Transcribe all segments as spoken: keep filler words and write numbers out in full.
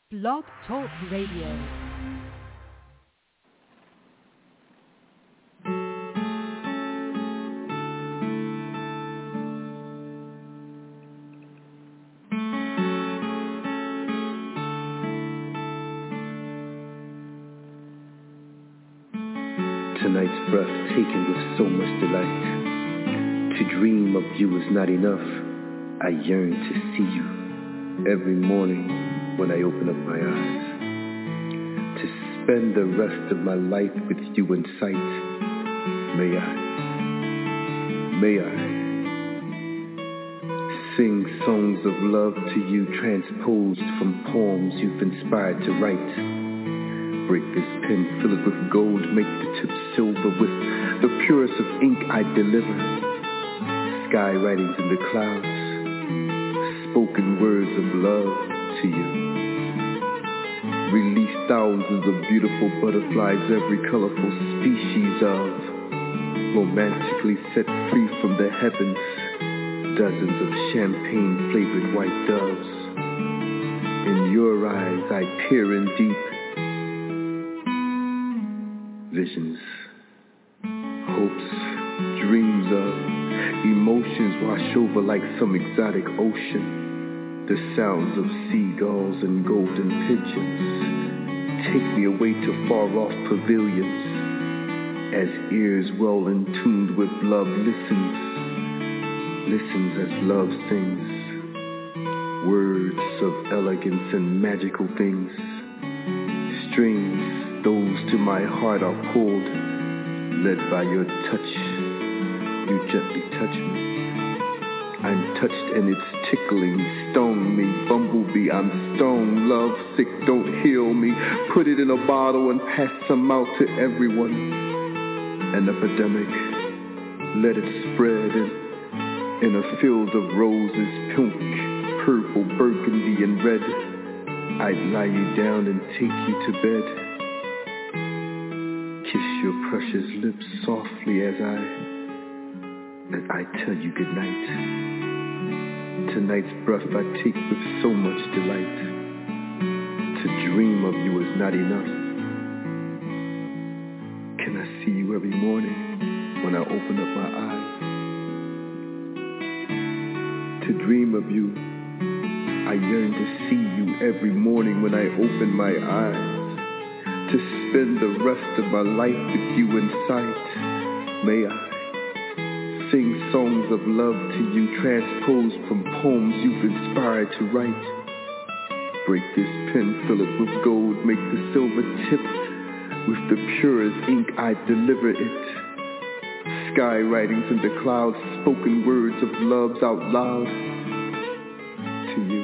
Blog Talk Radio. Tonight's breath taken with so much delight. To dream of you is not enough. I yearn to see you every morning when I open up my eyes. To spend the rest of my life with you in sight. May I, may I sing songs of love to you transposed from poems you've inspired to write. Break this pen, fill it with gold, make the tip silver with the purest of ink I deliver. Sky writings in the clouds, spoken words of love to you. Release thousands of beautiful butterflies, every colorful species of, romantically set free from the heavens, dozens of champagne-flavored white doves. In your eyes I peer in deep. Visions, hopes, dreams of, emotions wash over like some exotic ocean. The sounds of seagulls and golden pigeons take me away to far-off pavilions. As ears well in tuned with love listens, listens as love sings. Words of elegance and magical things. Strings, those to my heart are pulled, led by your touch. You gently touch me. I'm touched and it's tickling, stone me. Bumblebee, I'm stoned, love sick, don't heal me. Put it in a bottle and pass some out to everyone. An epidemic, let it spread in, in a field of roses, pink, purple, burgundy, and red. I'd lie you down and take you to bed. Kiss your precious lips softly as I, as I tell you goodnight. Tonight's breath I take with so much delight. To dream of you is not enough. Can I see you every morning when I open up my eyes? To dream of you, I yearn to see you every morning when I open my eyes. To spend the rest of my life with you in sight. May I sing songs of love to you transposed from poems you've inspired to write. Break this pen, fill it with gold, make the silver tip with the purest ink I deliver it. Sky writings in the clouds, spoken words of loves out loud to you.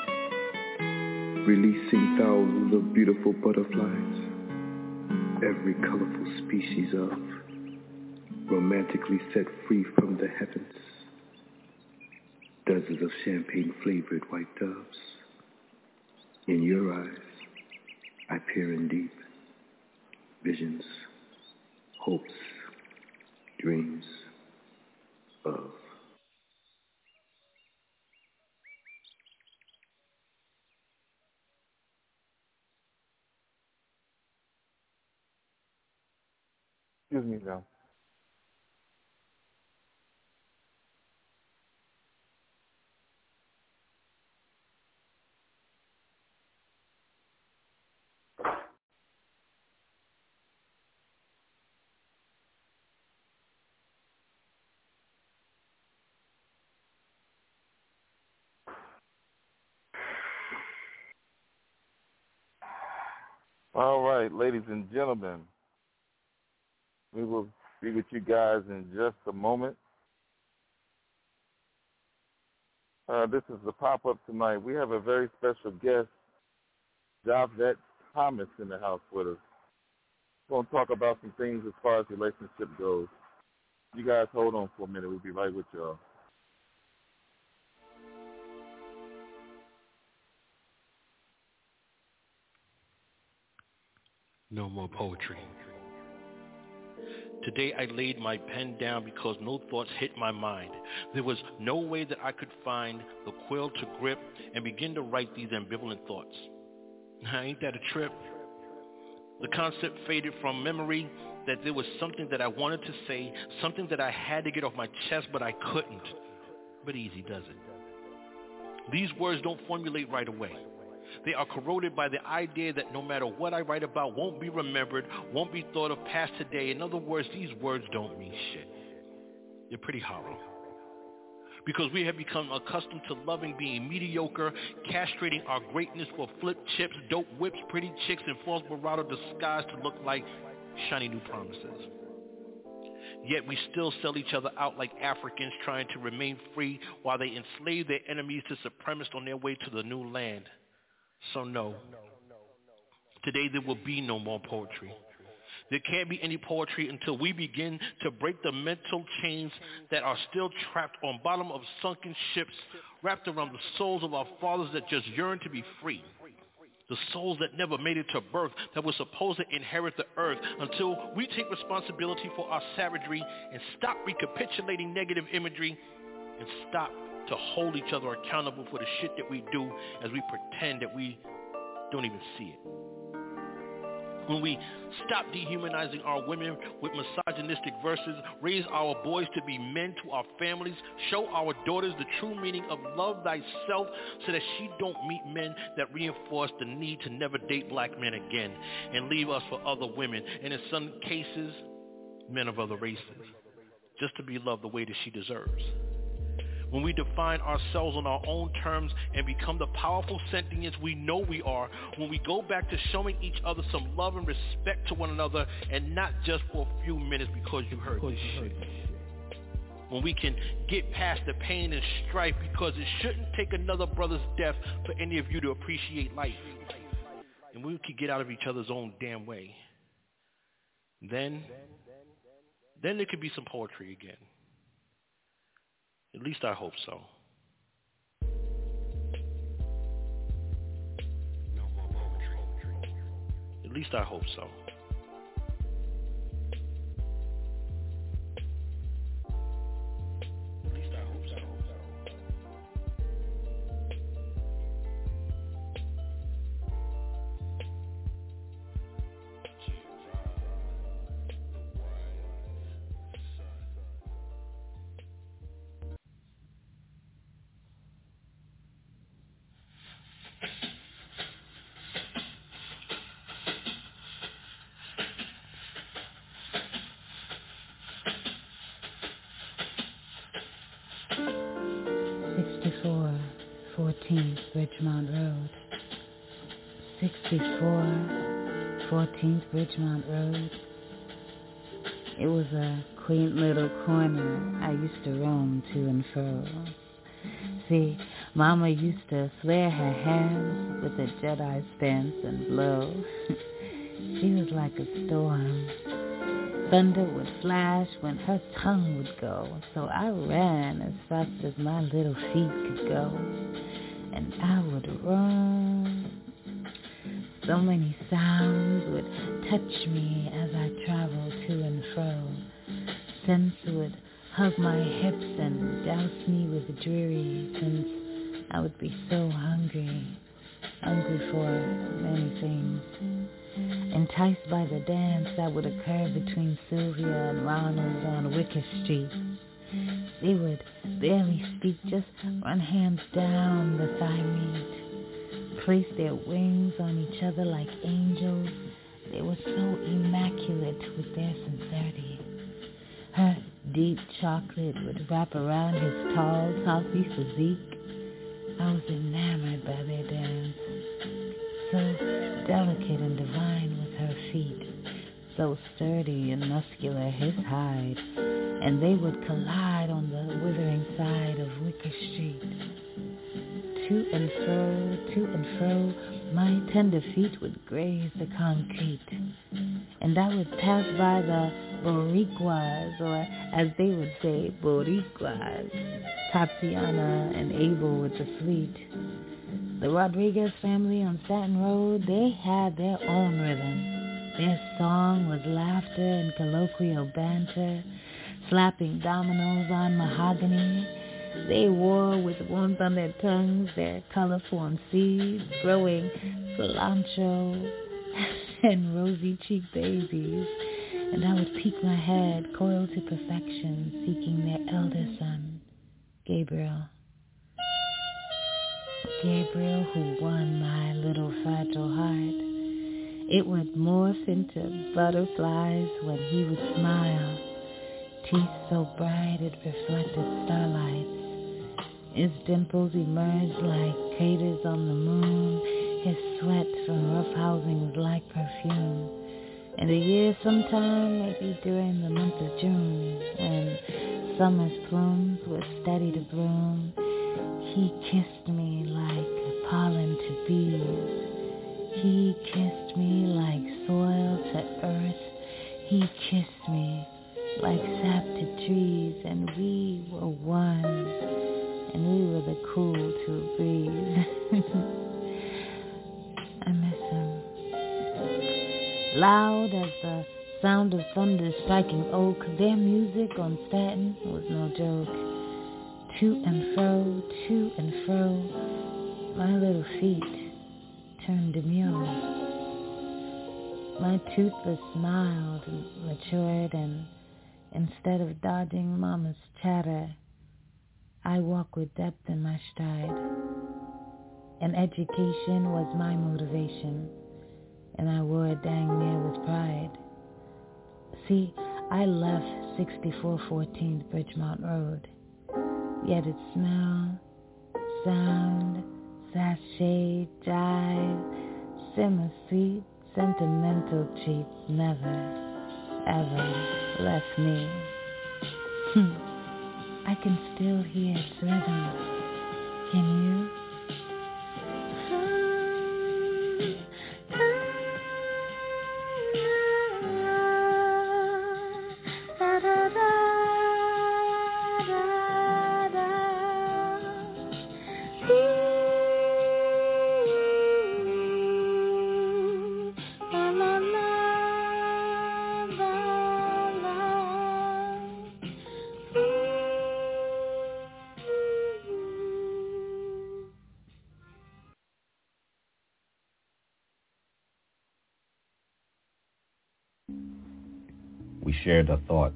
Releasing thousands of beautiful butterflies, every colorful species of, romantically set free from the heavens, dozens of champagne-flavored white doves. In your eyes, I peer in deep, visions, hopes, dreams of. Excuse me now. All right, ladies and gentlemen, we will be with you guys in just a moment. Uh, this is the pop-up tonight. We have a very special guest, Javette Thomas, in the house with us. We're going to talk about some things as far as relationship goes. You guys hold on for a minute. We'll be right with y'all. No more poetry. Today I laid my pen down because no thoughts hit my mind. There was no way that I could find the quill to grip and begin to write these ambivalent thoughts. Now, ain't that a trip? The concept faded from memory that there was something that I wanted to say, something that I had to get off my chest, but I couldn't. But easy does it. These words don't formulate right away. They are corroded by the idea that no matter what I write about won't be remembered, won't be thought of past today. In other words, these words don't mean shit. They're pretty hollow. Because we have become accustomed to loving being mediocre, castrating our greatness for flip chips, dope whips, pretty chicks, and false bravado disguised to look like shiny new promises. Yet we still sell each other out like Africans trying to remain free while they enslave their enemies to supremacists on their way to the new land. So no, today there will be no more poetry. There can't be any poetry until we begin to break the mental chains that are still trapped on bottom of sunken ships, wrapped around the souls of our fathers that just yearn to be free. The souls that never made it to birth, that were supposed to inherit the earth, until we take responsibility for our savagery and stop recapitulating negative imagery and stop to hold each other accountable for the shit that we do as we pretend that we don't even see it. When we stop dehumanizing our women with misogynistic verses, raise our boys to be men to our families, show our daughters the true meaning of love thyself so that she don't meet men that reinforce the need to never date black men again and leave us for other women, and in some cases, men of other races, just to be loved the way that she deserves. When we define ourselves on our own terms and become the powerful sentients we know we are, when we go back to showing each other some love and respect to one another and not just for a few minutes because you heard this shit. When we can get past the pain and strife because it shouldn't take another brother's death for any of you to appreciate life. And we can get out of each other's own damn way. Then, then there could be some poetry again. At least I hope so. No more poetry. At least I hope so. At least I hope so. sixty-four fourteenth Bridgemont Road. sixty-four fourteenth Bridgemont Road. It was a quaint little corner I used to roam to and fro. See, Mama used to flare her hands with a Jedi stance and blow. She was like a storm. Thunder would flash when her tongue would go, so I ran as fast as my little feet could go, and I would run. So many sounds would touch me as I traveled to and fro. Scents would hug my hips and douse me with dreary, since I would be so hungry, hungry for many things. Enticed by the dance that would occur between Sylvia and Ronald on Wicker Street. They would barely speak, just run hands down the thigh meat, place their wings on each other like angels. They were so immaculate with their sincerity. Her deep chocolate would wrap around his tall, healthy physique. I was enamored by their dance. So delicate and divine with her feet, so sturdy and muscular his hide, and they would collide on the withering side of Wicker Street. To and fro, to and fro, my tender feet would graze the concrete, and I would pass by the Boricuas, or as they would say, Boricuas, Tatiana and Abel with the fleet. The Rodriguez family on Staten Road, they had their own rhythm. Their song was laughter and colloquial banter, slapping dominoes on mahogany. They wore with warmth on their tongues their colorform seeds, growing cilantro and rosy-cheeked daisies. And I would peek my head, coiled to perfection, seeking their elder son, Gabriel. Gabriel, who won my little fragile heart. It would morph into butterflies when he would smile, teeth so bright it reflected starlight. His dimples emerged like craters on the moon. His sweat from rough housing was like perfume. And a year sometime, maybe during the month of June, when summer's plumes were steady to bloom, he kissed me like pollen to bees. He kissed me like soil to earth. He kissed me like sap to trees, and we were one, and we were the cool to breathe. I miss him. Loud as the sound of thunder striking oak, their music on Staten was no joke. To and fro, to and fro, my little feet turned demure. My toothless smile matured, and instead of dodging mama's chatter, I walk with depth in my stride. And education was my motivation, and I wore it dang near with pride. See, I left sixty-four fourteenth Bridgemont Road, yet its smell, sound, sachet, jive, simmer sweet, sentimental treats never, ever left me. I can still hear its rhythm. Can you? We shared a thought,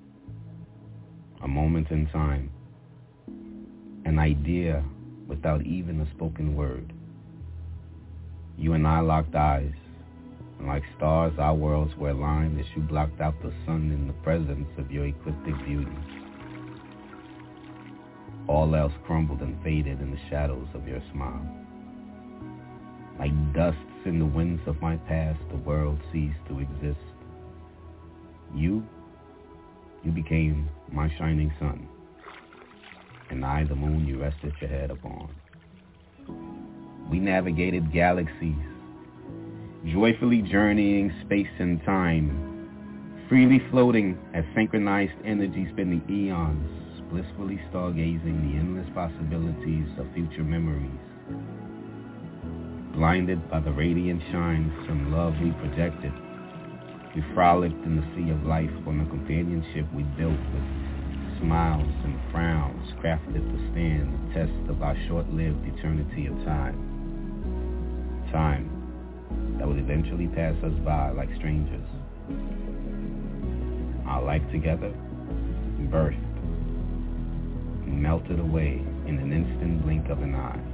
a moment in time, an idea without even a spoken word. You and I locked eyes, and like stars our worlds were aligned as you blocked out the sun in the presence of your ecliptic beauty. All else crumbled and faded in the shadows of your smile. Like dusts in the winds of my past, the world ceased to exist. You, you became my shining sun, and I the moon you rested your head upon. We navigated galaxies, joyfully journeying space and time, freely floating as synchronized energy spinning eons, blissfully stargazing the endless possibilities of future memories. Blinded by the radiant shine from love we projected, we frolicked in the sea of life on a companionship we built with smiles and frowns crafted to stand the test of our short-lived eternity of time. Time that would eventually pass us by like strangers. Our life together birthed, melted away in an instant blink of an eye.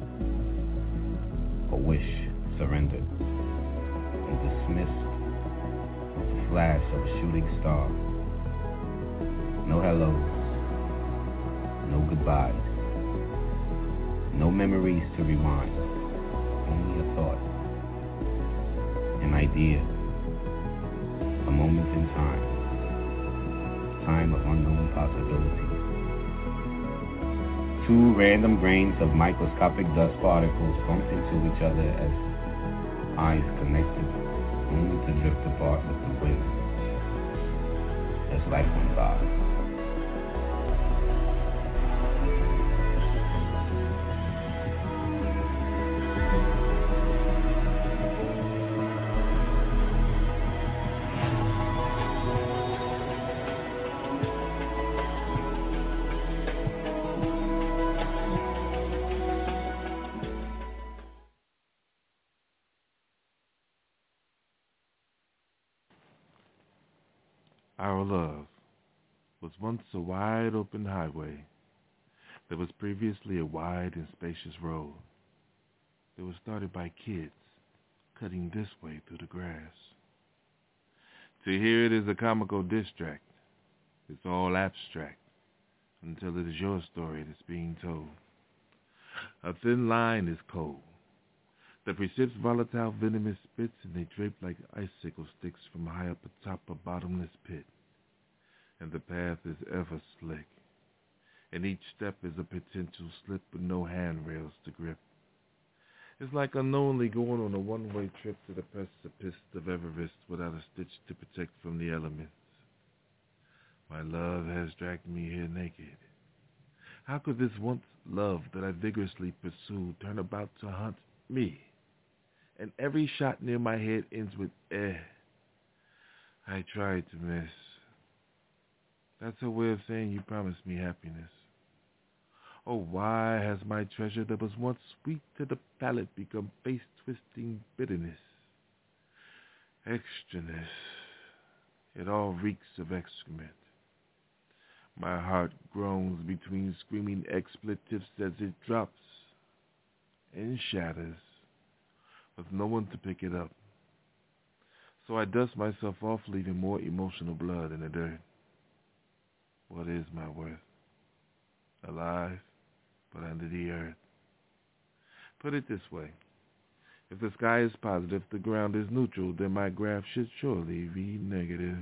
A wish surrendered and dismissed the flash of a shooting star. No hellos, no goodbyes, no memories to rewind, only a thought, an idea, a moment in time, time of unknown possibilities. Two random grains of microscopic dust particles bumped into each other as eyes connected, only to drift apart with the wind as life went by. Our love was once a wide open highway that was previously a wide and spacious road that was started by kids cutting this way through the grass. To hear it is a comical diss track. It's all abstract until it is your story that's being told. A thin line is cold that precipitates volatile venomous spits, and they drape like icicle sticks from high up atop a bottomless pit. And the path is ever slick, and each step is a potential slip with no handrails to grip. It's like unknowingly going on a one-way trip to the precipice of Everest without a stitch to protect from the elements. My love has dragged me here naked. How could this once love that I vigorously pursued turn about to hunt me? And every shot near my head ends with eh. I tried to miss. That's a way of saying you promised me happiness. Oh, why has my treasure that was once sweet to the palate become face-twisting bitterness? Extraness. It all reeks of excrement. My heart groans between screaming expletives as it drops and shatters with no one to pick it up. So I dust myself off, leaving more emotional blood in the dirt. What is my worth? Alive, but under the earth. Put it this way. If the sky is positive, the ground is neutral, then my graph should surely be negative.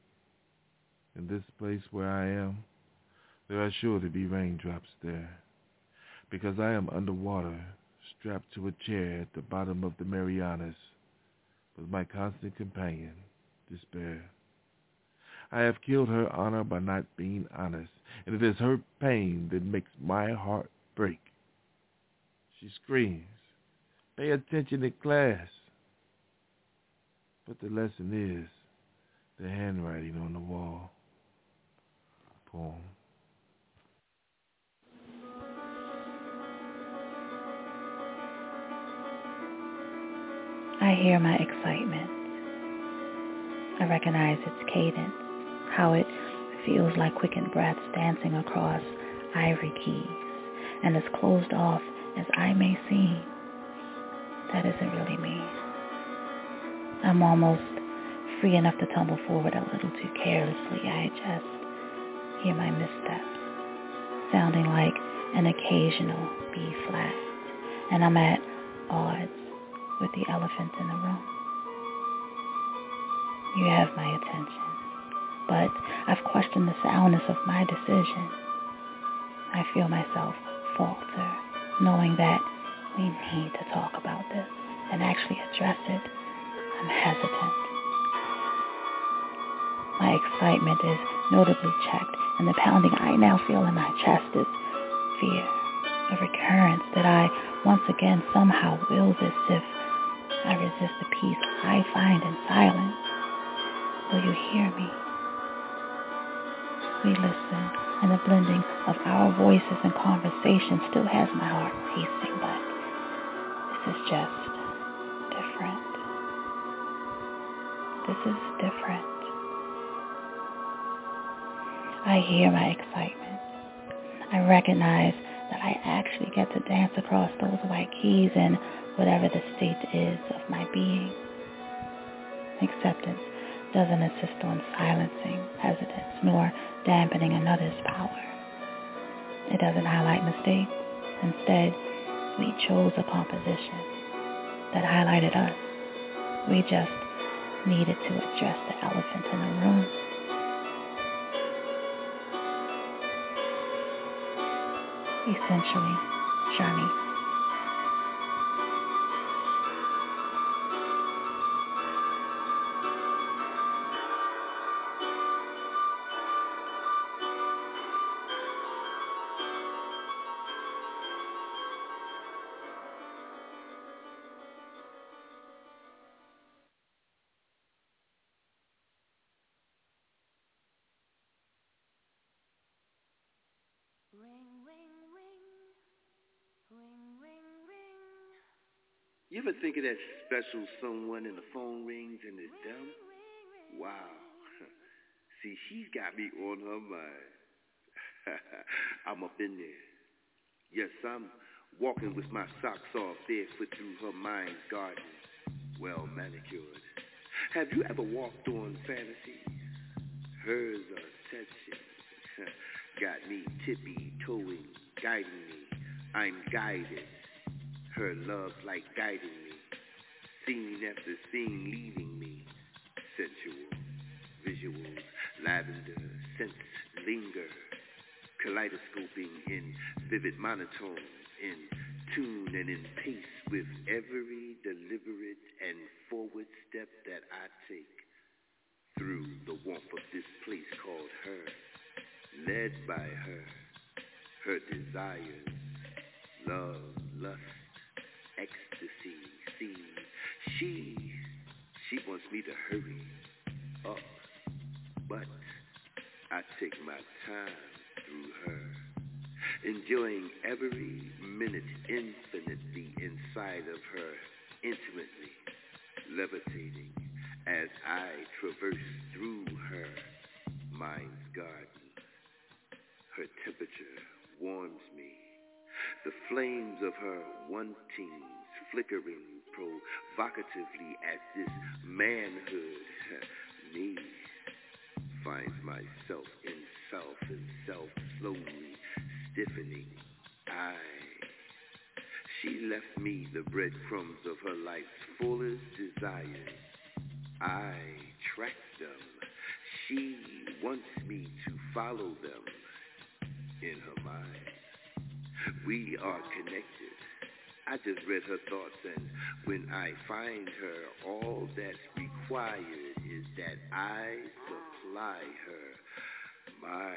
In this place where I am, there are sure to be raindrops there, because I am underwater, strapped to a chair at the bottom of the Marianas, with my constant companion, despair. I have killed her honor by not being honest, and it is her pain that makes my heart break. She screams, "Pay attention in class." But the lesson is the handwriting on the wall. Poem. I hear my excitement. I recognize its cadence, how it feels like quickened breaths dancing across ivory keys, and as closed off as I may seem, that isn't really me. I'm almost free enough to tumble forward a little too carelessly. I just hear my missteps, sounding like an occasional B flat, and I'm at odds with the elephant in the room. You have my attention, but I've questioned the soundness of my decision. I feel myself falter, knowing that we need to talk about this and actually address it. I'm hesitant. My excitement is notably checked, and the pounding I now feel in my chest is fear, a recurrence that I once again somehow wills as if I resist the peace I find in silence. Will you hear me? We listen, and the blending of our voices and conversation still has my heart racing, but this is just different. This is different. I hear my excitement. I recognize that I actually get to dance across those white keys in whatever the state is of my being. Acceptance doesn't insist on silencing hesitance nor dampening another's power. It doesn't highlight mistakes. Instead, we chose a composition that highlighted us. We just needed to address the elephant in the room. Essentially, Johnny. You ever think of that special someone and the phone rings and it's them? Wow. See, she's got me on her mind. I'm up in there. Yes, I'm walking with my socks off, barefoot through her mind's garden, well manicured. Have you ever walked on fantasies? Hers are touching. Got me tippy-toeing, guiding me. I'm guided. Her love's like guiding me. Scene after scene leading me. Sensual, visuals, lavender, scents linger. Kaleidoscoping in vivid monotones, in tune and in pace with every deliberate and forward step that I take through the warmth of this place called her, led by her, her desires, love, lust, ecstasy. See, she, she wants me to hurry up, but I take my time through her, enjoying every minute infinitely inside of her, intimately levitating as I traverse through her mind's garden. Her temperature warms me, the flames of her wantings flickering provocatively as this manhood, me, finds myself in self and self slowly stiffening. I, she left me the breadcrumbs of her life's fullest desires. I track them. She wants me to follow them in her mind. We are connected. I just read her thoughts, and when I find her, all that's required is that I supply her my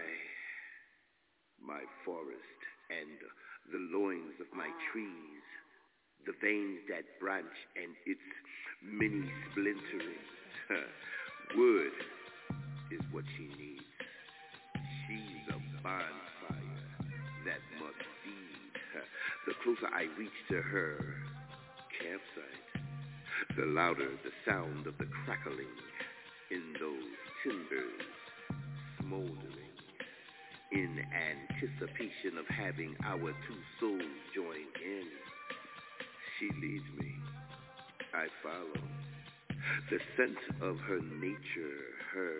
my forest and the loins of my trees, the veins that branch and its many splinterings. Wood is what she needs. She's a bonfire that must feed. The closer I reach to her campsite, the louder the sound of the crackling in those timbers, smoldering in anticipation of having our two souls join in. She leads me, I follow. The scent of her nature, her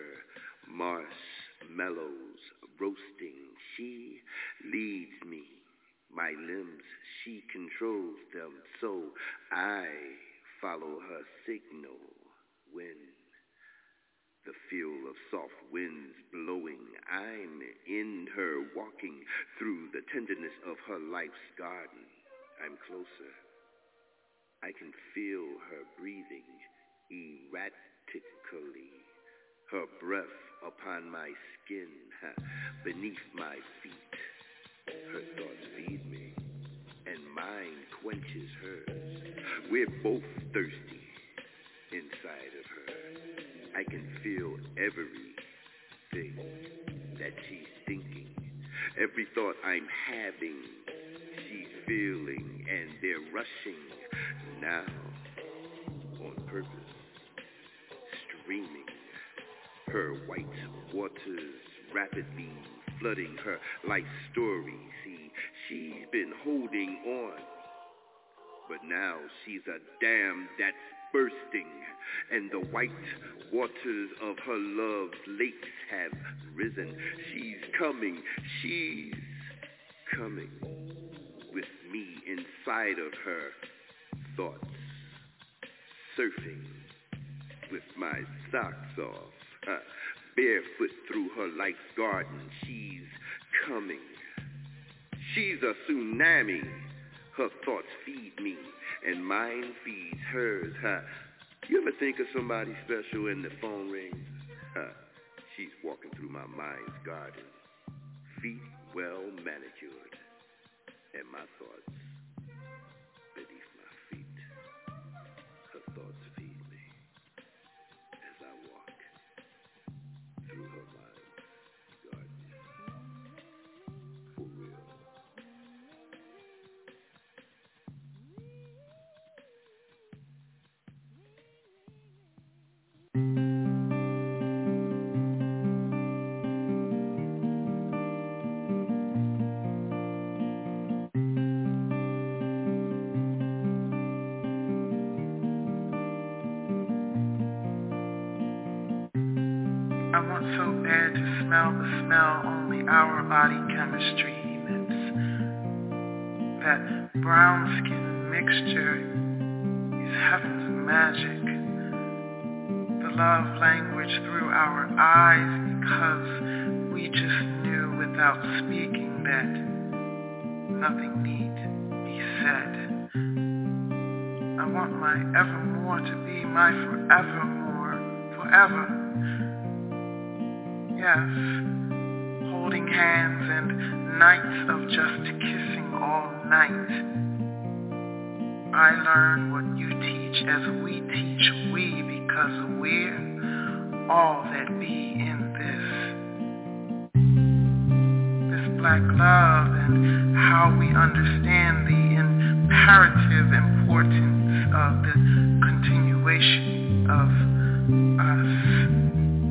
marshmallows roasting, she leads me. My limbs, she controls them, so I follow her signal when the feel of soft winds blowing. I'm in her, walking through the tenderness of her life's garden. I'm closer. I can feel her breathing erratically, her breath upon my skin, beneath my feet. Her thoughts feed me, and mine quenches hers. We're both thirsty inside of her. I can feel everything that she's thinking, every thought I'm having, she's feeling, and they're rushing now on purpose, streaming her white waters rapidly flooding her life story. See, she's been holding on, but now she's a dam that's bursting, and the white waters of her love's lakes have risen. She's coming, she's coming with me inside of her thoughts, surfing with my socks off, uh, barefoot through her life's garden. She's coming. She's a tsunami. Her thoughts feed me, and mine feeds hers. Huh? You ever think of somebody special and the phone rings? Huh? She's walking through my mind's garden, feet well manicured, and my thoughts beneath my feet. Her thoughts feed me as I walk through her mind's garden. For real. want so bad to smell the smell only our body chemistry emits. That brown skin mixture is heaven's magic. The love language through our eyes because we just knew without speaking that nothing need be said. I want my evermore to be my forevermore, forever. Yes, holding hands and nights of just kissing all night. I learn what you teach as we teach we because we're all that be in this. This black love and how we understand the imperative importance of the continuation of us.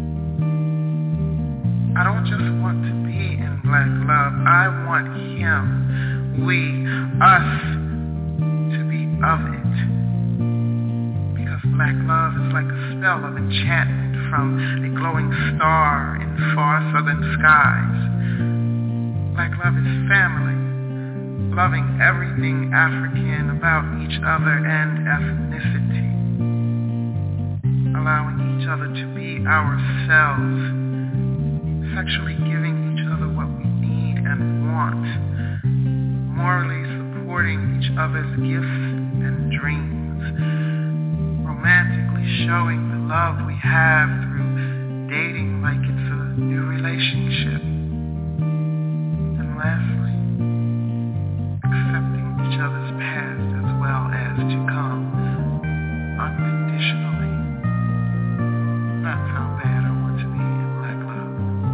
I don't just want to be in black love. I want him, we, us to be of it. Because black love is like a spell of enchantment from a glowing star in far southern skies. Black love is family, loving everything African about each other and ethnicity. Allowing each other to be ourselves. Sexually giving each other what we need and want, morally supporting each other's gifts and dreams, romantically showing the love we have through dating like it's a new relationship, and lastly, accepting each other's past as well as to come unconditionally. That's how bad I want to be in black love.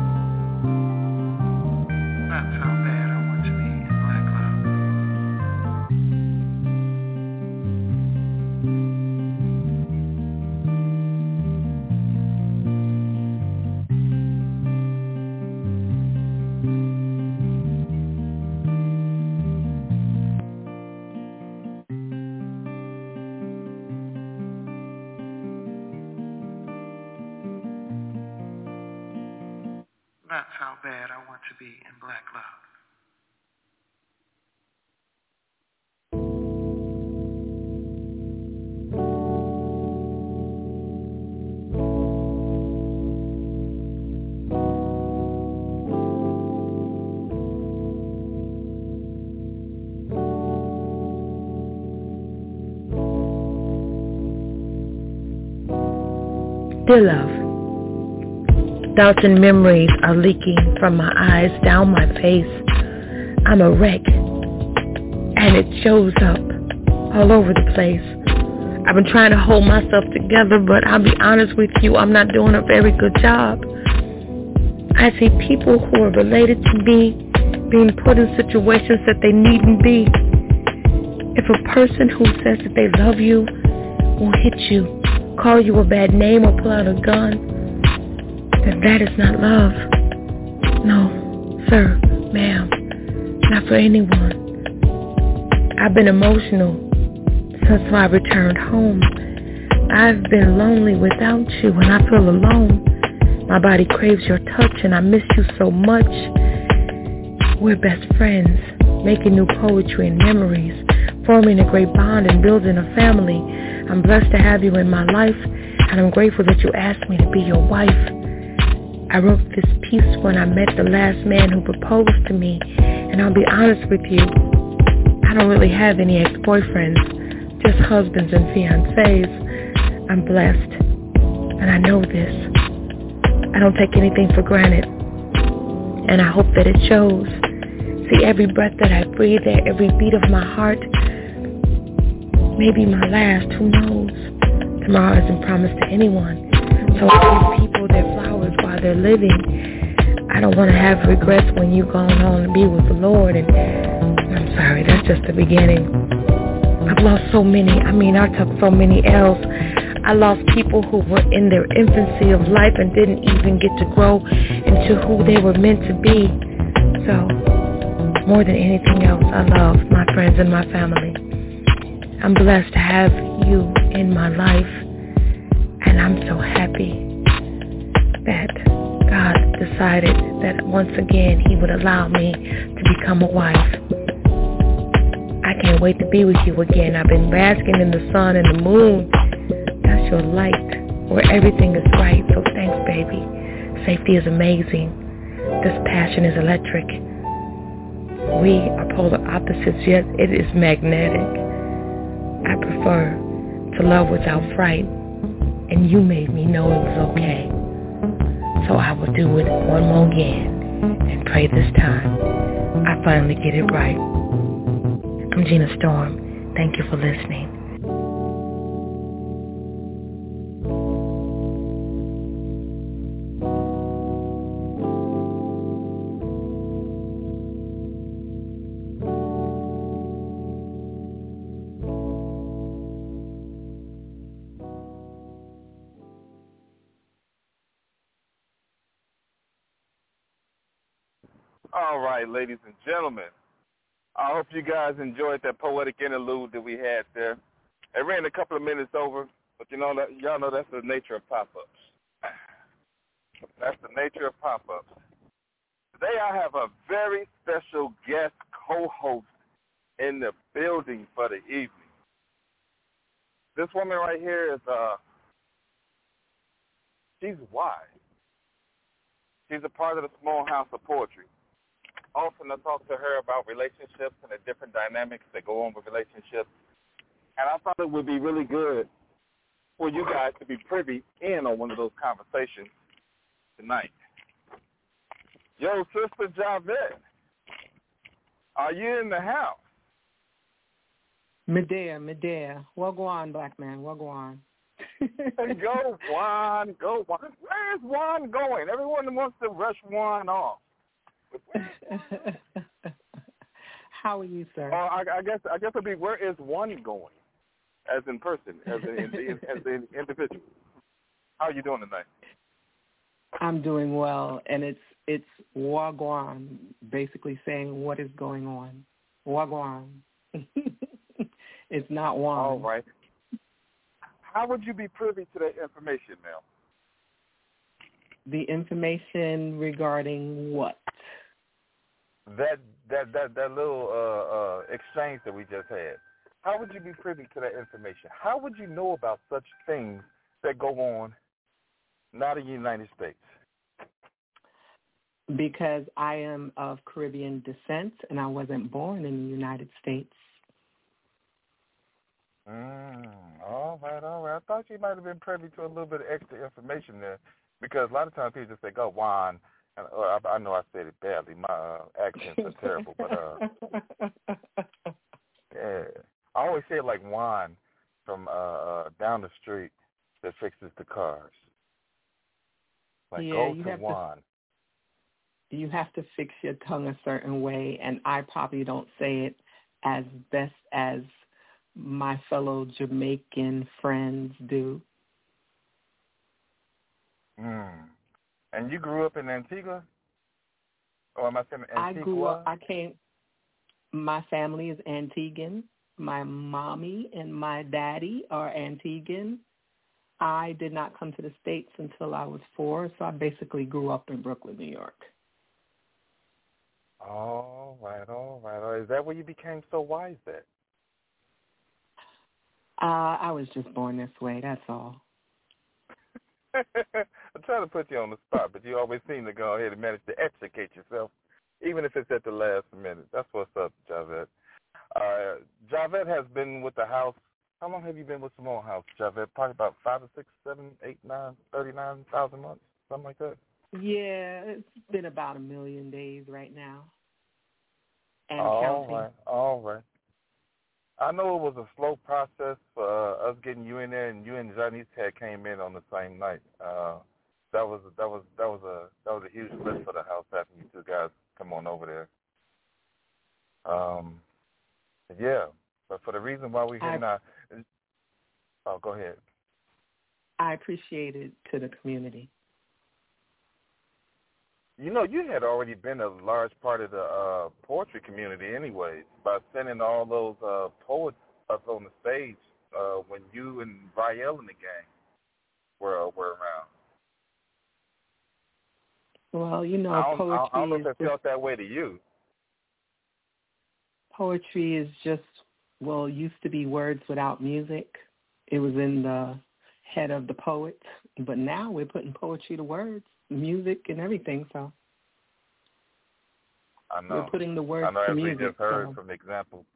That's how bad I want to be in black love. That's how bad I want to be in black love. Dear love, thoughts and memories are leaking from my eyes down my face. I'm a wreck, and it shows up all over the place. I've been trying to hold myself together, but I'll be honest with you, I'm not doing a very good job. I see people who are related to me being put in situations that they needn't be. If a person who says that they love you will hit you, call you a bad name, or pull out a gun, then that is not love. No, sir, ma'am, not for anyone. I've been emotional since I returned home. I've been lonely without you, and I feel alone. My body craves your touch, and I miss you so much. We're best friends, making new poetry and memories, forming a great bond and building a family. I'm blessed to have you in my life, and I'm grateful that you asked me to be your wife. I wrote this piece when I met the last man who proposed to me, and I'll be honest with you, I don't really have any ex-boyfriends, just husbands and fiancés. I'm blessed, and I know this. I don't take anything for granted, and I hope that it shows. See, every breath that I breathe, every beat of my heart, maybe my last, who knows? Tomorrow isn't promised to anyone. So I give people their flowers while they're living. I don't want to have regrets when you've gone on to be with the Lord. And I'm sorry, that's just the beginning. I've lost so many. I mean, I took so many L's. I lost people who were in their infancy of life and didn't even get to grow into who they were meant to be. So, more than anything else, I love my friends and my family. I'm blessed to have you in my life, and I'm so happy that decided that once again he would allow me to become a wife. I can't wait to be with you again. I've been basking in the sun and the moon. That's your light, where everything is right. So thanks, baby. Safety is amazing. This passion is electric. We are polar opposites, yet it is magnetic. I prefer to love without fright, and you made me know it was okay. So I will do it one more again, and pray this time I finally get it right. I'm Gina Storm. Thank you for listening. All right, ladies and gentlemen. I hope you guys enjoyed that poetic interlude that we had there. It ran a couple of minutes over, but you know that y'all know that's the nature of pop-ups. That's the nature of pop-ups. Today I have a very special guest co-host in the building for the evening. This woman right here is uh, she's wise. She's a part of the Small House of Poetry. Often I talk to her about relationships and the different dynamics that go on with relationships. And I thought it would be really good for you guys to be privy in on one of those conversations tonight. Yo, Sister Javette, are you in the house? Medea, Medea. What go on, black man? What go on? Go, Juan. Go, Juan. Where is Juan going? Everyone wants to rush Juan off. How are you, sir? Uh, I, I guess I guess it'd be where is one going, as in person, as in as an individual. How are you doing tonight? I'm doing well, and it's it's Wagwan, basically saying what is going on. Wagwan. It's not one. All right. How would you be privy to that information, ma'am? The information regarding what? That that that that little uh, uh, exchange that we just had. How would you be privy to that information? How would you know about such things that go on not in the United States? Because I am of Caribbean descent and I wasn't born in the United States. Mm, all right, all right. I thought you might have been privy to a little bit of extra information there, because a lot of times people just say, "Go, Juan." And, uh, I, I know I said it badly. My uh, accents are terrible, but uh, yeah, I always say it like Juan from uh, uh, down the street that fixes the cars. Like, yeah, go you to have Juan. To, you have to fix your tongue a certain way, and I probably don't say it as best as my fellow Jamaican friends do. Mm. And you grew up in Antigua? Or am I saying Antigua? I grew up, I came, my family is Antiguan. My mommy and my daddy are Antiguan. I did not come to the States until I was four, so I basically grew up in Brooklyn, New York. All right, all right. All right. Is that where you became so wise then? Uh, I was just born this way, that's all. I'm trying to put you on the spot, but you always seem to go ahead and manage to extricate yourself, even if it's at the last minute. That's what's up, Javette. Uh, Javette has been with the house. How long have you been with Simone House, Javette? Probably about five or six, seven, eight, nine, thirty-nine thousand months, something like that. Yeah, it's been about a million days right now. And all counting. right, all right. I know it was a slow process for uh, us getting you in there, and you and Janice had came in on the same night. Uh, that was that was that was a that was a huge lift for the house having you two guys come on over there. Um, yeah, but for the reason why we're here now, oh, go ahead. I appreciate it to the community. You know, you had already been a large part of the uh, poetry community anyways, by sending all those uh, poets up on the stage uh, when you and Rael and the gang were, uh, were around. Well, you know, I don't, poetry I don't know if is it just, felt that way to you. poetry is just, well, used to be words without music. It was in the head of the poet, but now we're putting poetry to words, music, and everything. So I know. we're putting the words I know to everybody music. just heard so. from the example.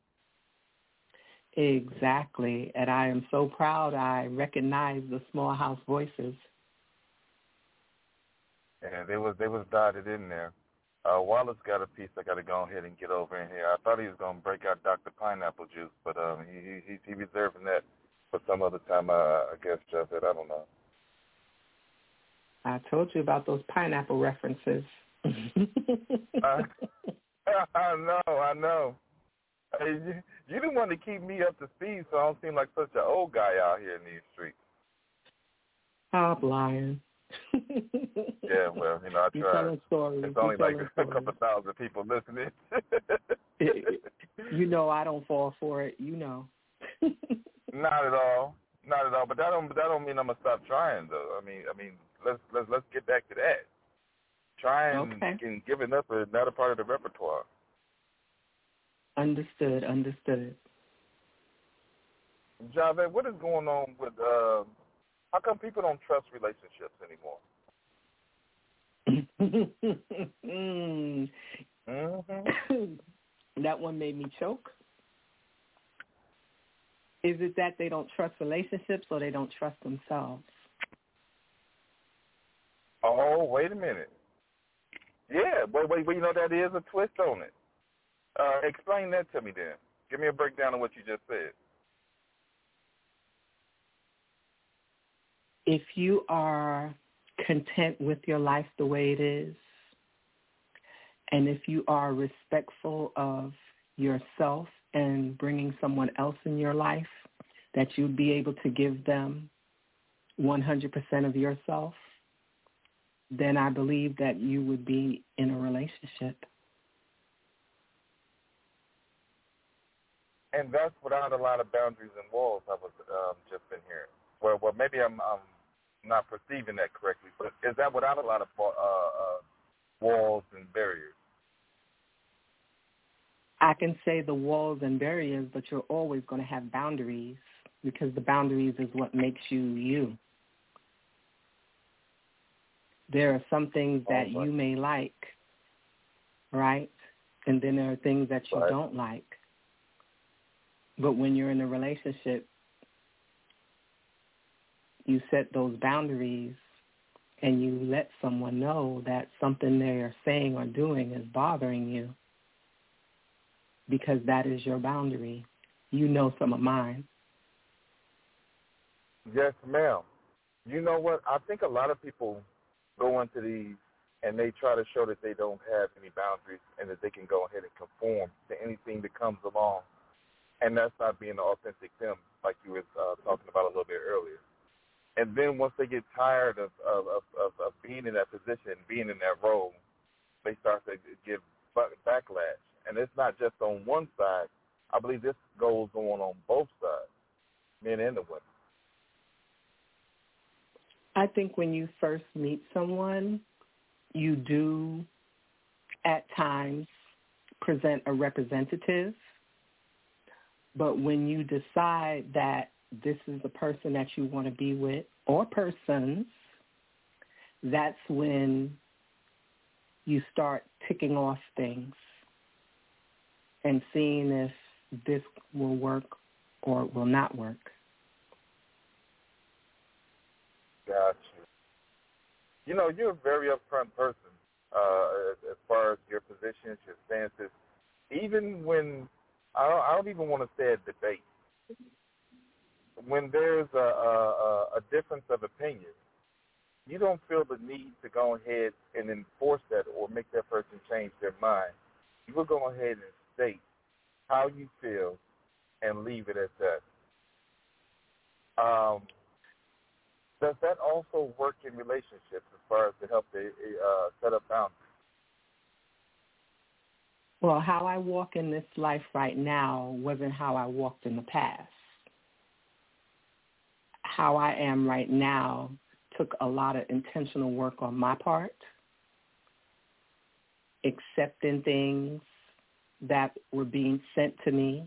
Exactly, and I am so proud I recognize the Small House voices. And they was they was dotted in there. Uh, Wallace got a piece I got to go ahead and get over in here. I thought he was going to break out Doctor Pineapple Juice, but um, he he he reserving that for some other time. Uh, I guess, Javette, I don't know. I told you about those pineapple references. I, I know, I know. Hey, you, you didn't want to keep me up to speed, so I don't seem like such an old guy out here in these streets. Stop lying. Yeah, well, you know, I you tried. telling stories. It's only you like telling a couple thousand people listening. You know I don't fall for it. You know. Not at all. Not at all. But that don't that don't mean I'm gonna stop trying though. I mean I mean let's let's let's get back to that. Trying okay. and giving up is not a part of the repertoire. Understood, understood. Javed, what is going on with uh how come people don't trust relationships anymore? mm. Mm-hmm. That one made me choke. Is it that they don't trust relationships or they don't trust themselves? Oh, wait a minute. Yeah, wait, wait, wait, you know, that is a twist on it. Uh, explain that to me then. Give me a breakdown of what you just said. If you are content with your life the way it is, and if you are respectful of yourself and bringing someone else in your life, that you'd be able to give them one hundred percent of yourself, then I believe that you would be in a relationship. And that's without a lot of boundaries and walls I was um, just been hearing. Well, well, maybe I'm, I'm not perceiving that correctly, but is that without a lot of uh, uh, walls and barriers? I can say the walls and barriers, but you're always going to have boundaries because the boundaries is what makes you you. There are some things that oh, you may like, right? And then there are things that you right. don't like. But when you're in a relationship, you set those boundaries and you let someone know that something they're saying or doing is bothering you because that is your boundary. You know some of mine. Yes, ma'am. You know what? I think a lot of people go into these and they try to show that they don't have any boundaries and that they can go ahead and conform to anything that comes along. And that's not being the authentic them, like you were uh, talking about a little bit earlier. And then once they get tired of, of, of, of being in that position, being in that role, they start to give backlash. And it's not just on one side. I believe this goes on on both sides, men and the women. I think when you first meet someone, you do at times present a representative. But when you decide that this is the person that you want to be with or persons, that's when you start ticking off things and seeing if this will work or it will not work. Got you. You know, you're a very upfront person uh, as, as far as your positions, your stances. Even when, I don't, I don't even want to say a debate. When there's a, a, a difference of opinion, you don't feel the need to go ahead and enforce that or make that person change their mind. You will go ahead and state how you feel and leave it at that. Um, does that also work in relationships as far as to help the, uh, set up boundaries? Well, how I walk in this life right now wasn't how I walked in the past. How I am right now took a lot of intentional work on my part accepting things that were being sent to me,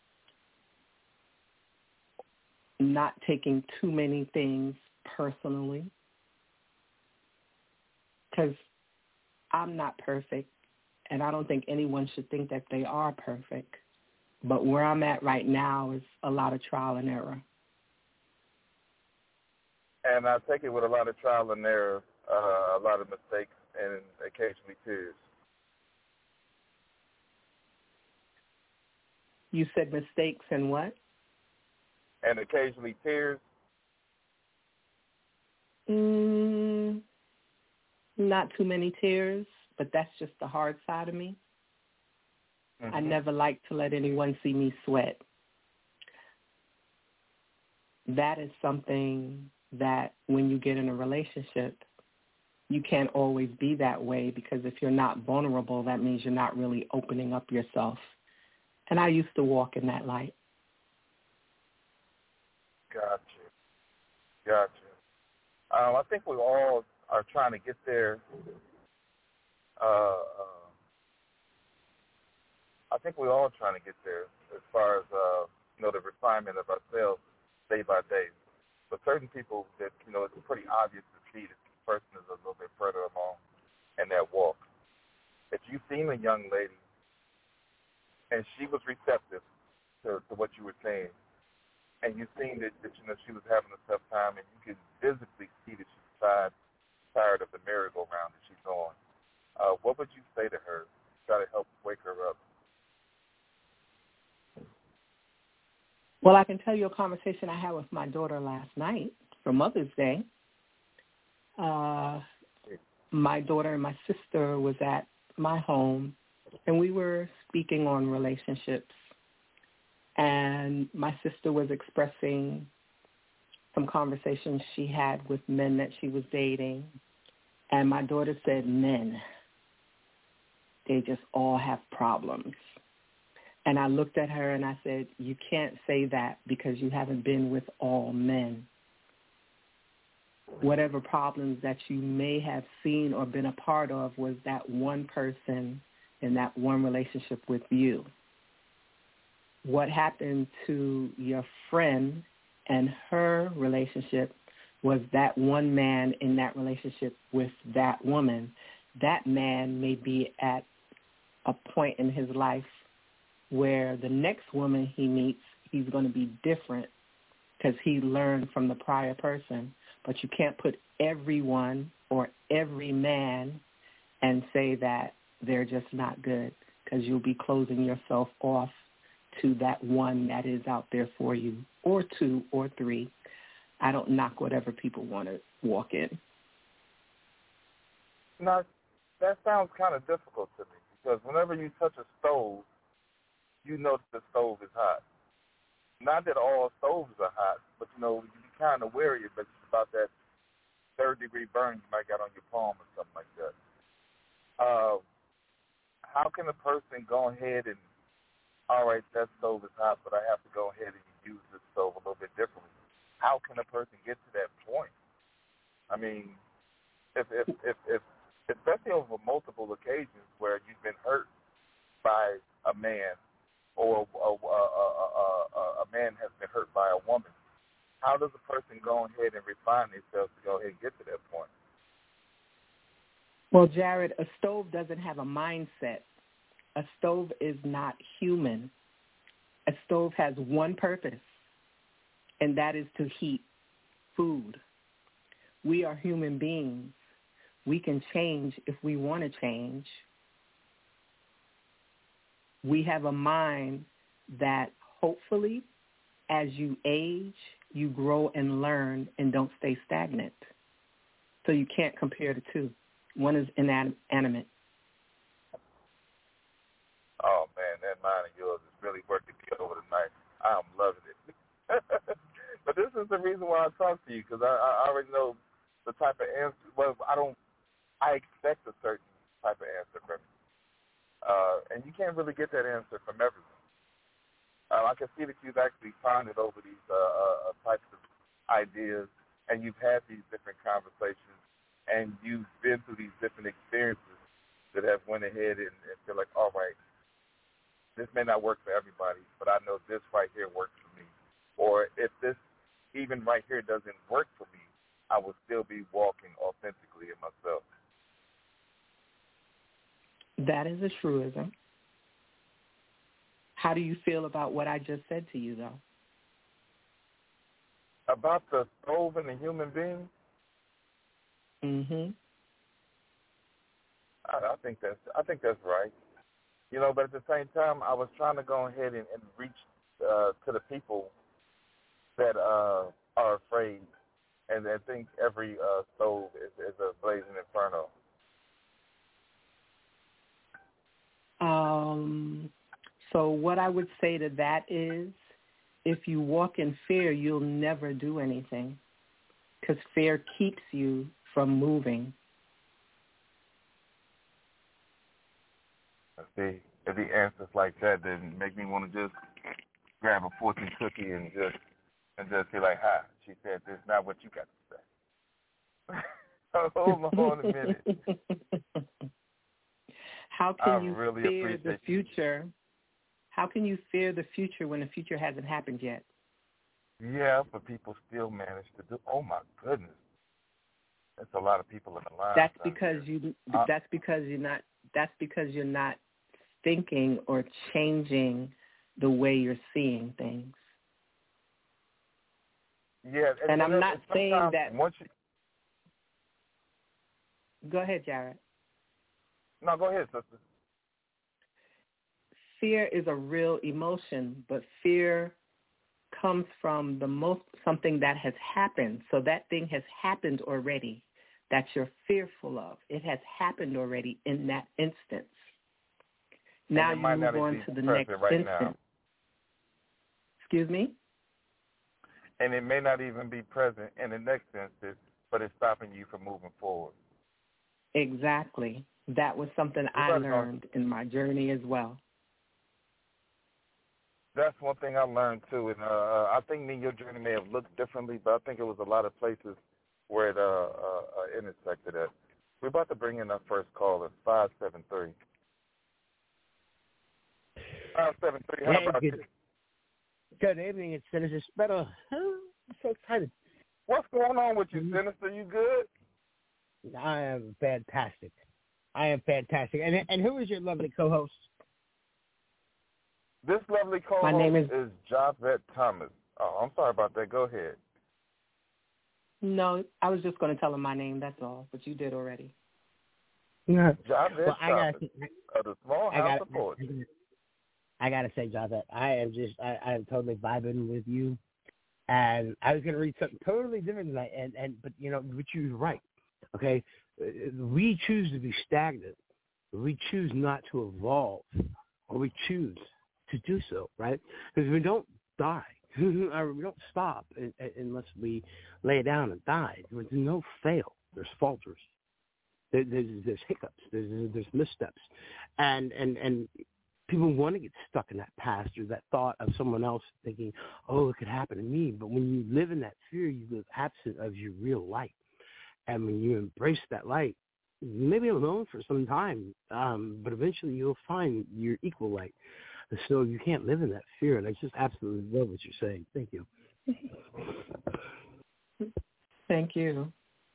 not taking too many things personally, because I'm not perfect, and I don't think anyone should think that they are perfect. But where I'm at right now is a lot of trial and error. And I take it with a lot of trial and error, uh, a lot of mistakes, and occasionally tears. You said mistakes and what? And occasionally tears? Mm, not too many tears, but that's just the hard side of me. Mm-hmm. I never like to let anyone see me sweat. That is something that when you get in a relationship, you can't always be that way, because if you're not vulnerable, that means you're not really opening up yourself. And I used to walk in that light. Gotcha. Gotcha. Um, I think we all are trying to get there. Uh, uh, I think we're all trying to get there as far as, uh, you know, the refinement of ourselves day by day. But certain people that, you know, it's pretty obvious to see that the person is a little bit further along in that walk. If you've seen a young lady and she was receptive to, to what you were saying, and you've seen that, that, you know, she was having a tough time, and you can visibly see that she's tired, tired of the merry-go-round that she's on, uh, what would you say to her to try to help wake her up? Well, I can tell you a conversation I had with my daughter last night for Mother's Day. Uh, my daughter and my sister was at my home, and we were speaking on relationships. And my sister was expressing some conversations she had with men that she was dating. And my daughter said, men, they just all have problems. And I looked at her and I said, you can't say that because you haven't been with all men. Whatever problems that you may have seen or been a part of was that one person in that one relationship with you. What happened to your friend and her relationship was that one man in that relationship with that woman. That man may be at a point in his life where the next woman he meets, he's going to be different because he learned from the prior person. But you can't put everyone or every man and say that they're just not good, because you'll be closing yourself off to that one that is out there for you, or two or three. I don't knock whatever people want to walk in. Now, that sounds kind of difficult to me, because whenever you touch a stove, you know that the stove is hot. Not that all stoves are hot, but, you know, you be kind of wary about that third-degree burn you might get on your palm or something like that. Uh, how can a person go ahead and, all right, that stove is hot, but I have to go ahead and use this stove a little bit differently? How can a person get to that point? I mean, if, if, if, if especially over multiple occasions where you've been hurt by a man, or a, a, a, a, a man has been hurt by a woman, how does a person go ahead and refine themselves to go ahead and get to that point? Well, Jared, a stove doesn't have a mindset. A stove is not human. A stove has one purpose, and that is to heat food. We are human beings. We can change if we want to change. We have a mind that hopefully as you age, you grow and learn and don't stay stagnant. So you can't compare the two. One is inanimate. Oh, man, that mind of yours is really working me over tonight. I'm loving it. But this is the reason why I talk to you, because I, I already know the type of answer. Well, I don't, I expect a certain type of answer from you. Uh, and you can't really get that answer from everyone. Uh, I can see that you've actually pondered over these uh, uh, types of ideas, and you've had these different conversations, and you've been through these different experiences that have went ahead and, and feel like, all right, this may not work for everybody, but I know this right here works for me. Or if this even right here doesn't work for me, I will still be walking authentically in myself. That is a truism. How do you feel about what I just said to you, though? About the stove and the human being? Mm-hmm. I, I think that's I think that's right. You know, but at the same time, I was trying to go ahead and, and reach uh, to the people that uh, are afraid and that think every uh, stove is, is a blazing inferno. Um. So what I would say to that is, if you walk in fear, you'll never do anything, because fear keeps you from moving. See, if the answers like that, then make me want to just grab a fortune cookie and just and just be like, "Hi," she said, "This is not what you got to say." Hold on a minute. How can I you really fear the you. future? How can you fear the future when the future hasn't happened yet? Yeah, but people still manage to do. Oh my goodness, that's a lot of people in the line. That's because you. Uh, that's because you're not. That's because you're not thinking or changing the way you're seeing things. Yeah, and, and I'm and not saying that. Once you... Go ahead, Jared. No, go ahead, sister. Fear is a real emotion, but fear comes from the most something that has happened. So that thing has happened already that you're fearful of. It has happened already in that instance. Now you move on to the next right instance. Now. Excuse me? And it may not even be present in the next instance, but it's stopping you from moving forward. Exactly. That was something I learned in my journey as well. That's one thing I learned, too. And uh, I think me and your journey may have looked differently, but I think it was a lot of places where it uh, uh, uh, intersected at. We're about to bring in our first caller, five seven three. five seven three, how hey, about good, you? Good evening, it's Sinister Spittle. I'm so excited. What's going on with you, Sinister? You good? I am fantastic. I am fantastic. And and who is your lovely co-host? This lovely co-host My name is, is Javette Thomas. Oh, I'm sorry about that. Go ahead. No, I was just going to tell him my name, that's all, but you did already. Yeah. Javette well, I Thomas gotta, of the Small I House gotta, of Poetry. I got to say, Javette, I am just, I, I am totally vibing with you. And I was going to read something totally different tonight, and, and but, you know, but you were right, okay? We choose to be stagnant. We choose not to evolve, or we choose to do so, right? Because we don't die, or we don't stop unless we lay down and die. There's no fail. There's falters. There, there's, there's hiccups. There's, there's missteps. And, and, and people want to get stuck in that past or that thought of someone else thinking, oh, it could happen to me. But when you live in that fear, you live absent of your real light. And when you embrace that light, you may be alone for some time, um, but eventually you'll find your equal light. So you can't live in that fear, and I just absolutely love what you're saying. Thank you. Thank you.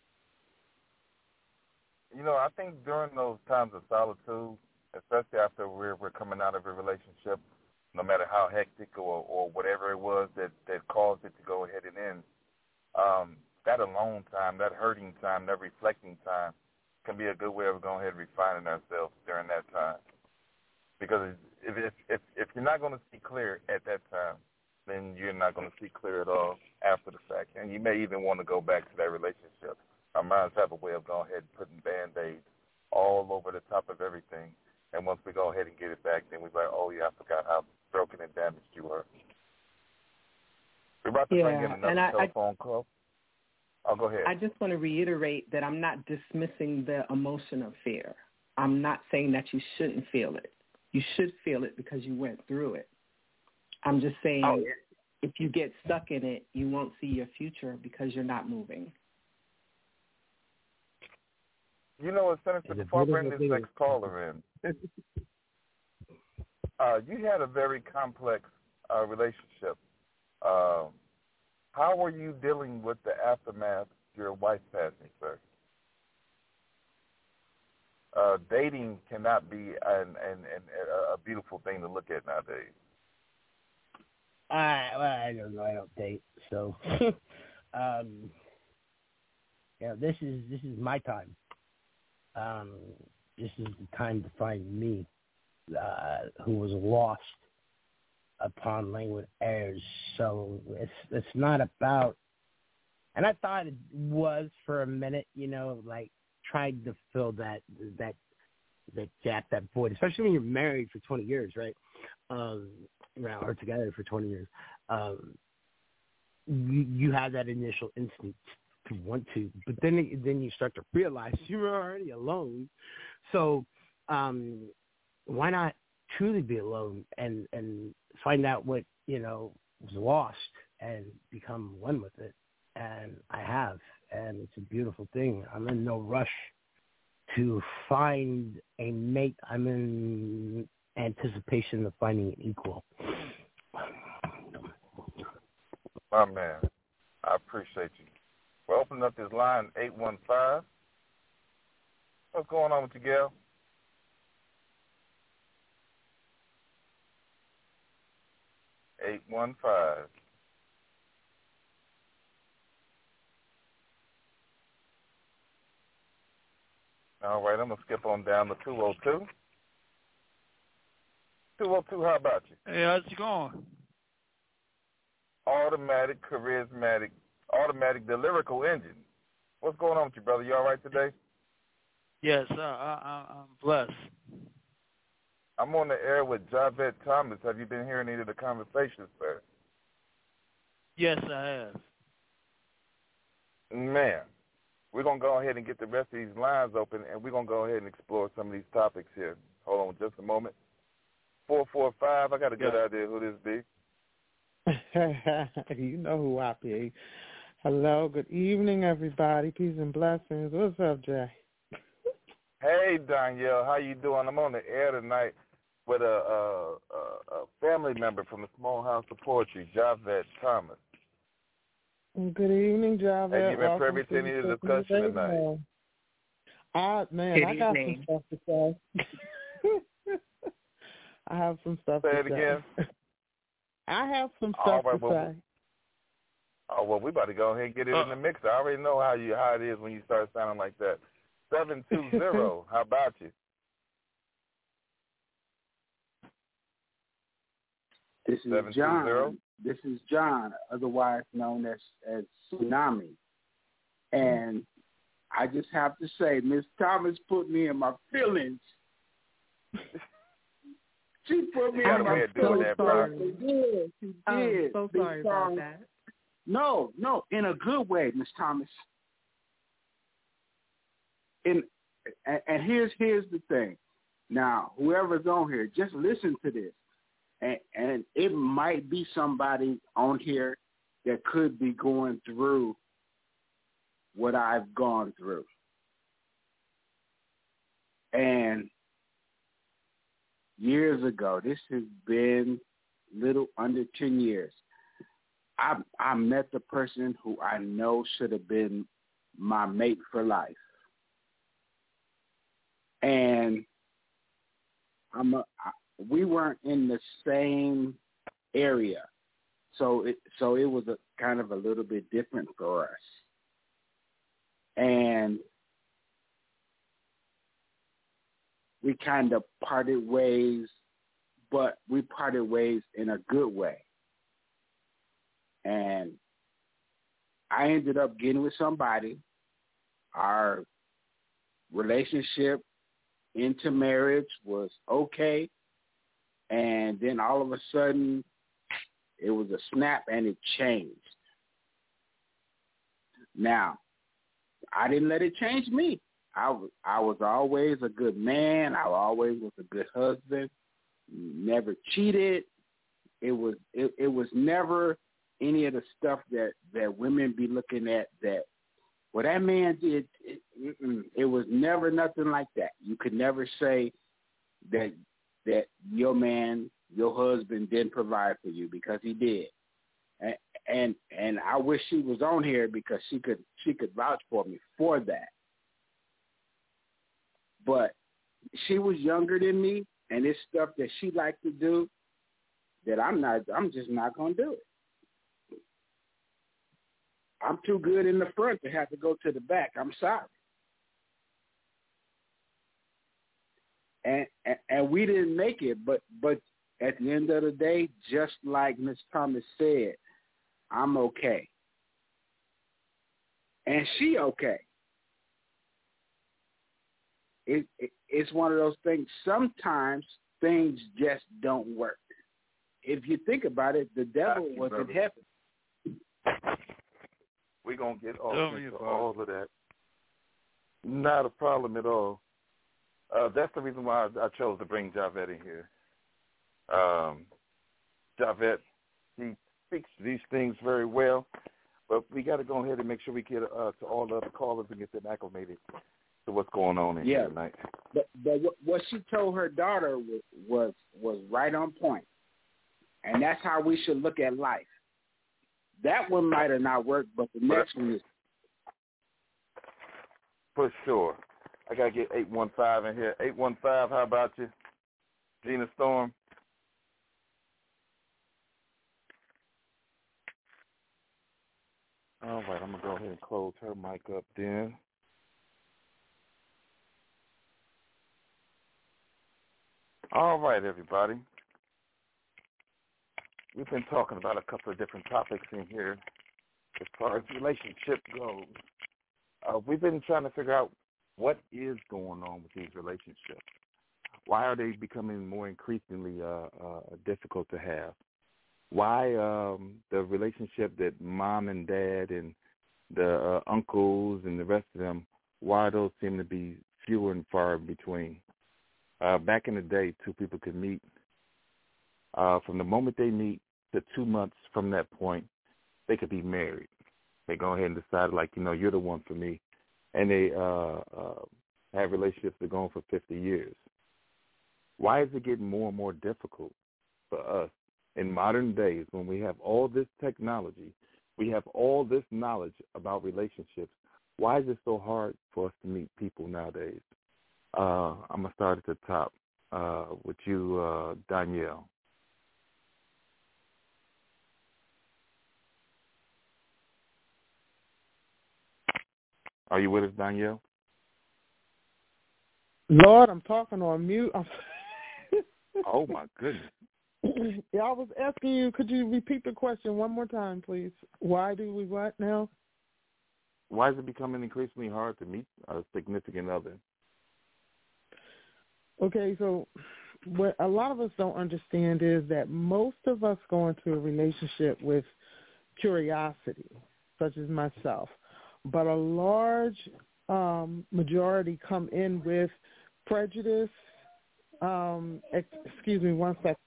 You know, I think during those times of solitude, especially after we're we're coming out of a relationship, no matter how hectic or, or whatever it was that, that caused it to go ahead and end, um, that alone time, that hurting time, that reflecting time can be a good way of going ahead and refining ourselves during that time. Because if if if, if you're not going to see clear at that time, then you're not going to see clear at all after the fact. And you may even want to go back to that relationship. Our minds have a way of going ahead and putting Band-Aids all over the top of everything. And once we go ahead and get it back, then we're like, oh, yeah, I forgot how broken and damaged you were. We're about to yeah, bring in another I, telephone I, call. Oh, go ahead. I just want to reiterate that I'm not dismissing the emotion of fear. I'm not saying that you shouldn't feel it. You should feel it because you went through it. I'm just saying oh, yeah. if you get stuck in it, you won't see your future because you're not moving. You know what, Senator, before I bring this next caller in, uh, you had a very complex uh, relationship. Uh, how were you dealing with the aftermath of your wife passing, sir? Uh, dating cannot be an, an, an, a beautiful thing to look at nowadays. I, well, I don't know. I don't date, so um, yeah. This is this is my time. Um, this is the time to find me, uh, who was lost upon languid airs. So it's it's not about, and I thought it was for a minute, you know, like trying to fill that that that gap, that void, especially when you're married for twenty years, right? Um, or together for twenty years. Um, you, you have that initial instinct to want to, but then then you start to realize you're already alone. So um, why not truly be alone and, and find out what, you know, was lost and become one with it? And I have, and it's a beautiful thing. I'm in no rush to find a mate. I'm in anticipation of finding an equal. My man, I appreciate you. We're opening up this line, eight one five. What's going on with you, Gail? eight one five. All right, I'm going to skip on down to two oh two. two oh two, how about you? Hey, how's it going? Automatic, charismatic, automatic, the lyrical engine. What's going on with you, brother? You all right today? Yes, uh, I, I, I'm blessed. I'm on the air with Javette Thomas. Have you been hearing any of the conversations, sir? Yes, I have. Man, we're going to go ahead and get the rest of these lines open, and we're going to go ahead and explore some of these topics here. Hold on just a moment. four four five, I got a good yeah. idea who this be. You know who I be. Hello, good evening, everybody. Peace and blessings. What's up, Jay? Hey, Danielle, how you doing? I'm on the air tonight with a, a, a family member from the Small House of Poetry, Javette Thomas. Good evening, Javette. Have you been privy to any of the discussion tonight? I, man, good I got evening. some stuff to say. I have some stuff say to it say. again. I have some stuff right, to well, say. Oh, well, we about to go ahead and get it uh, in the mix. I already know how you how it is when you start sounding like that. seven two zero, how about you? This is John. This is John, otherwise known as, as Tsunami. And I just have to say, Miss Thomas put me in my feelings. She put me in my feelings. Sorry. She did. She did. I'm so sorry because, about that. No, no, in a good way, Miss Thomas. In, and, and here's here's the thing. Now, whoever's on here, just listen to this. And, and it might be somebody on here that could be going through what I've gone through. And years ago, this has been little under ten years, I, I met the person who I know should have been my mate for life. And I'm a, I, we weren't in the same area, so it so it was a kind of a little bit different for us. And we kind of parted ways, but we parted ways in a good way. And I ended up getting with somebody. Our relationship into marriage was okay. And then all of a sudden, it was a snap and it changed. Now, I didn't let it change me. I was, I was always a good man. I always was a good husband. Never cheated. It was it, it was never any of the stuff that, that women be looking at that, well, that man did, mm-mm. It was never nothing like that. You could never say that that your man, your husband didn't provide for you, because he did. And and, and I wish she was on here, because she could she could vouch for me for that. But she was younger than me, and it's stuff that she liked to do that I'm not. I'm just not gonna do it. I'm too good in the front to have to go to the back. I'm sorry. And, and and we didn't make it, but but at the end of the day, just like Miss Thomas said, I'm okay, and she okay. It, it it's one of those things. Sometimes things just don't work. If you think about it, the devil you, was brother. in heaven. We're going to get all, Tell me into about all of that. Not a problem at all. Uh, that's the reason why I, I chose to bring Javette in here. Um, Javette, he speaks these things very well, but we got to go ahead and make sure we get uh, to all the other callers and get them acclimated to what's going on in Yeah. here tonight. But but what, what she told her daughter was, was was right on point, and that's how we should look at life. That one might have not worked, but the next one is for sure. I got to get eight one five in here. eight one five, how about you? Gina Storm. All right, I'm going to go ahead and close her mic up then. All right, everybody. We've been talking about a couple of different topics in here as far as relationship goes. Uh, we've been trying to figure out what is going on with these relationships. Why are they becoming more increasingly uh, uh, difficult to have? Why um, the relationship that mom and dad and the uh, uncles and the rest of them, why those seem to be fewer and far in between? Uh, back in the day, two people could meet. Uh, from the moment they meet to two months from that point, they could be married. They go ahead and decide, like, you know, you're the one for me. And they uh, uh, have relationships that go on for fifty years. Why is it getting more and more difficult for us in modern days when we have all this technology, we have all this knowledge about relationships? Why is it so hard for us to meet people nowadays? Uh, I'm going to start at the top uh, with you, uh, Danielle. Are you with us, Danielle? Lord, I'm talking on mute. I'm Oh, my goodness. Yeah, I was asking you, could you repeat the question one more time, please? Why do we what now? Why is it becoming increasingly hard to meet a significant other? Okay, so what a lot of us don't understand is that most of us go into a relationship with curiosity, such as myself, but a large um, majority come in with prejudice. Um, ex- excuse me one second.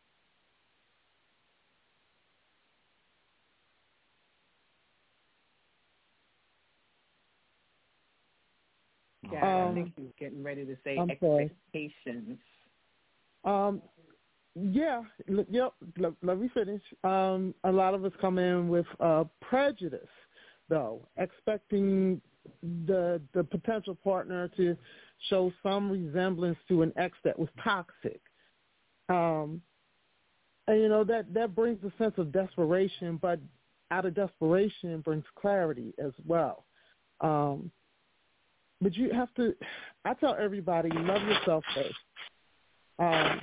Yeah, Um, I think he was getting ready to say I'm sorry. expectations. Um, yeah, l- yep. Let, let me finish. Um, a lot of us come in with uh, prejudice, though, expecting the the potential partner to show some resemblance to an ex that was toxic. Um, and you know that that brings a sense of desperation, but out of desperation brings clarity as well. Um, But you have to, I tell everybody, love yourself first. Um,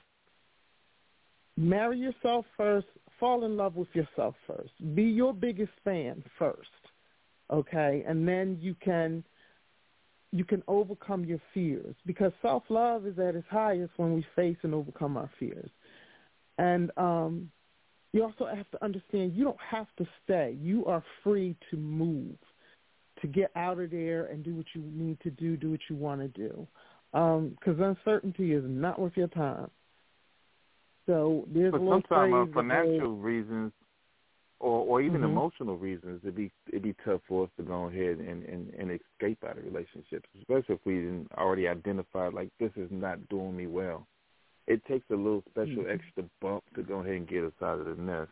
marry yourself first. Fall in love with yourself first. Be your biggest fan first, okay? And then you can you can overcome your fears, because self-love is at its highest when we face and overcome our fears. And um, you also have to understand you don't have to stay. You are free to move, to get out of there and do what you need to do, do what you want to do. Because um, uncertainty is not worth your time. So there's but a little sometimes phrase uh, financial goes, reasons, or, or even mm-hmm. emotional reasons, it'd be it'd be tough for us to go ahead and, and, and escape out of relationships, especially if we didn't already identify like this is not doing me well. It takes a little special mm-hmm. extra bump to go ahead and get us out of the nest.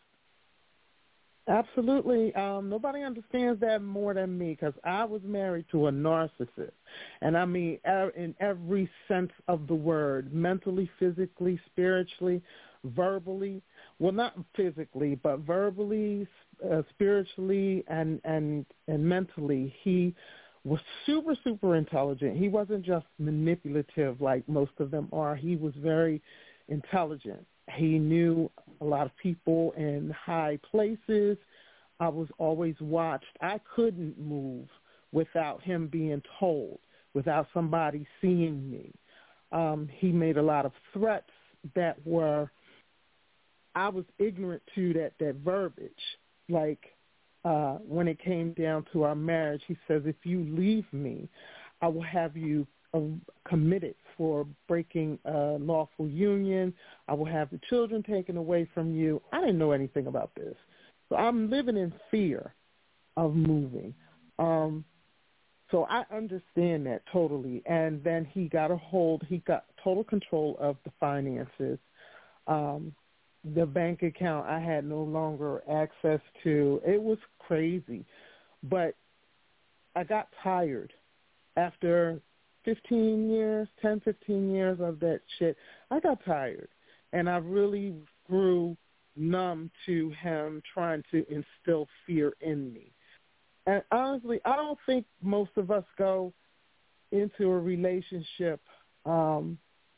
Absolutely. Um, nobody understands that more than me because I was married to a narcissist. And I mean in every sense of the word, mentally, physically, spiritually, verbally. Well, not physically, but verbally, uh, spiritually, and, and, and mentally. He was super, super intelligent. He wasn't just manipulative like most of them are. He was very intelligent. He knew a lot of people in high places. I was always watched. I couldn't move without him being told, without somebody seeing me. Um, he made a lot of threats that were, I was ignorant to that, that verbiage. Like uh, when it came down to our marriage, he says, if you leave me, I will have you uh, committed for breaking a lawful union. I will have the children taken away from you. I didn't know anything about this. So I'm living in fear of moving. Um, so I understand that totally. And then he got a hold, he got total control of the finances. Um, the bank account I had no longer access to. It was crazy. But I got tired after fifteen years, ten, fifteen years of that shit. I got tired, and I really grew numb to him trying to instill fear in me. And honestly, I don't think most of us go into a relationship. Um,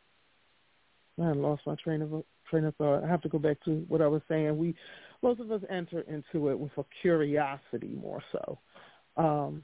I lost my train of train of thought. I have to go back to what I was saying. We, most of us enter into it with a curiosity more so. Um,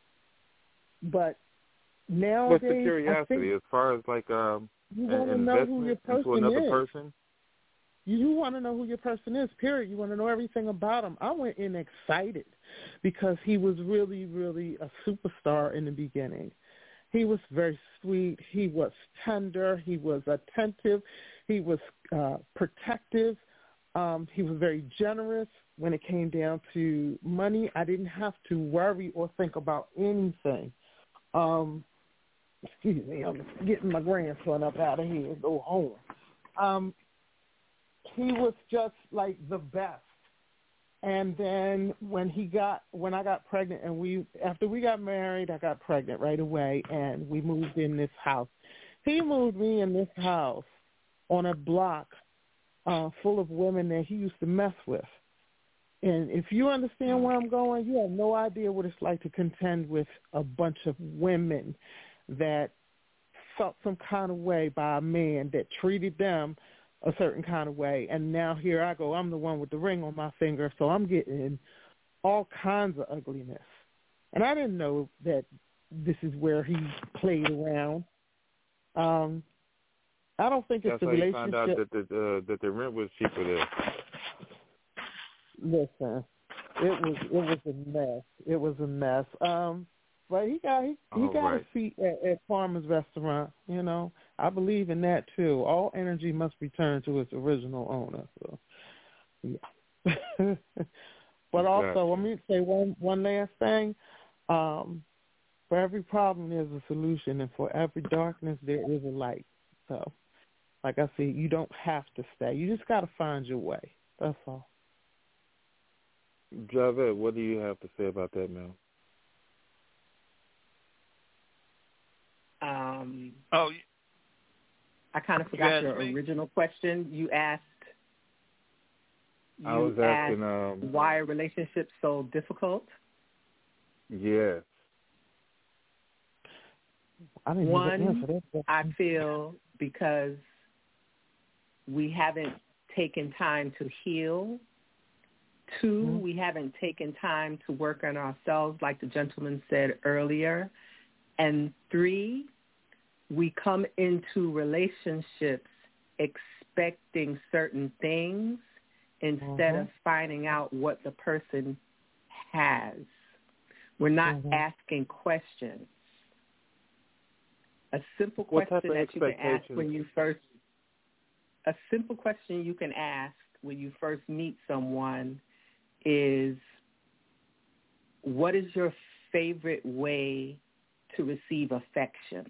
but nowadays, what's the curiosity as far as like um, you an want to know who your investment person into another is. person? You want to know who your person is, period. You want to know everything about him. I went in excited because he was really, really a superstar in the beginning. He was very sweet. He was tender. He was attentive. He was uh, protective. Um, he was very generous. When it came down to money, I didn't have to worry or think about anything. Um, excuse me, I'm getting my grandson up out of here and go home. Um, he was just like the best. And then when he got, when I got pregnant and we, after we got married, I got pregnant right away and we moved in this house. He moved me in this house on a block uh, full of women that he used to mess with. And if you understand where I'm going, you have no idea what it's like to contend with a bunch of women that felt some kind of way by a man that treated them a certain kind of way. And now here I go. I'm the one with the ring on my finger, so I'm getting all kinds of ugliness. And I didn't know that this is where he played around. Um, I don't think it's That's the how you relationship. found out that the uh, that the rent was cheaper there. Listen, it was it was a mess. It was a mess. Um, but he got he, he oh, got right. a seat at, at Farmer's Restaurant. You know, I believe in that too. All energy must return to its original owner. So, yeah. But also, let me say one one last thing. Um, for every problem, there's a solution, and for every darkness, there is a light. So, like I said, you don't have to stay. You just got to find your way. That's all. Javette, what do you have to say about that, man? Um, oh, I kind of forgot you your me? original question. You asked. You I was asking asked um, why are relationships so difficult? Yes. I didn't One, I feel because we haven't taken time to heal. Two, mm-hmm. we haven't taken time to work on ourselves, like the gentleman said earlier. And three, we come into relationships expecting certain things instead mm-hmm. of finding out what the person has. We're not mm-hmm. asking questions. A simple question that you can ask when you first, a simple question you can ask when you first meet someone is, what is your favorite way to receive affection?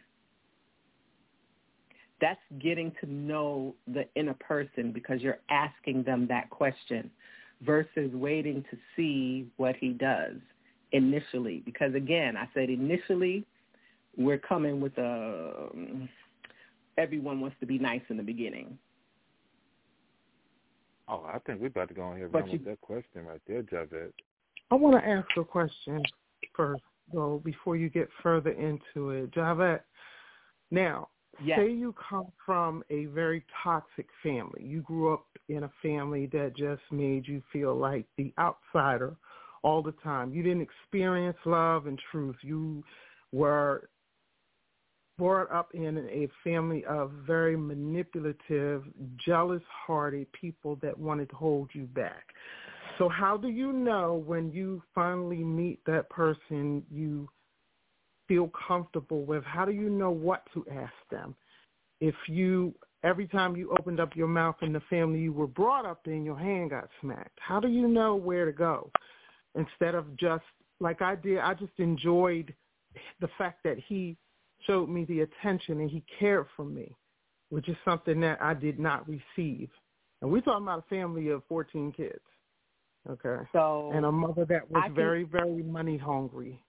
That's getting to know the inner person because you're asking them that question versus waiting to see what he does initially. Because, again, I said initially we're coming with a um, everyone wants to be nice in the beginning. Oh, I think we're about to go on here and But run you- with that question right there, Javette. I want to ask a question first, though, before you get further into it. Javette, now, Yes. say you come from a very toxic family. You grew up in a family that just made you feel like the outsider all the time. You didn't experience love and truth. You were brought up in a family of very manipulative, jealous-hearted people that wanted to hold you back. So how do you know when you finally meet that person you feel comfortable with? How do you know what to ask them? If you, every time you opened up your mouth in the family you were brought up in, your hand got smacked. How do you know where to go? Instead of just, like I did, I just enjoyed the fact that he showed me the attention and he cared for me, which is something that I did not receive. And we're talking about a family of fourteen kids, okay? So and a mother that was I can- very, very money hungry.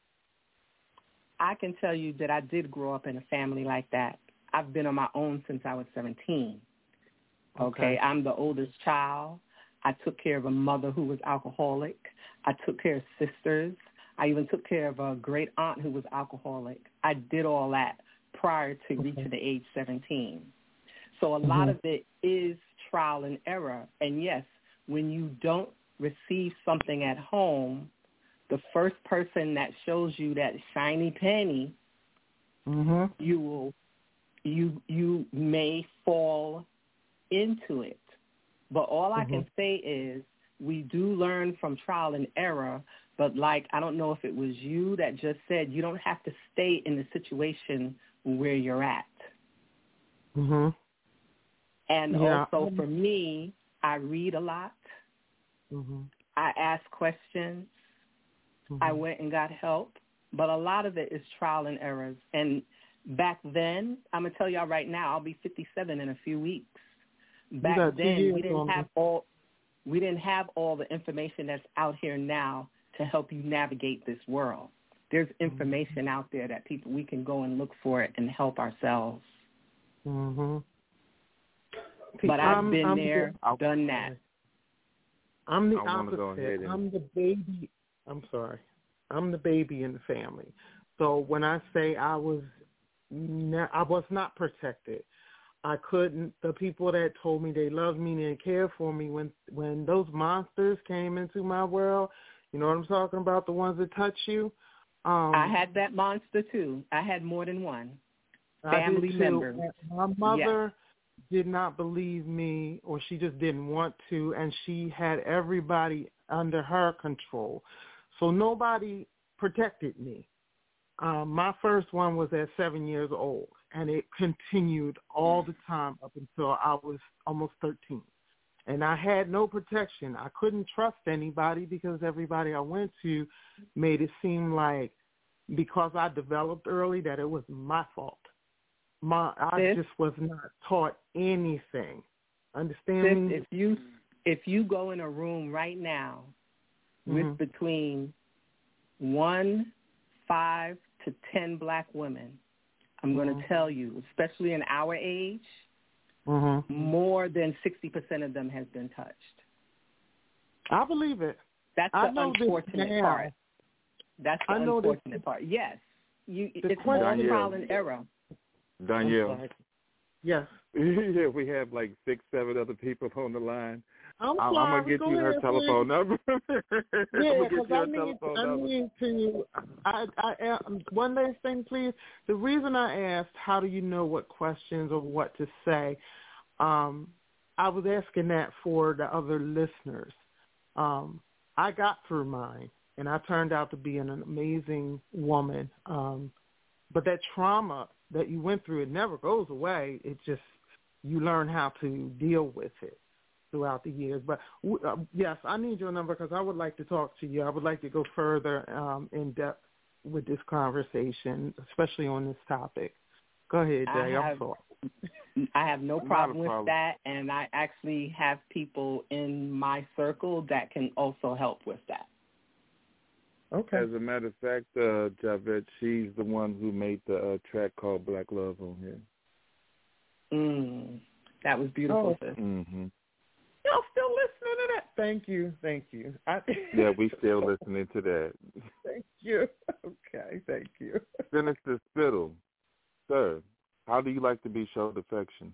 I can tell you that I did grow up in a family like that. I've been on my own since I was seventeen. Okay, Okay. I'm the oldest child. I took care of a mother who was alcoholic. I took care of sisters. I even took care of a great aunt who was alcoholic. I did all that prior to Okay. reaching the age seventeen. So a lot Mhm. of it is trial and error. And yes, when you don't receive something at home, the first person that shows you that shiny penny, Mhm. you will, you you may fall into it. But all I can say is we do learn from trial and error. But like, I don't know if it was you that just said you don't have to stay in the situation where you're at. Mhm. And Yeah. also for me, I read a lot. Mhm. I ask questions. I went and got help. But a lot of it is trial and errors. And back then, I'm going to tell y'all right now, I'll be fifty-seven in a few weeks. Back got two then, years we didn't on have me. all we didn't have all the information that's out here now to help you navigate this world. There's information out there that people we can go and look for it and help ourselves. Mhm. But I've I'm- been I'm there, the- done that. I'm the I wanna go opposite. ahead and- I'm the baby. I'm sorry. I'm the baby in the family. So when I say I was, ne- I was not protected. I couldn't. The people that told me they loved me and cared for me, when when those monsters came into my world, you know what I'm talking about? The ones that touch you. Um, I had that monster too. I had more than one. I Family did too. members. My mother did not believe me, or she just didn't want to, and she had everybody under her control. So nobody protected me. Um, my first one was at seven years old, and it continued all the time up until I was almost thirteen. And I had no protection. I couldn't trust anybody because everybody I went to made it seem like because I developed early that it was my fault. My I Sis? just was not taught anything. Understand Sis, me? if you if you go in a room right now with Mhm. between one, five to ten black women, I'm going Mhm. to tell you, especially in our age, Mhm. more than sixty percent of them has been touched. I believe it. That's I the know this unfortunate now. part. That's the I know this- unfortunate part. Yes, you. The It's all question- trial and error. Danielle. I'm sorry. Yes. Yeah, we have like six, seven other people on the line. I'm I'm, sorry. I'm gonna get Go you her ahead, telephone please. number. I'm Yeah, gonna get because you I her need, telephone I number. need to. I, I, um, one last thing, please. The reason I asked, how do you know what questions or what to say? Um, I was asking that for the other listeners. Um, I got through mine, and I turned out to be an amazing woman. Um, but that trauma that you went through, it never goes away. It just, you learn how to deal with it. throughout the years. But uh, yes, I need your number because I would like to talk to you. I would like to go further um, in depth with this conversation, especially on this topic. Go ahead, Jay. I I'm have, sorry. I have no problem with problem. that, and I actually have people in my circle that can also help with that. Okay. As a matter of fact, uh, Javette, she's the one who made the uh, track called Black Love on here. Mm, that was beautiful, Oh. sis. Mm-hmm. Y'all still listening to that? Thank you. Thank you. I, Yeah, we still listening to that. Thank you. Okay, thank you. Sinister Spittle. Sir, how do you like to be showed affection?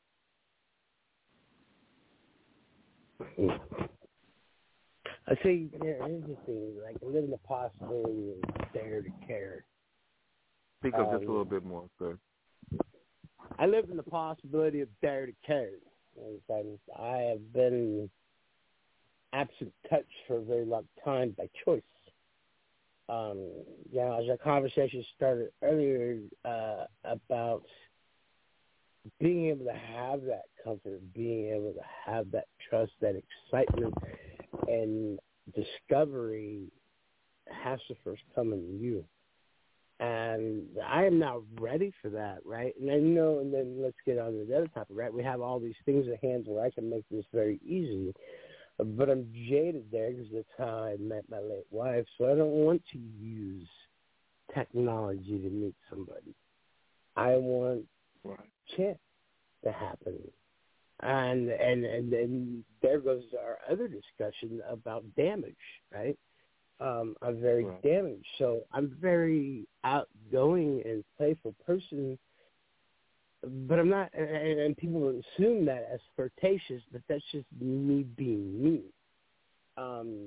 I see, yeah, here's the thing, like living the possibility of dare to care. Speak up um, just a little bit more, sir. I live in the possibility of dare to care. And I have been absent touch for a very long time by choice. Um, you know, as our conversation started earlier uh, about being able to have that comfort, being able to have that trust, that excitement, and discovery has to first come in you. And I am now ready for that, right? And then, you know, and then let's get on to the other topic, right? We have all these things at hand where I can make this very easy. But I'm jaded there because that's how I met my late wife. So I don't want to use technology to meet somebody. I want right. chance to happen. And, and, and then there goes our other discussion about damage, right? Um, I'm very right. damaged. So I'm very outgoing and playful person, but I'm not, and, and people assume that as flirtatious, but that's just me being me. Um,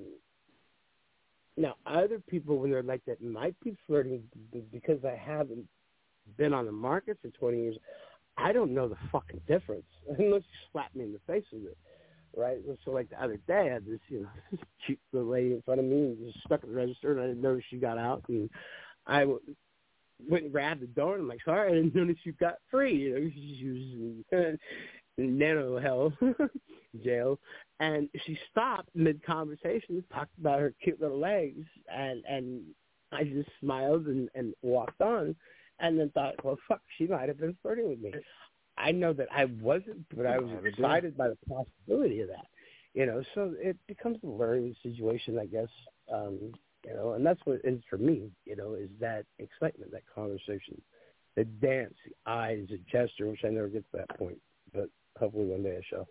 now, other people, when they're like that, might be flirting because I haven't been on the market for twenty years. I don't know the fucking difference unless you slap me in the face with it. Right, so like the other day, I had this, you know, cute little lady in front of me and just stuck at the register, and I didn't notice she got out, and I w- went and grabbed the door, and I'm like, sorry, I didn't notice you got free. You know, she was in nano hell, jail, and she stopped mid-conversation, talked about her cute little legs, and and I just smiled and, and walked on, and then thought, well, fuck, she might have been flirting with me. I know that I wasn't, but I was excited by the possibility of that, you know. So it becomes a learning situation, I guess, um, you know. And that's what it is for me, you know, is that excitement, that conversation, the dance, the eyes, the gesture, which I never get to that point, but hopefully one day I shall.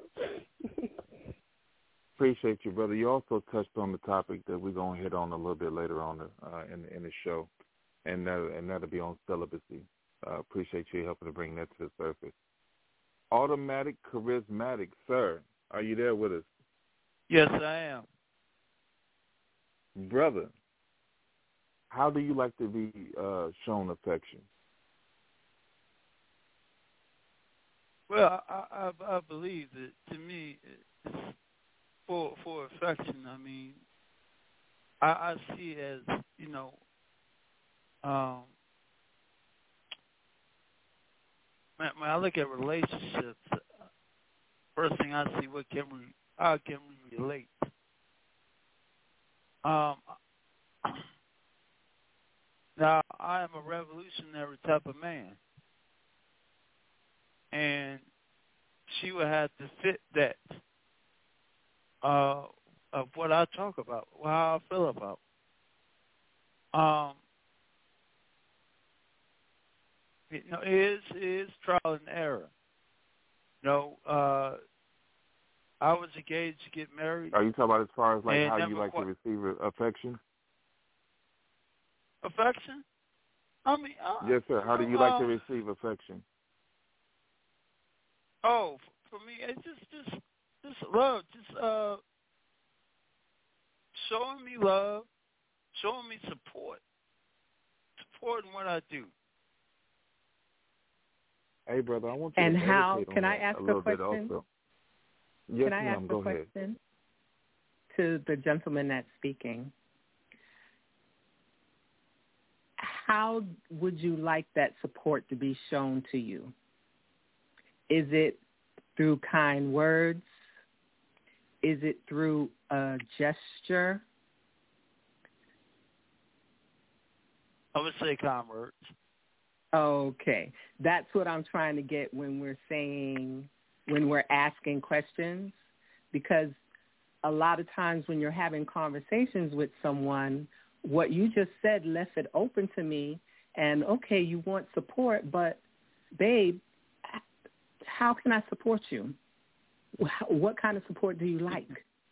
Appreciate you, brother. You also touched on the topic that we're gonna hit on a little bit later on the, uh, in in the show, and that and that'll be on celibacy. Uh, appreciate you helping to bring that to the surface. Automatic Charismatic, sir. Are you there with us? Yes, I am. Brother, how do you like to be uh, shown affection? Well, I, I, I believe that to me, it's for for affection, I mean, I, I see it as, you know, um, when I look at relationships, first thing I see, what can we, how can we relate? Um, now, I am a revolutionary type of man, and she would have to fit that uh, of what I talk about, how I feel about. Um, You know, it is, it is trial and error. You know, uh, I was engaged to get married. Are you talking about as far as like and how you like quite, to receive affection? Affection? I mean, uh, yes, sir. How do you uh, like to receive affection? Oh, for me, it's just, just, just love. Just uh, showing me love, showing me support, supporting what I do. Hey, brother, I want you and to how meditate on can I that ask a little a question? bit also. Yes, can I ma'am, ask go a question ahead. to the gentleman that's speaking? How would you like that support to be shown to you? Is it through kind words, is it through a gesture? I would say kind words. Okay. That's what I'm trying to get when we're saying, when we're asking questions, because a lot of times when you're having conversations with someone, what you just said left it open to me, and okay, you want support, but babe, how can I support you? What kind of support do you like?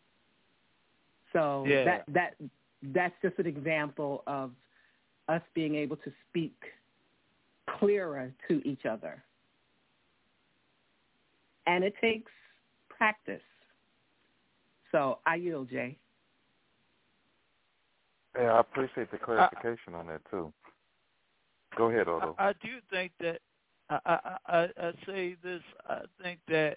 So yeah. that that that's just an example of us being able to speak clearer to each other. And it takes practice. So I yield, Jay. Yeah, I appreciate the clarification I, on that, too. Go ahead, Otto. I, I do think that, I, I, I, I say this, I think that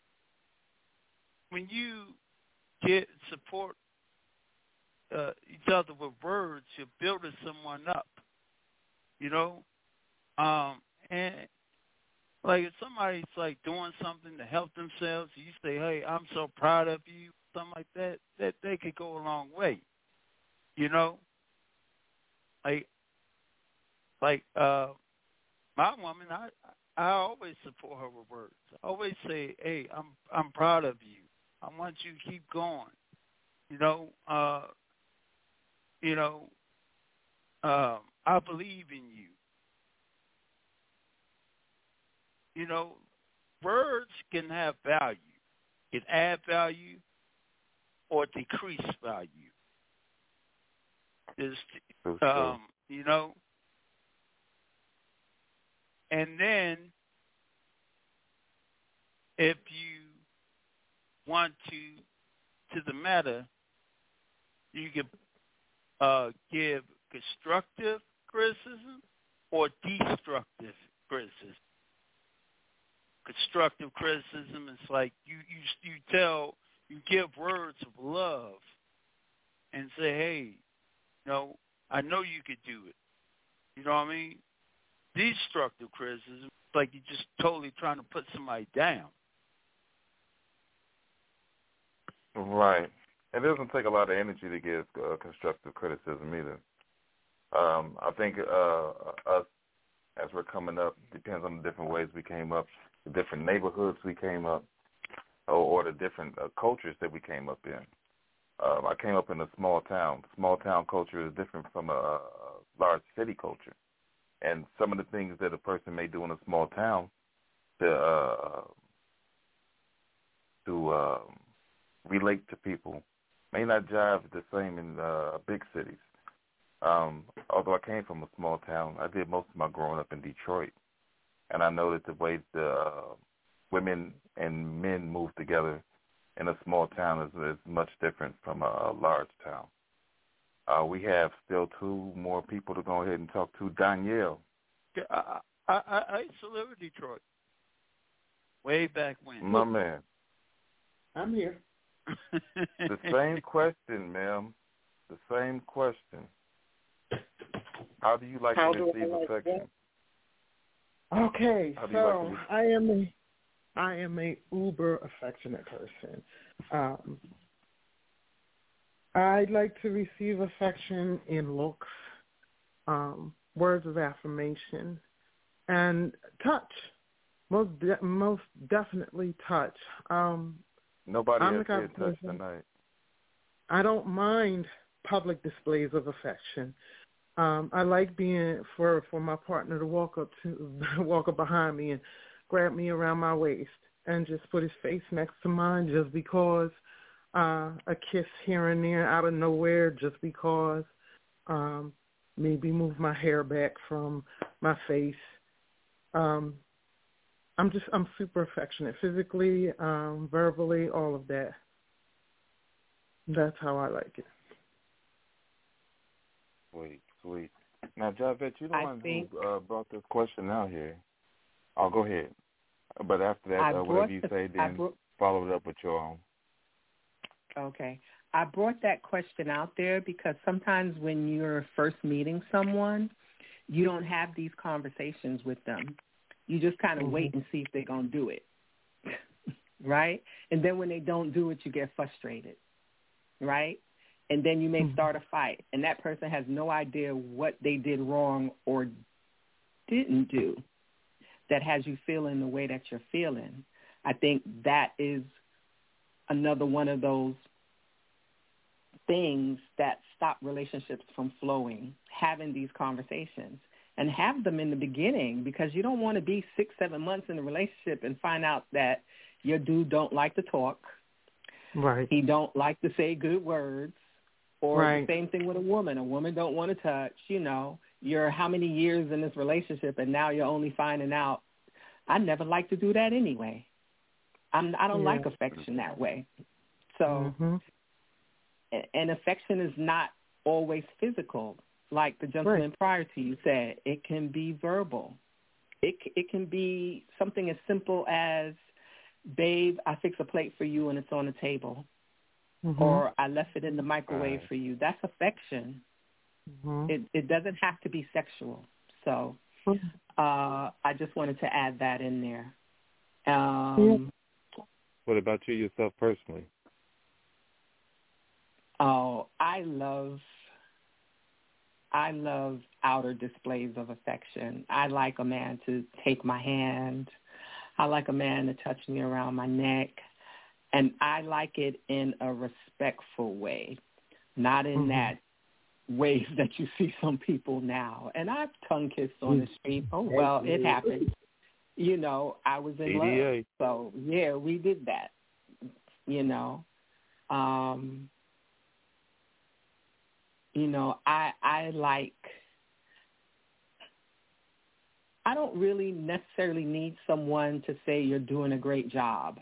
when you get support uh, each other with words, you're building someone up, you know? Um, and like if somebody's like doing something to help themselves, you say, hey, I'm so proud of you, something like that, that they could go a long way, you know? Like, like uh, my woman, I I always support her with words. I always say, hey, I'm I'm proud of you. I want you to keep going. You know, uh, you know, um, I believe in you. You know, words can have value, can add value or decrease value. Is um, you know, and then if you want to, to the matter, you can uh, give constructive criticism or destructive criticism. Constructive criticism is like you, you, you tell, you give words of love and say, hey, you know, I know you could do it. You know what I mean? Destructive criticism is like you're just totally trying to put somebody down. Right. It doesn't take a lot of energy to give uh, constructive criticism either. Um, I think uh, us, as we're coming up, depends on the different ways we came up, the different neighborhoods we came up, or, or the different uh, cultures that we came up in. Uh, I came up in a small town. Small town culture is different from a, a large city culture. And some of the things that a person may do in a small town to uh, to uh, relate to people may not jive the same in uh, big cities. Um, although I came from a small town, I did most of my growing up in Detroit, and I know that the way the uh, women and men move together in a small town is, is much different from a, a large town. Uh, we have still two more people to go ahead and talk to. Danielle. Yeah, I, I, I used to live in Detroit way back when. My man. I'm here. The same question, ma'am. The same question. How do you like How to do receive I like affection? That? Okay, How do so you like to I am a, I am a uber affectionate person. Um, I like to receive affection in looks, um, words of affirmation, and touch. Most de- most definitely touch. Um, Nobody I'm has the said touch tonight. I don't mind public displays of affection. Um, I like being for, for my partner to walk up to walk up behind me and grab me around my waist and just put his face next to mine just because. Uh, a kiss here and there out of nowhere just because. Um, maybe move my hair back from my face. Um, I'm just I'm super affectionate, physically, um, verbally, all of that. That's how I like it. Sweet, sweet. Now, Javette, you're the I one think, who uh, brought this question out here. I'll go ahead. But after that, uh, whatever you the, say, then brought, follow it up with your own. Okay. I brought that question out there because sometimes when you're first meeting someone, you don't have these conversations with them. You just kind of mm-hmm. wait and see if they're going to do it. right? And then when they don't do it, you get frustrated, right? And then you may mm-hmm. start a fight, and that person has no idea what they did wrong or didn't do that has you feeling the way that you're feeling. I think that is another one of those things that stop relationships from flowing, having these conversations. And have them in the beginning, because you don't want to be six, seven months in a relationship and find out that your dude don't like to talk. Right. He don't like to say good words. Or right. the same thing with a woman. A woman don't want to touch. You know, you're how many years in this relationship, and now you're only finding out, I never like to do that anyway. I'm, I don't yeah. like affection that way. So, mm-hmm. and affection is not always physical. Like the gentleman right. prior to you said, it can be verbal. It it can be something as simple as, babe, I fix a plate for you and it's on the table. Mm-hmm. Or I left it in the microwave right. for you. That's affection. Mm-hmm. It it doesn't have to be sexual. So uh, I just wanted to add that in there. Um, what about you yourself personally? Oh, I love... I love outer displays of affection. I like a man to take my hand. I like a man to touch me around my neck. And I like it in a respectful way, not in mm-hmm. that ways that you see some people now. And I've tongue-kissed on the street. Oh, well, it happened. You know, I was in love. So, yeah, we did that, you know. Um You know, I I like, I don't really necessarily need someone to say you're doing a great job,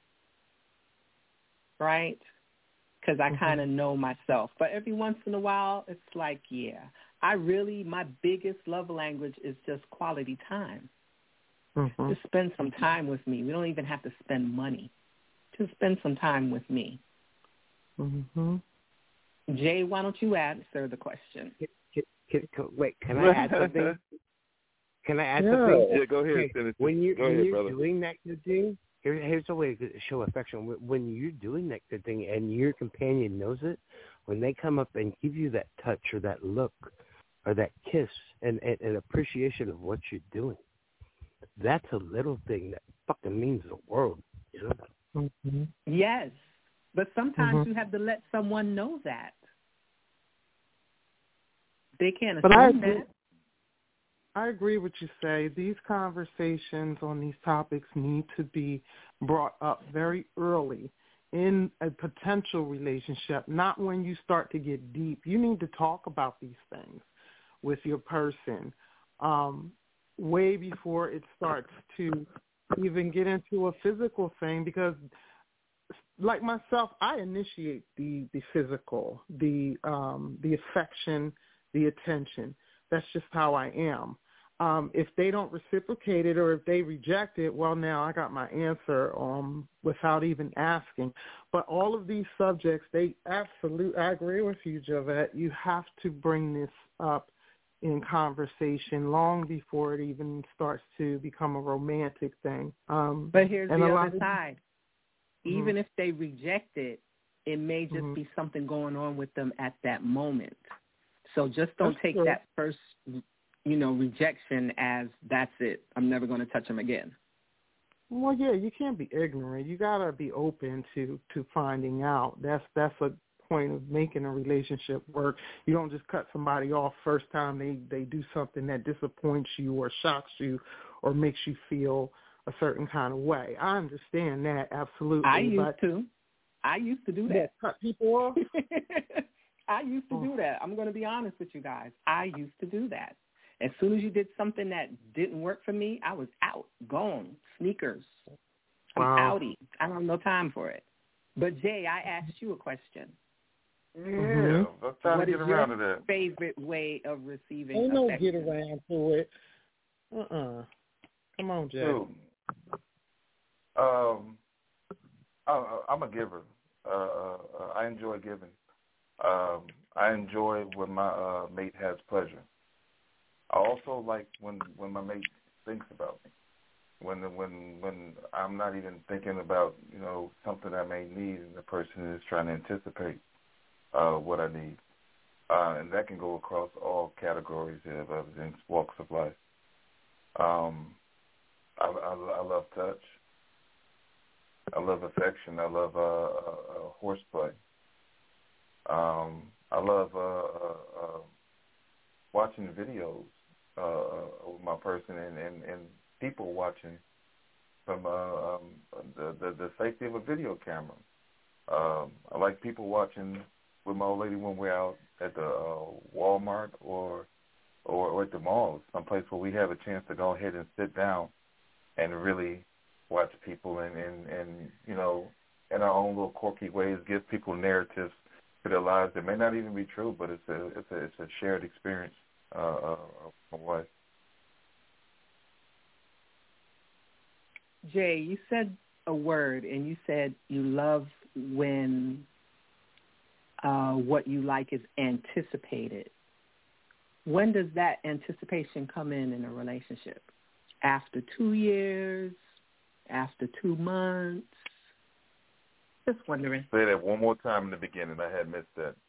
right? Because I mm-hmm. kind of know myself. But every once in a while, it's like, yeah, I really, my biggest love language is just quality time. Mm-hmm. Just spend some time with me. We don't even have to spend money. Just spend some time with me. Mm-hmm. Jay, why don't you answer the question? Can, can, can, wait, can I add something? Can I add yeah. something? Yeah, go ahead. Okay. When, you, go when ahead, you're brother. doing that good thing, here, here's a way to show affection. When you're doing that good thing and your companion knows it, when they come up and give you that touch or that look or that kiss and, and, and appreciation of what you're doing, that's a little thing that fucking means the world. You know? Mm-hmm. Yes. But sometimes mm-hmm. you have to let someone know that. They can't but I assume agree, that. I agree with you say. These conversations on these topics need to be brought up very early in a potential relationship, not when you start to get deep. You need to talk about these things with your person um, way before it starts to even get into a physical thing, because like myself, I initiate the, the physical, the um, the affection, the attention. That's just how I am. Um, if they don't reciprocate it or if they reject it, well, now I got my answer um, without even asking. But all of these subjects, they absolutely, I agree with you, Javette. You have to bring this up in conversation long before it even starts to become a romantic thing. Um, but here's and the a other lot side. Of, even mm-hmm. if they reject it, it may just mm-hmm. be something going on with them at that moment. So just don't That's take true. that first, you know, rejection as that's it. I'm never going to touch them again. Well, yeah, you can't be ignorant. You got to be open to, to finding out. That's that's a point of making a relationship work. You don't just cut somebody off first time they, they do something that disappoints you or shocks you or makes you feel a certain kind of way. I understand that, absolutely. I used but, to. I used to do that. Yeah, cut people off? I used to oh. do that. I'm going to be honest with you guys. I used to do that. As soon as you did something that didn't work for me, I was out, gone, sneakers. I'm wow. outie. I don't have no time for it. But, Jay, I asked you a question. Yeah, mm-hmm. I'm trying what to get is around your to that. favorite way of receiving Ain't affection? no get around to it. Uh-uh. Come on, Jay. Dude, um, I, I'm a giver. Uh, uh, I enjoy giving. Um, I enjoy when my uh, mate has pleasure. I also like when, when my mate thinks about me. when when when I'm not even thinking about, you know, something I may need, and the person is trying to anticipate uh, what I need, uh, and that can go across all categories of, of in walks of life. Um, I, I, I love touch. I love affection. I love uh, uh, horseplay. Um, I love uh, uh, uh, watching videos uh, with my person and, and, and people watching from uh, um, the, the the safety of a video camera. Um, I like people watching with my old lady when we're out at the uh, Walmart or, or or at the malls, someplace where we have a chance to go ahead and sit down and really watch people and, and, and you know, in our own little quirky ways, give people narratives to their lives that may not even be true, but it's a it's a it's a shared experience uh, of life. Jay, you said a word, and you said you love when uh, what you like is anticipated. When does that anticipation come in in a relationship? After two years? After two months? Just wondering. Say that one more time in the beginning. I had missed that.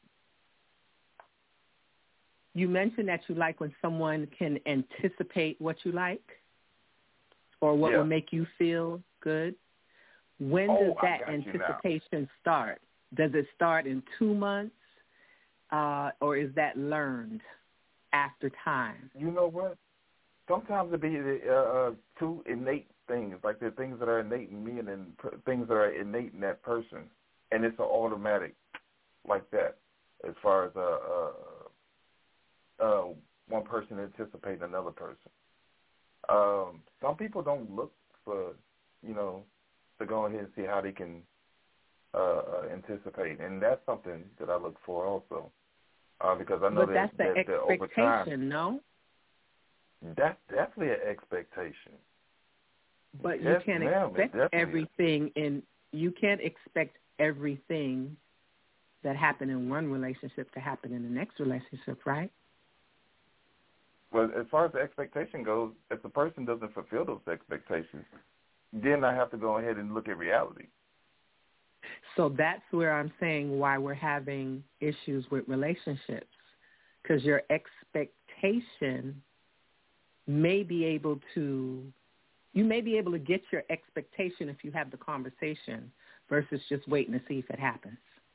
You mentioned that you like when someone can anticipate what you like or what yeah. will make you feel good. When oh, does that anticipation start? Does it start in two months uh, or is that learned after time? You know what? Sometimes it be uh, uh, two innate things, like there are things that are innate in me and then things that are innate in that person, and it's an automatic like that as far as uh, uh, uh, one person anticipating another person. Um, some people don't look for, you know, to go ahead and see how they can uh, anticipate, and that's something that I look for also, uh, because I know but that, that's that, the that over time, expectation, no? That's definitely an expectation. But yes, you can't ma'am, expect everything in you can't expect everything that happened in one relationship to happen in the next relationship, right? Well, as far as the expectation goes, if the person doesn't fulfill those expectations, then I have to go ahead and look at reality. So that's where I'm saying why we're having issues with relationships, because your expectation may be able to, you may be able to get your expectation if you have the conversation versus just waiting to see if it happens.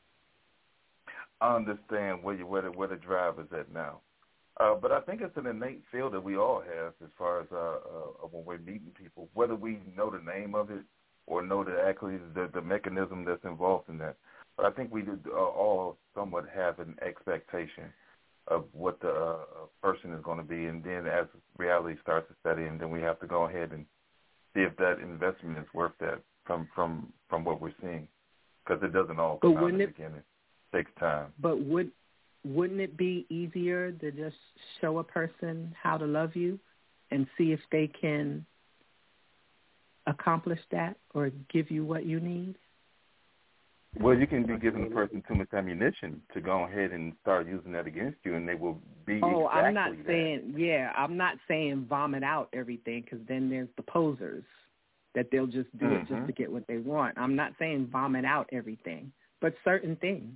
I understand where you where the, where the drive is at now. Uh, but I think it's an innate feel that we all have as far as uh, uh, when we're meeting people, whether we know the name of it or know the actually the, the mechanism that's involved in that. But I think we do, uh, all somewhat have an expectation of what the uh, person is going to be, and then as reality starts to set in, then we have to go ahead and see if that investment is worth that from from, from what we're seeing, because it doesn't all come out in the beginning. It takes time. But would wouldn't it be easier to just show a person how to love you and see if they can accomplish that or give you what you need? Well, you can be giving the person too much ammunition to go ahead and start using that against you, and they will be oh, exactly I'm not that. saying, yeah, I'm not saying vomit out everything, because then there's the posers that they'll just do mm-hmm. it just to get what they want. I'm not saying vomit out everything, but certain things.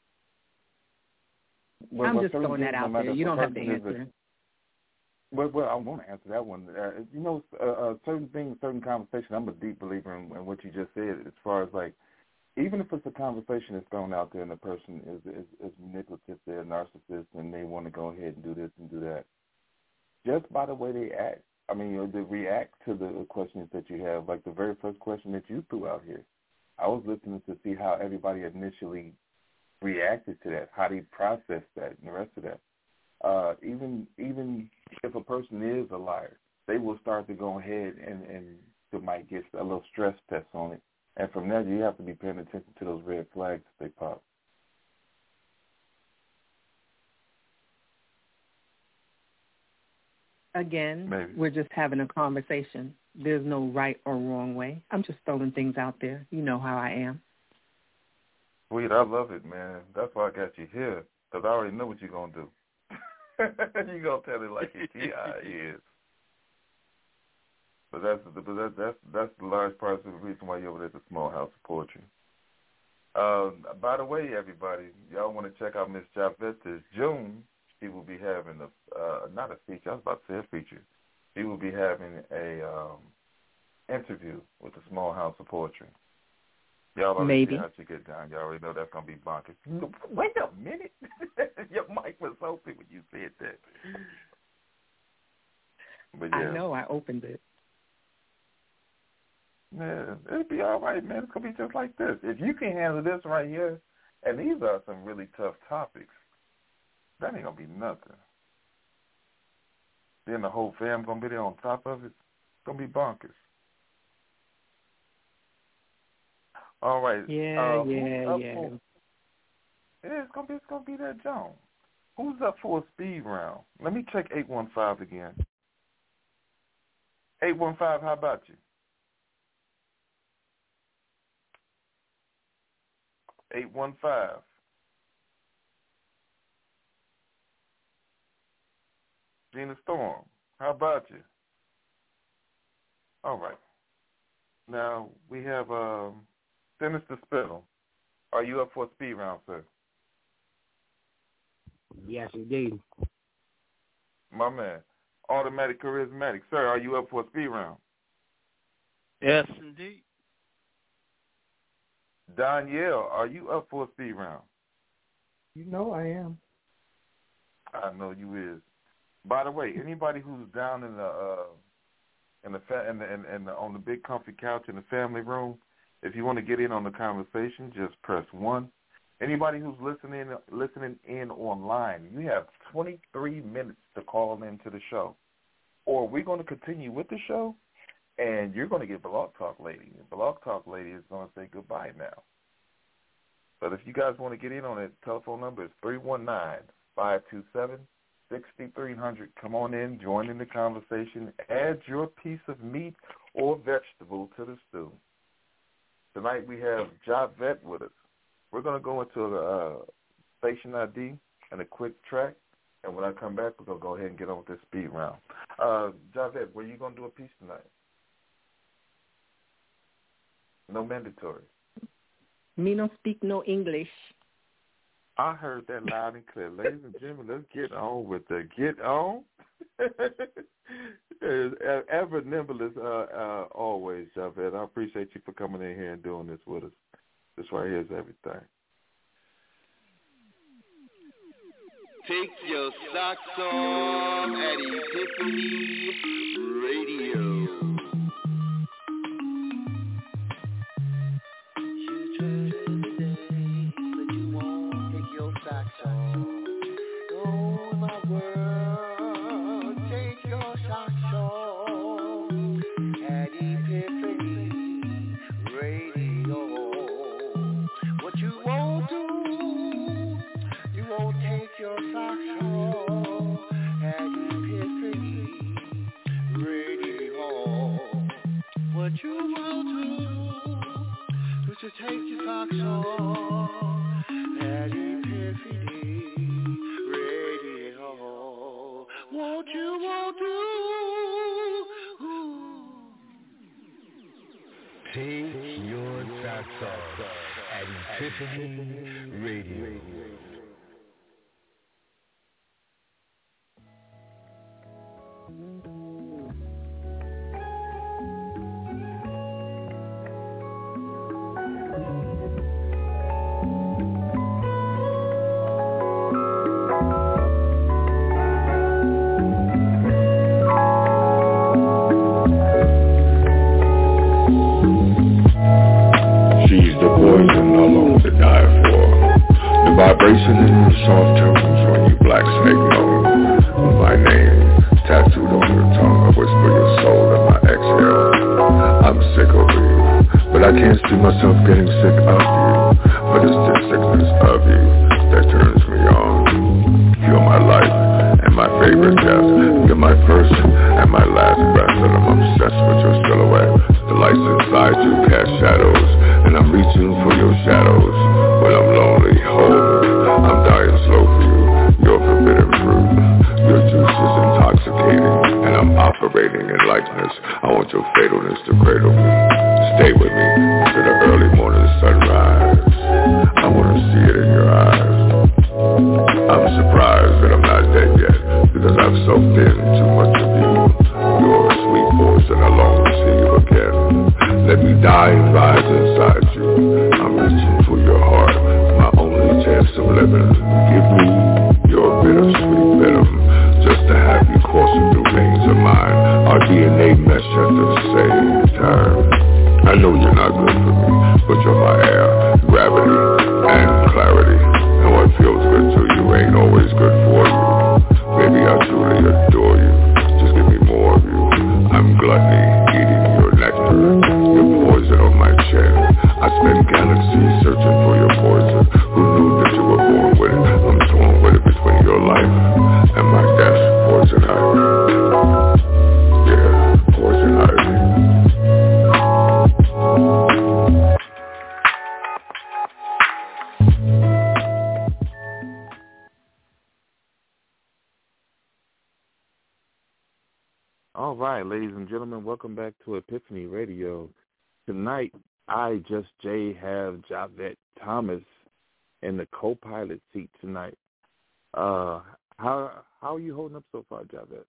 Well, I'm well, just throwing that out there. You don't have to answer. Well, well, I want to answer that one. Uh, you know, uh, uh, certain things, certain conversation, I'm a deep believer in, in what you just said as far as like, even if it's a conversation that's thrown out there and the person is, is, is manipulative, they're a narcissist, and they want to go ahead and do this and do that, just by the way they act, I mean, you know, they react to the questions that you have, like the very first question that you threw out here. I was listening to see how everybody initially reacted to that, how they processed that and the rest of that. Uh, even even if a person is a liar, they will start to go ahead and, and they might get a little stress test on it. And from there, you have to be paying attention to those red flags that they pop. Again, Maybe. We're just having a conversation. There's no right or wrong way. I'm just throwing things out there. You know how I am. Sweet, I love it, man. That's why I got you here, because I already know what you're going to do. You're going to tell it like it is. But that's but that, that's that's the large part of the reason why you're over there at the Small House of Poetry. Uh, by the way, everybody, y'all want to check out Miss Javette this June. She will be having a uh, not a feature. I was about to say a feature. She will be having a um, interview with the Small House of Poetry. Y'all already Maybe. see how she get down. Y'all already know that's gonna be bonkers. Wait a minute, your mic was open when you said that. But yeah. I know. I opened it. Yeah, it'll be all right, man. It's gonna be just like this. If you can handle this right here, and these are some really tough topics, that ain't gonna be nothing. Then the whole fam gonna be there on top of it. It's gonna be bonkers. All right. Yeah, uh, yeah, yeah. For, yeah, it's gonna be it's gonna be that John. Who's up for a speed round? Let me check eight one five again. Eight one five. How about you? Eight one five. Gina Storm. How about you? All right. Now we have um, Sinister Spittle. Are you up for a speed round, sir? Yes, indeed. My man. Automatic Charismatic. Sir, are you up for a speed round? Yes, indeed. Danielle, are you up for a speed round? You know I am. I know you is. By the way, anybody who's down in the uh, in the fa- in the, in, in the on the big comfy couch in the family room, if you want to get in on the conversation, just press one. Anybody who's listening listening in online, you have twenty-three minutes to call into the show, or we're going to continue with the show, and you're going to get Blog Talk Lady. Blog Talk Lady is going to say goodbye now. But if you guys want to get in on it, telephone number is three one nine, five two seven, six three zero zero. Come on in, join in the conversation, add your piece of meat or vegetable to the stew. Tonight we have Javette with us. We're going to go into a uh, station I D and a quick track, and when I come back, we're going to go ahead and get on with this speed round. Uh, Javette, were you going to do a piece tonight? No mandatory. Me no speak no English. I heard that loud and clear. Ladies and gentlemen, let's get on with the get on. Ever nimble as uh, uh, always, Javette. I appreciate you for coming in here and doing this with us. This right here is everything. Take your socks off at Epiphany Radio. Take your socks off at Epiphany Radio. Won't you, won't you? Take your socks off at Epiphany Radio. Vibration in your soft tones when you black snake moan. My name tattooed on your tongue, I whisper your soul in my exhale. I'm sick of you, but I can't see myself getting sick of you. But it's the sickness of you that turns me on. You're my life and my favorite death. You're my first and my last breath, and I'm obsessed with your silhouette. The lights inside you cast shadows, and I'm reaching for your shadows. When I'm lonely, hold, I'm dying slow for you. Your forbidden fruit, your juice is intoxicating, and I'm operating in likeness. I want your fatalness to cradle me. Stay with me to the early morning sunrise. I want to see it in your eyes. I'm surprised that I'm not dead yet, because I've soaked in too much of you. Your sweet voice, and I long to see you again. Let me die and rise inside you. I'm reaching for your heart, my only chance of living. Give me your bittersweet venom, just to have you coursing through veins of mine. Our D N A mesh at the same time. I know you're not good for me, but you're my air, gravity, and clarity. And what feels good to you ain't always good for you. Baby, I truly adore you. Just give me more of you. I'm gluttony, eating your nectar, your poison on my chin. I spent galaxies searching for your poison. Who knew that you were born with it? I'm torn with it between your life and my death. Poison ivy. Yeah, poison ivy. All right, ladies and gentlemen, welcome back to Epiphany Radio. Tonight, I, Just Jay, have Javette Thomas in the co-pilot seat tonight. Uh, how how are you holding up so far, Javette?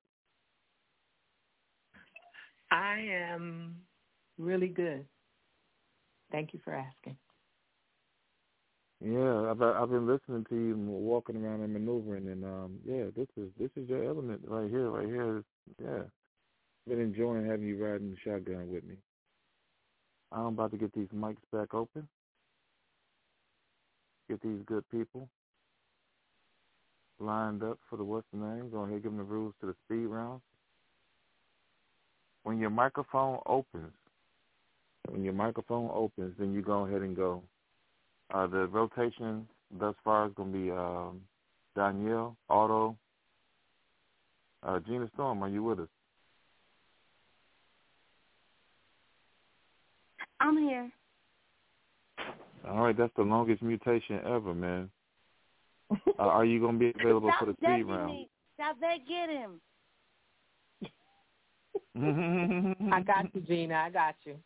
I am really good. Thank you for asking. Yeah, I've I've been listening to you walking around and maneuvering, and um, yeah, this is this is your element right here, right here. Yeah. Been enjoying having you riding the shotgun with me. I'm about to get these mics back open. Get these good people lined up for the what's the name. Go ahead and give them the rules to the speed round. When your microphone opens, when your microphone opens, then you go ahead and go. Uh, the rotation thus far is going to be um, Danielle, Otto, uh, Gina Storm. Are you with us? I'm here. All right, that's the longest mutation ever, man. Uh, are you going to be available Stop for the speed judging round? me. Stop that, get him. I got you, Gina. I got you.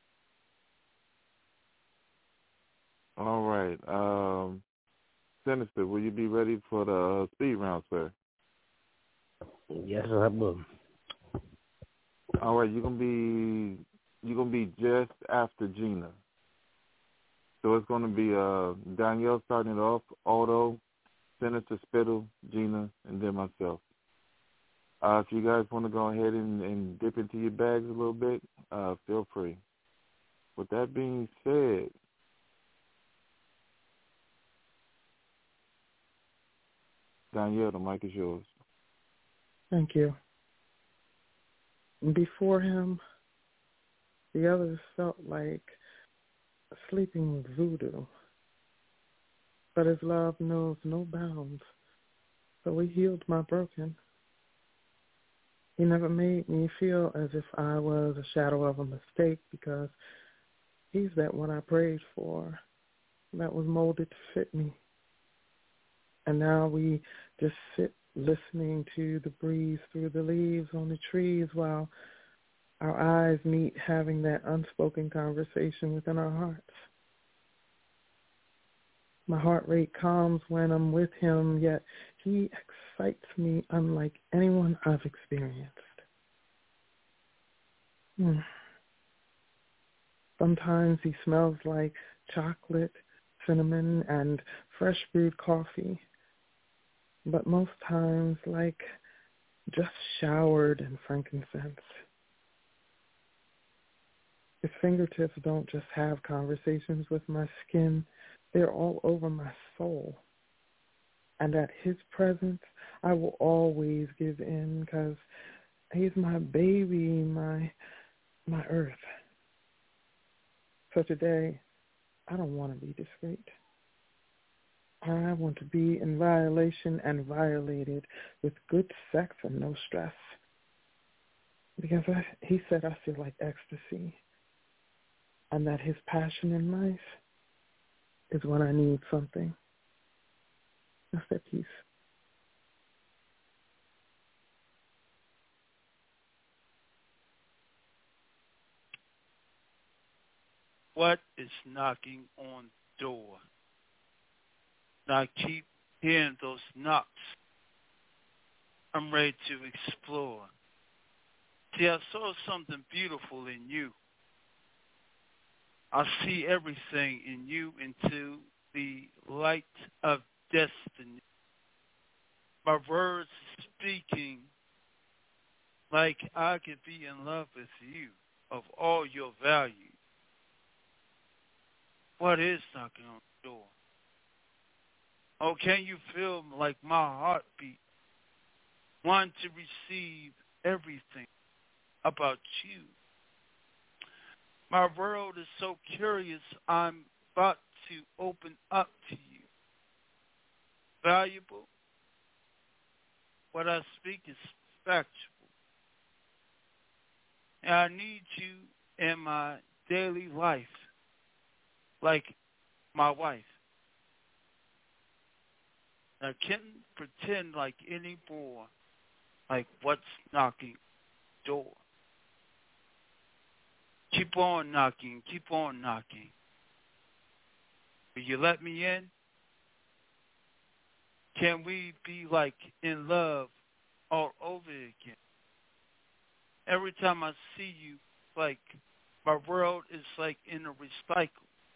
All right. Um, Sinister, will you be ready for the uh, speed round, sir? Yes, I will. All right, you're going to be... You're going to be just after Gina. So it's going to be uh, Danielle starting it off, Otto, Senator Spittle, Gina, and then myself. Uh, if you guys want to go ahead and, and dip into your bags a little bit, uh, feel free. With that being said, Danielle, the mic is yours. Thank you. Before him, the others felt like sleeping with voodoo. But his love knows no bounds, so he healed my broken. He never made me feel as if I was a shadow of a mistake, because he's that one I prayed for, that was molded to fit me. And now we just sit listening to the breeze through the leaves on the trees while our eyes meet, having that unspoken conversation within our hearts. My heart rate calms when I'm with him, yet he excites me unlike anyone I've experienced. Hmm. Sometimes he smells like chocolate, cinnamon, and fresh brewed coffee, but most times like just showered in frankincense. His fingertips don't just have conversations with my skin, they're all over my soul. And at his presence, I will always give in, because he's my baby, my my earth. So today, I don't want to be discreet. I want to be in violation and violated with good sex and no stress. Because I, he said I feel like ecstasy. And that his passion in life is when I need something. That's that peace. what is knocking on the door. And I keep hearing those knocks. I'm ready to explore. See, I saw something beautiful in you. I see everything in you into the light of destiny. My words speaking like I could be in love with you of all your value. What is knocking on the door? Oh, can you feel like my heartbeat? Want to receive everything about you. My world is so curious, I'm about to open up to you. Valuable. What I speak is factual. And I need you in my daily life, like my wife. I can't pretend like any more like what's knocking the door. Keep on knocking, keep on knocking. Will you let me in? Can we be like in love all over again? Every time I see you, like my world is like in a recycle.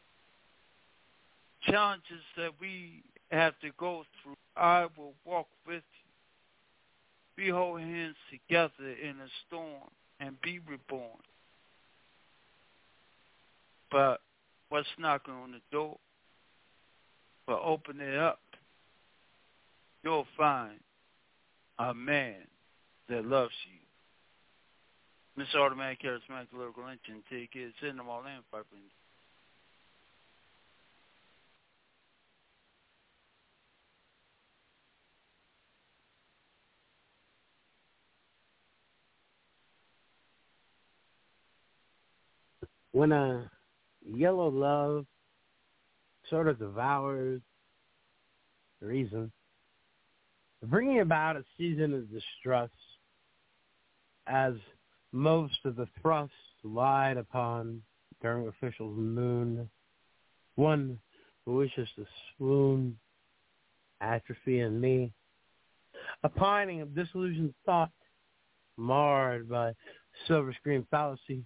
Challenges that we have to go through, I will walk with you. We hold hands together in a storm and be reborn. But what's knocking on the door? But open it up. You'll find a man that loves you. Miss Automatic Charismatic Lyrical Engine, take it, send them all in, five minutes. When a yellow love sort of devours reason, bringing about a season of distress, as most of the thrusts lied upon during official's moon, one who wishes to swoon, atrophy in me, a pining of disillusioned thought, marred by silver screen fallacy,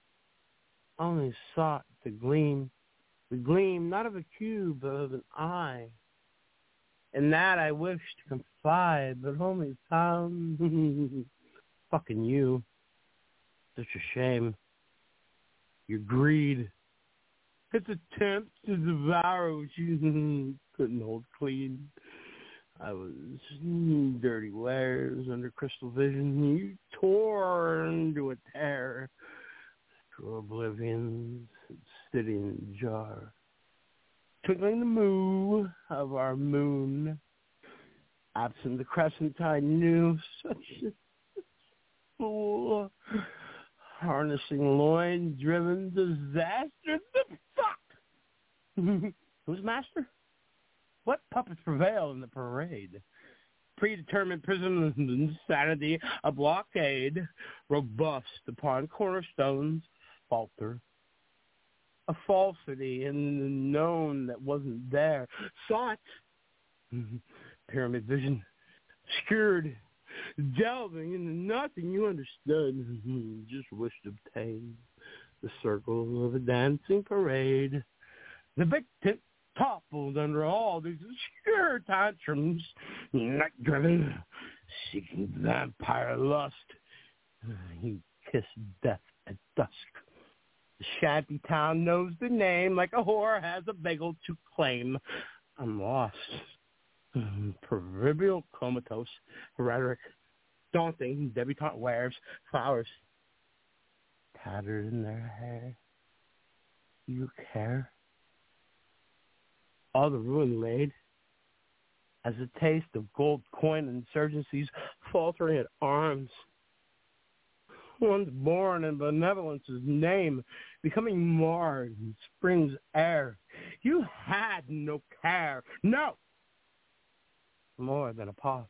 only sought to gleam, the gleam not of a cube, but of an eye. In that I wished to confide, but only found fucking you. Such a shame. Your greed. Its attempt to devour what you couldn't hold clean. I was dirty wares under crystal vision. You tore into a tear. Through oblivions, sitting in a jar. Twinkling the moo of our moon. Absent the crescent I knew, such a fool. Harnessing loin-driven disaster. The fuck? Who's master? What puppets prevail in the parade? Predetermined prism insanity, a blockade, robust upon cornerstones, falter. A falsity in the known that wasn't there. Sought. Pyramid vision. Obscured. Delving into nothing you understood. Just wished to obtain the circle of a dancing parade. The victim toppled under all these obscure tantrums. Night-driven. Seeking vampire lust. He kissed death at dusk. The shanty town knows the name like a whore has a bagel to claim. I'm lost. Proverbial comatose rhetoric. Daunting debutante wares. Flowers. Tattered in their hair. You care? All the ruin laid. As a taste of gold coin insurgencies faltering at arms. One's born in benevolence's name, becoming marred in spring's air. You had no care. No! More than a posh.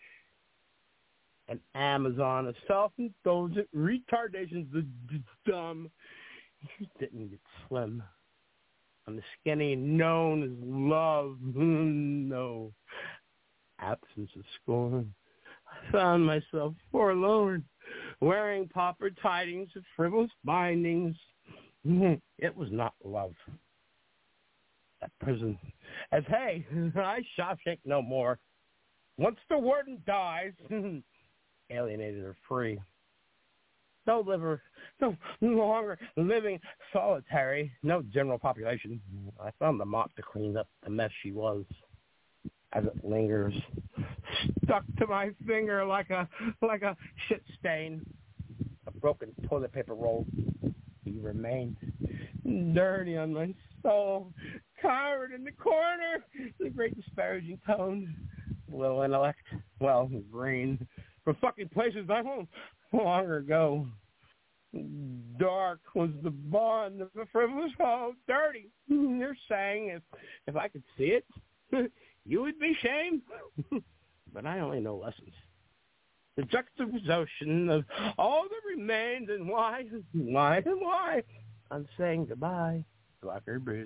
An Amazon of self-indulgent retardations, the d- dumb. You didn't get slim. on the skinny known as love. No. Absence of scorn. I found myself forlorn, wearing pauper tidings of frivolous bindings. It was not love. That prison. As hey, I Shawshank no more. Once the warden dies, alienated or free. No liver, no longer living solitary, no general population. I found the mop to clean up the mess she was. As it lingers, stuck to my finger like a like a shit stain. A broken toilet paper roll. He remained dirty on my soul, cowered in the corner. The great disparaging tone, little intellect, well, green, from fucking places I won't long ago. Dark was the bond of the frivolous hole. Dirty, you're saying if if I could see it, you would be shamed. But I only know lessons. The juxtaposition of all that remains and why, why, and why. I'm saying goodbye, Blackbird Breeze.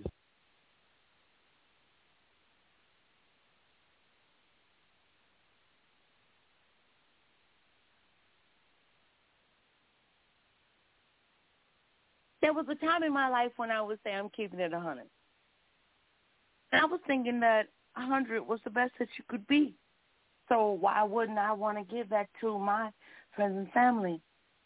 There was a time in my life when I would say I'm keeping it one hundred. And I was thinking that one hundred was the best that you could be. So why wouldn't I want to give that to my friends and family?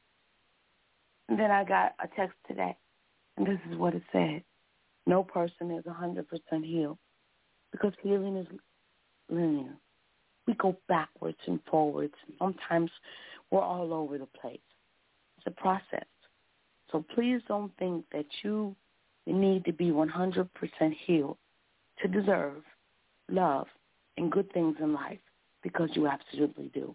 And then I got a text today, and this is what it said. No person is one hundred percent healed because healing is linear. We go backwards and forwards. Sometimes we're all over the place. It's a process. So please don't think that you need to be one hundred percent healed to deserve love and good things in life, because you absolutely do.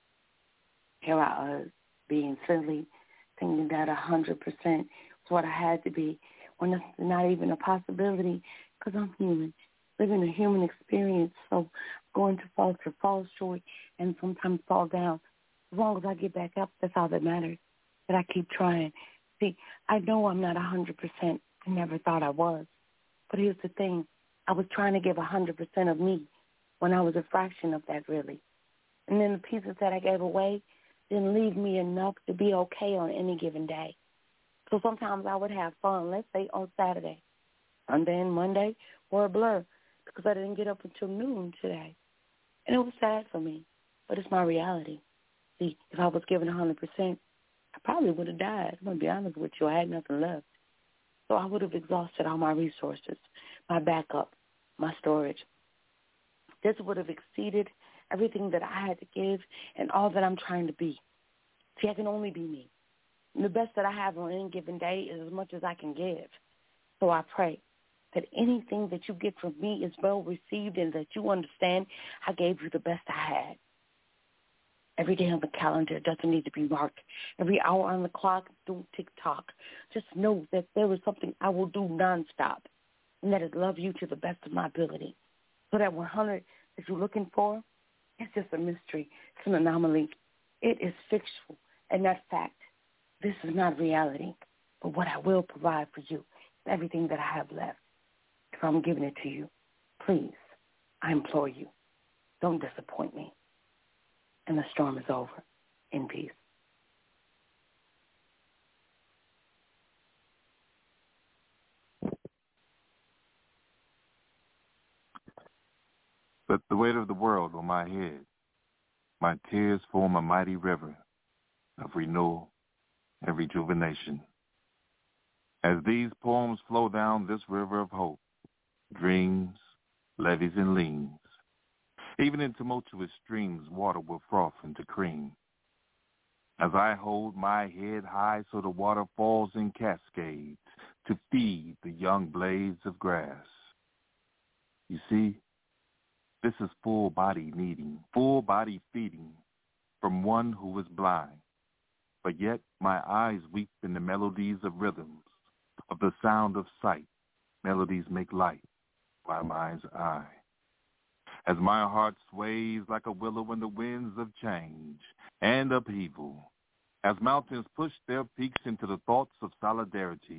Here I was being silly, thinking that one hundred percent is what I had to be, when it's not even a possibility, because I'm human, living a human experience, so going to falter, fall short, and sometimes fall down. As long as I get back up, that's all that matters, that I keep trying. See, I know I'm not one hundred percent. I never thought I was. But here's the thing. I was trying to give one hundred percent of me when I was a fraction of that, really. And then the pieces that I gave away didn't leave me enough to be okay on any given day. So sometimes I would have fun, let's say on Saturday. Sunday and Monday were a blur because I didn't get up until noon today. And it was sad for me, but it's my reality. See, if I was given one hundred percent, I probably would have died. I'm going to be honest with you. I had nothing left. So I would have exhausted all my resources, my backup, my storage. This would have exceeded everything that I had to give and all that I'm trying to be. See, I can only be me. And the best that I have on any given day is as much as I can give. So I pray that anything that you get from me is well received and that you understand I gave you the best I had. Every day on the calendar doesn't need to be marked. Every hour on the clock, do tick-tock. Just know that there is something I will do nonstop, and that is love you to the best of my ability. So that one hundred that you're looking for, it's just a mystery. It's an anomaly. It is fictional and not fact. This is not reality. But what I will provide for you is everything that I have left. If I'm giving it to you, please, I implore you, don't disappoint me. And the storm is over. In peace. But the weight of the world on my head, my tears form a mighty river of renewal and rejuvenation. As these poems flow down this river of hope, dreams, levees, and leans, even in tumultuous streams, water will froth into cream. As I hold my head high so the water falls in cascades to feed the young blades of grass. You see, this is full body needing, full body feeding from one who is blind. But yet my eyes weep in the melodies of rhythms, of the sound of sight. Melodies make light my mind's eye. As my heart sways like a willow in the winds of change and upheaval, as mountains push their peaks into the thoughts of solidarity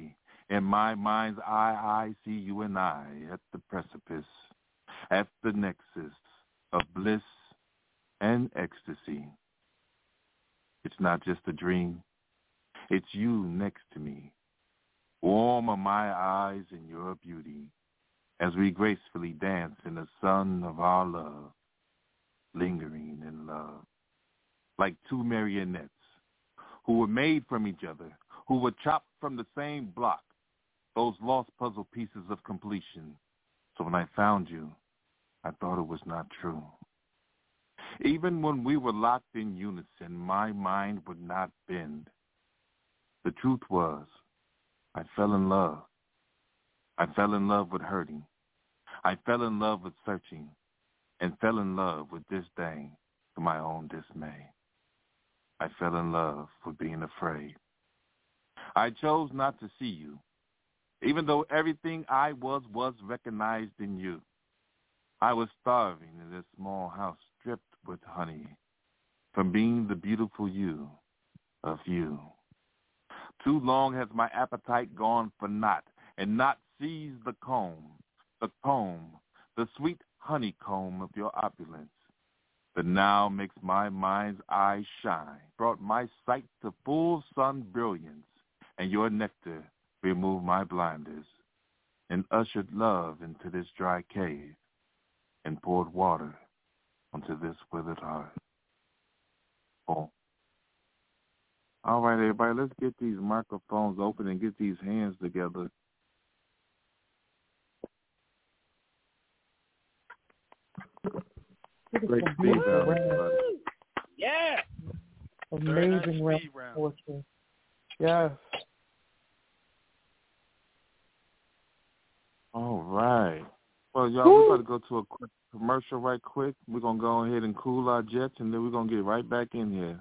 In my mind's eye, I see you and I at the precipice, at the nexus of bliss and ecstasy. It's not just a dream. It's you next to me. Warm are my eyes in your beauty as we gracefully dance in the sun of our love, lingering in love, like two marionettes who were made from each other, who were chopped from the same block, those lost puzzle pieces of completion. So when I found you, I thought it was not true. Even when we were locked in unison, my mind would not bend. The truth was, I fell in love. I fell in love with hurting. I fell in love with searching, and fell in love with disdain to my own dismay. I fell in love with being afraid. I chose not to see you, even though everything I was was recognized in you. I was starving in this small house dripped with honey from being the beautiful you of you. Too long has my appetite gone for naught, and not seized the comb, the comb, the sweet honeycomb of your opulence, that now makes my mind's eye shine, brought my sight to full sun brilliance, and your nectar removed my blinders, and ushered love into this dry cave, and poured water onto this withered heart. Oh. All right, everybody, let's get these microphones open and get these hands together. Great speed round, everybody. Yeah. Amazing round poetry. Yes. All right. Well, y'all, Woo. we're about to go to a quick commercial right quick. We're going to go ahead and cool our jets, and then we're going to get right back in here.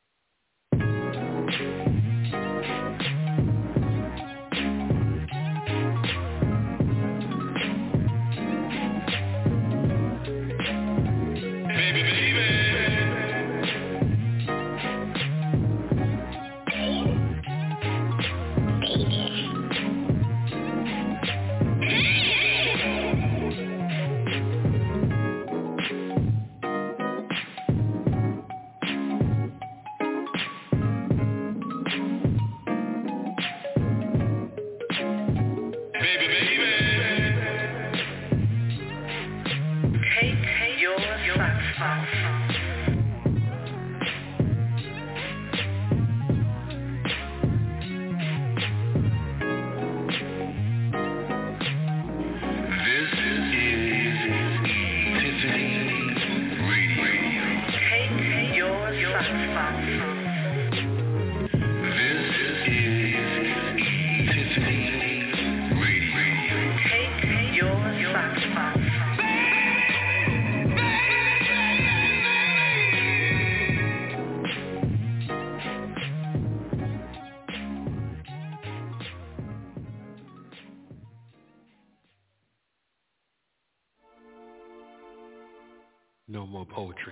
No more poetry.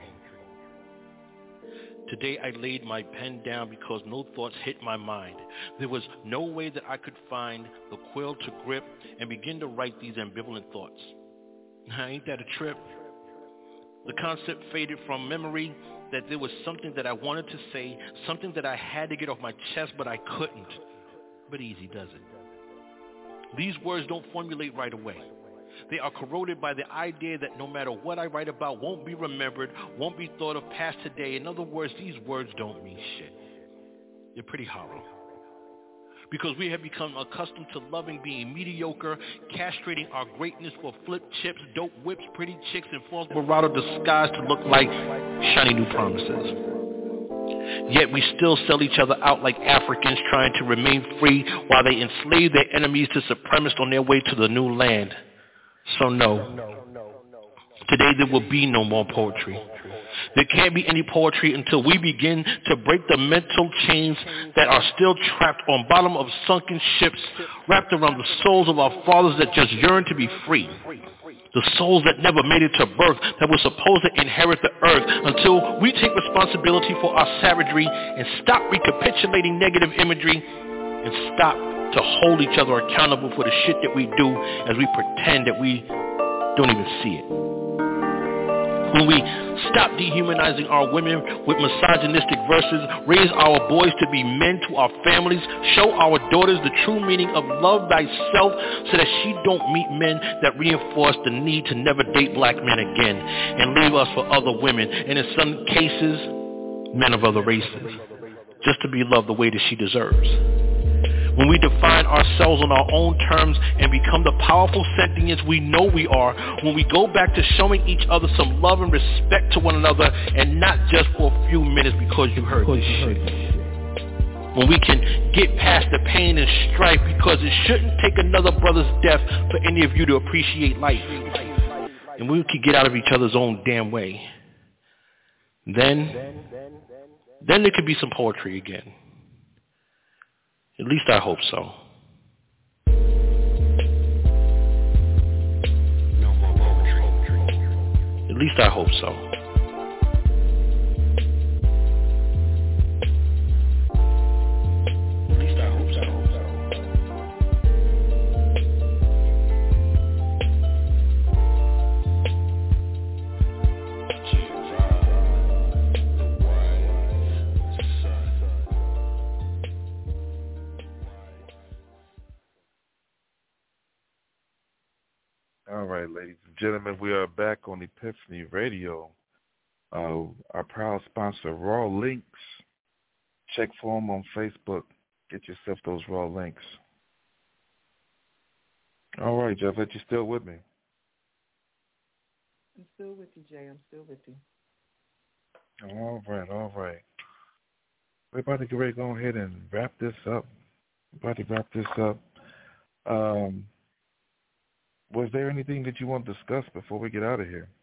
Today I laid my pen down because no thoughts hit my mind. There was no way that I could find the quill to grip and begin to write these ambivalent thoughts. Now, ain't that a trip? The concept faded from memory that there was something that I wanted to say, something that I had to get off my chest, but I couldn't. But easy does it. These words don't formulate right away. They are corroded by the idea that no matter what I write about won't be remembered, won't be thought of past today. In other words, these words don't mean shit. They're pretty hollow. Because we have become accustomed to loving being mediocre, castrating our greatness for flip chips, dope whips, pretty chicks, and false bravado disguised to look like shiny new promises. Yet we still sell each other out like Africans trying to remain free while they enslave their enemies to supremacists on their way to the new land. So no, today there will be no more poetry. There can't be any poetry until we begin to break the mental chains that are still trapped on bottom of sunken ships, wrapped around the souls of our fathers that just yearn to be free. The souls that never made it to birth, that were supposed to inherit the earth, until we take responsibility for our savagery and stop recapitulating negative imagery and stop to hold each other accountable for the shit that we do as we pretend that we don't even see it. When we stop dehumanizing our women with misogynistic verses, raise our boys to be men to our families, show our daughters the true meaning of love thyself so that she don't meet men that reinforce the need to never date black men again and leave us for other women, and in some cases, men of other races, just to be loved the way that she deserves. When we define ourselves on our own terms and become the powerful sentients we know we are, when we go back to showing each other some love and respect to one another and not just for a few minutes because you heard this shit. When we can get past the pain and strife because it shouldn't take another brother's death for any of you to appreciate life. And we can get out of each other's own damn way. Then, then there could be some poetry again. At least I hope so. At least I hope so. At least I hope so. All right, ladies and gentlemen, we are back on Epiphany Radio. Uh, our proud sponsor, Raw Links. Check for them on Facebook. Get yourself those Raw Links. All right, Javette, you still with me? I'm still with you, Jay. I'm still with you. All right, all right. We're about to get ready to go ahead and wrap this up. We're about to wrap this up. Um... Was there anything that you want to discuss before we get out of here?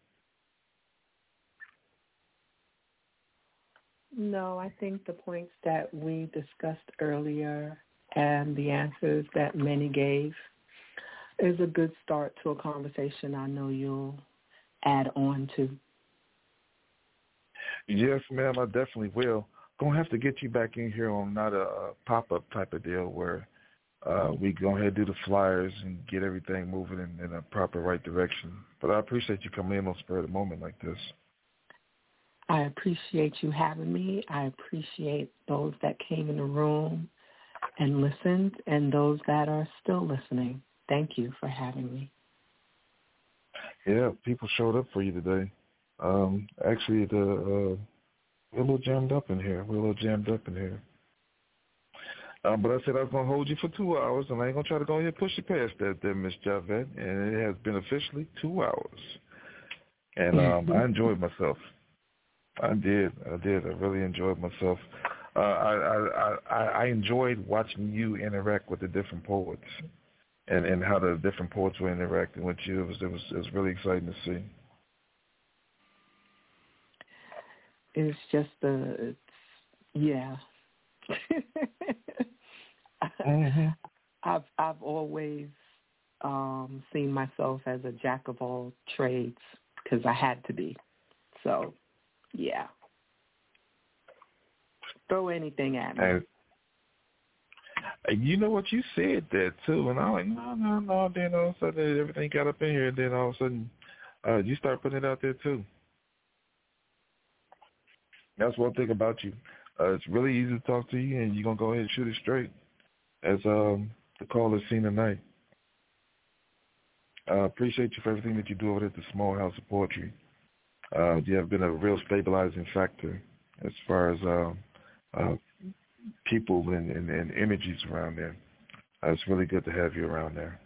No, I think the points that we discussed earlier and the answers that many gave is a good start to a conversation I know you'll add on to. Yes, ma'am, I definitely will. Gonna have to get you back in here on not a, a pop-up type of deal where Uh, we go ahead and do the flyers and get everything moving in, in a proper right direction. But I appreciate you coming in on spur of the moment like this. I appreciate you having me. I appreciate those that came in the room and listened and those that are still listening. Thank you for having me. Yeah, people showed up for you today. Um, actually, the uh, we're a little jammed up in here. We're a little jammed up in here. Um, but I said I was going to hold you for two hours, and I ain't going to try to go ahead and push you past that there, Miss Javette. And it has been officially two hours. And um, I enjoyed myself. I did. I did. I really enjoyed myself. Uh, I, I, I, I enjoyed watching you interact with the different poets and, and how the different poets were interacting with you. It was, it was, it was really exciting to see. It's just the, it's, yeah. mm-hmm. I've I've always um, seen myself as a jack of all trades because I had to be. So, yeah. Throw anything at me. And you know what, you said that too, and I was like, no, no, no. Then all of a sudden everything got up in here, and then all of a sudden uh, you start putting it out there too. That's one thing about you. Uh, it's really easy to talk to you, and you're going to go ahead and shoot it straight, as um, the caller's seen tonight. I uh, appreciate you for everything that you do over at the Small House of Poetry. Uh, you have been a real stabilizing factor as far as uh, uh, people and, and, and energies around there. Uh, it's really good to have you around there.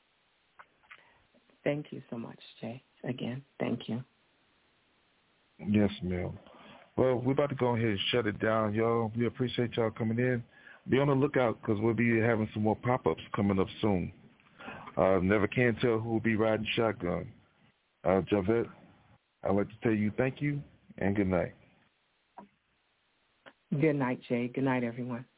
Thank you so much, Jay. Again, thank you. Yes, ma'am. Well, we're about to go ahead and shut it down, y'all. We appreciate y'all coming in. Be on the lookout because we'll be having some more pop-ups coming up soon. Uh, never can tell who will be riding shotgun. Uh, Javette, I'd like to tell you thank you and good night. Good night, Jay. Good night, everyone.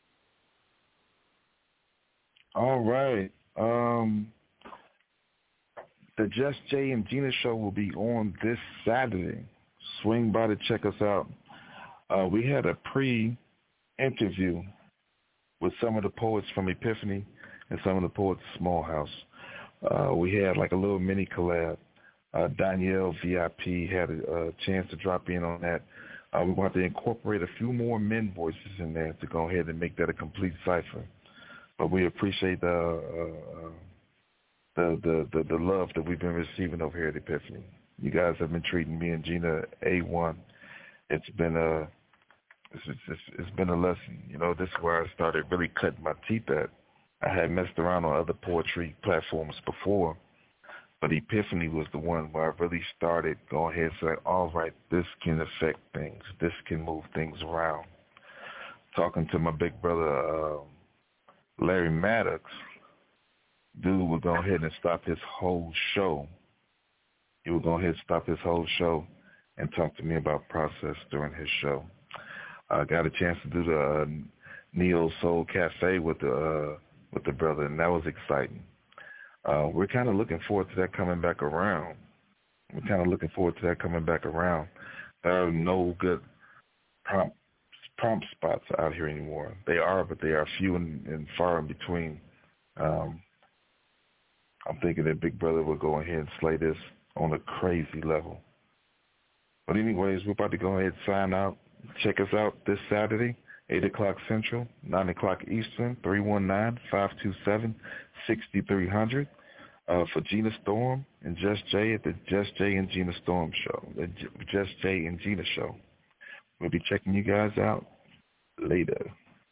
All right. Um, the Just Jay and Gina show will be on this Saturday. Swing by to check us out. Uh, we had a pre-interview with some of the poets from Epiphany and some of the poets at Small House. Uh, we had like a little mini collab. Uh, Danielle V I P had a, a chance to drop in on that. Uh, we want to incorporate a few more men voices in there to go ahead and make that a complete cipher. But we appreciate the uh, the, the, the, the love that we've been receiving over here at Epiphany. You guys have been treating me and Gina A one. It's been a it's, it's, it's been a lesson. You know, this is where I started really cutting my teeth at. I had messed around on other poetry platforms before, but Epiphany was the one where I really started going ahead and saying, all right, this can affect things. This can move things around. Talking to my big brother, uh, Larry Maddox, dude would go ahead and stop his whole show. He would go ahead and stop his whole show and talk to me about process during his show. I got a chance to do the uh, Neo Soul Cafe with the uh, with the brother, and that was exciting. Uh, we're kind of looking forward to that coming back around. We're kind of looking forward to that coming back around. There are no good prompt, prompt spots out here anymore. They are, but they are few and, and far in between. Um, I'm thinking that Big Brother will go ahead and slay this on a crazy level. But anyways, we're about to go ahead and sign out. Check us out this Saturday, eight o'clock Central, nine o'clock Eastern, three one nine, five two seven, six three zero zero uh, for Gina Storm and Just Jay at the Just Jay and Gina Storm show, the J- Just Jay and Gina show. We'll be checking you guys out later.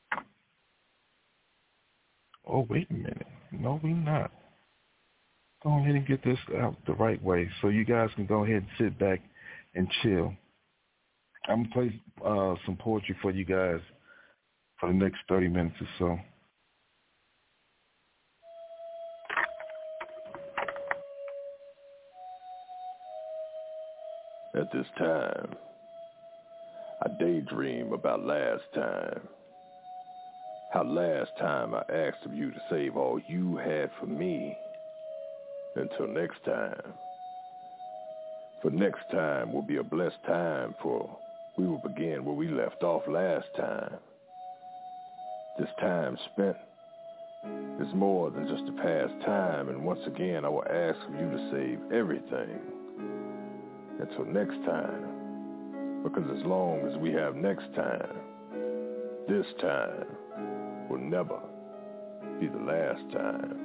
Oh, wait a minute. No, we're not. Go ahead and get this out the right way so you guys can go ahead and sit back and chill. I'm going to play uh, some poetry for you guys for the next thirty minutes or so. At this time, I daydream about last time. How last time I asked of you to save all you had for me. Until next time. For next time will be a blessed time, for we will begin where we left off last time. This time spent is more than just a past time, and once again I will ask of you to save everything. Until next time, because as long as we have next time, this time will never be the last time.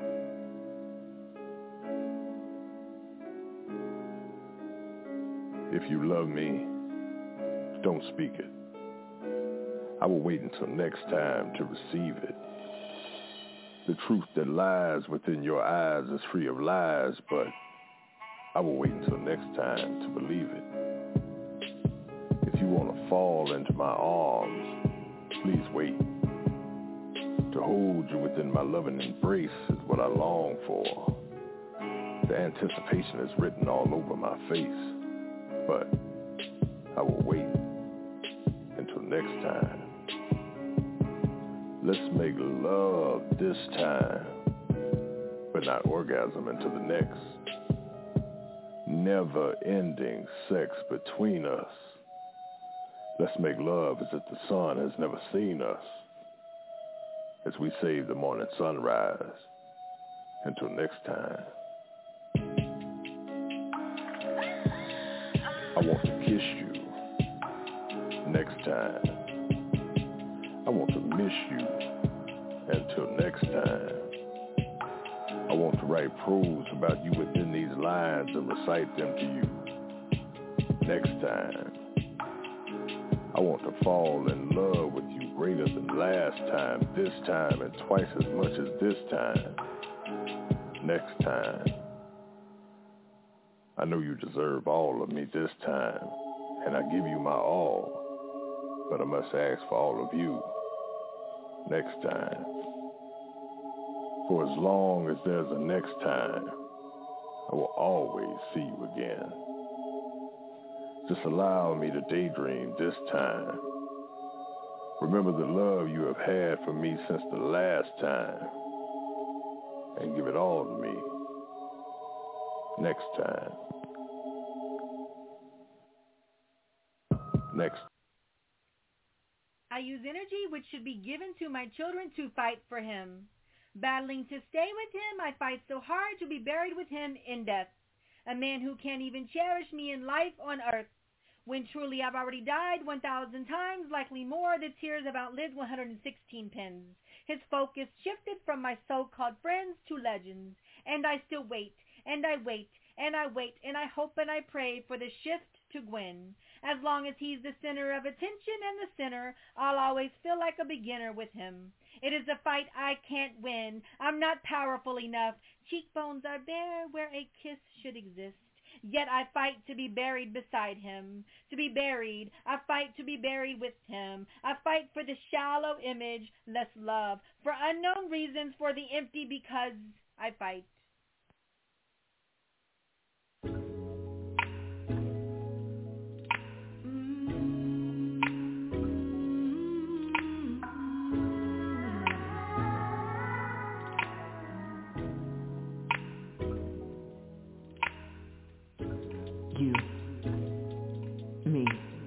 If you love me, don't speak it. I will wait until next time to receive it. The truth that lies within your eyes is free of lies, but I will wait until next time to believe it. If you want to fall into my arms, please wait. To hold you within my loving embrace is what I long for. The anticipation is written all over my face. But I will wait until next time. Let's make love this time, but not orgasm until the next. Never-ending sex between us. Let's make love as if the sun has never seen us, as we save the morning sunrise. Until next time. I want to kiss you next time. I want to miss you until next time. I want to write prose about you within these lines and recite them to you next time. I want to fall in love with you greater than last time, this time, and twice as much as this time. Next time. I know you deserve all of me this time, and I give you my all, but I must ask for all of you next time. For as long as there's a next time, I will always see you again. Just allow me to daydream this time. Remember the love you have had for me since the last time, and give it all to me next time. Next. I use energy which should be given to my children to fight for him. Battling to stay with him, I fight so hard to be buried with him in death. A man who can't even cherish me in life on earth. When truly I've already died one thousand times, likely more, the tears have outlived one hundred sixteen pens. His focus shifted from my so-called friends to legends. And I still wait, and I wait, and I wait, and I hope and I pray for the shift to Gwen. As long as he's the center of attention and the center, I'll always feel like a beginner with him. It is a fight I can't win. I'm not powerful enough. Cheekbones are bare where a kiss should exist. Yet I fight to be buried beside him. To be buried, I fight to be buried with him. I fight for the shallow image, less love. For unknown reasons, for the empty, because I fight. You, me,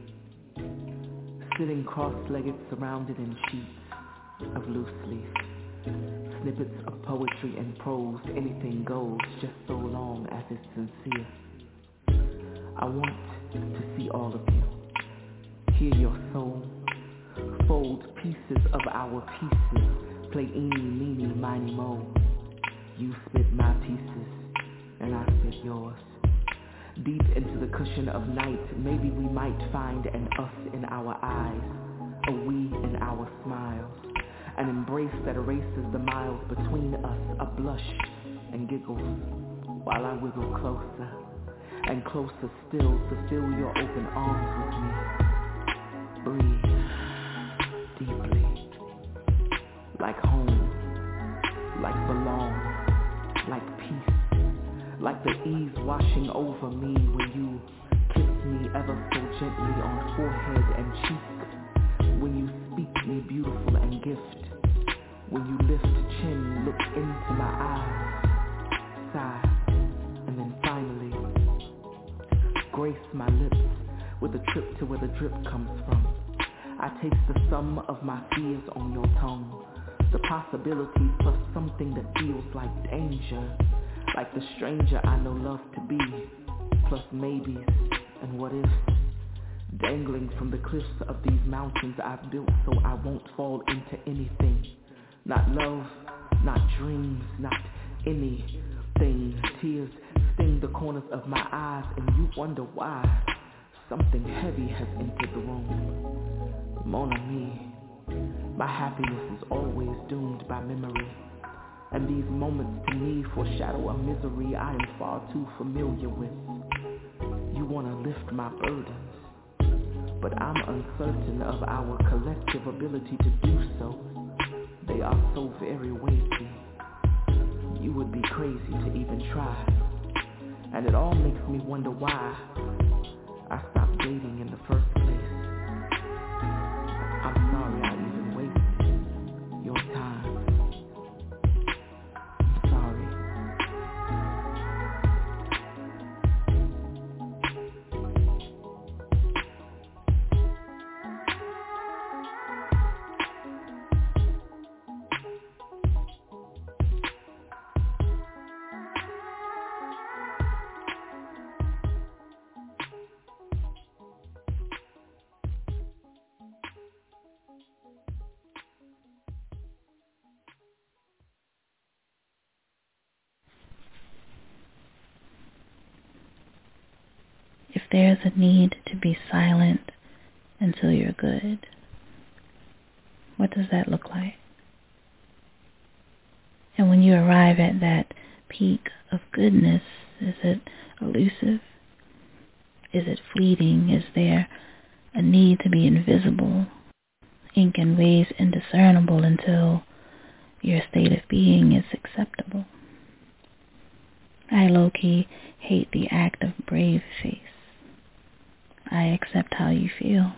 sitting cross-legged surrounded in sheets of loose leaf, snippets of poetry and prose, anything goes, just so long as it's sincere. I want to see all of you, hear your soul, fold pieces of our pieces, play eeny, meeny, miny, mo. You spit my pieces, and I spit yours. Deep into the cushion of night, maybe we might find an us in our eyes, a we in our smiles, an embrace that erases the miles between us, a blush and giggles, while I wiggle closer and closer still to fill your open arms with me. Breathe deeply, like home, like belong, like peace. Like the ease washing over me when you kiss me ever so gently on forehead and cheek. When you speak me beautiful and gift. When you lift chin, look into my eyes, sigh, and then finally grace my lips with a trip to where the drip comes from. I taste the sum of my fears on your tongue. The possibilities plus something that feels like danger. Like the stranger I know love to be, plus maybes and what ifs, dangling from the cliffs of these mountains I've built so I won't fall into anything. Not love, not dreams, not anything. Tears sting the corners of my eyes and you wonder why. Something heavy has entered the room. Mon ami, my happiness is always doomed by memory. And these moments to me foreshadow a misery I am far too familiar with. You want to lift my burdens, but I'm uncertain of our collective ability to do so. They are so very weighty. You would be crazy to even try. And it all makes me wonder why I stopped dating in the first place. I'm sorry I even wasted your time. If there's a need to be silent until you're good, what does that look like? And when you arrive at that peak of goodness, is it elusive? Is it fleeting? Is there a need to be invisible, ink in ways indiscernible until your state of being is acceptable? I low-key hate the act of brave face. I accept how you feel.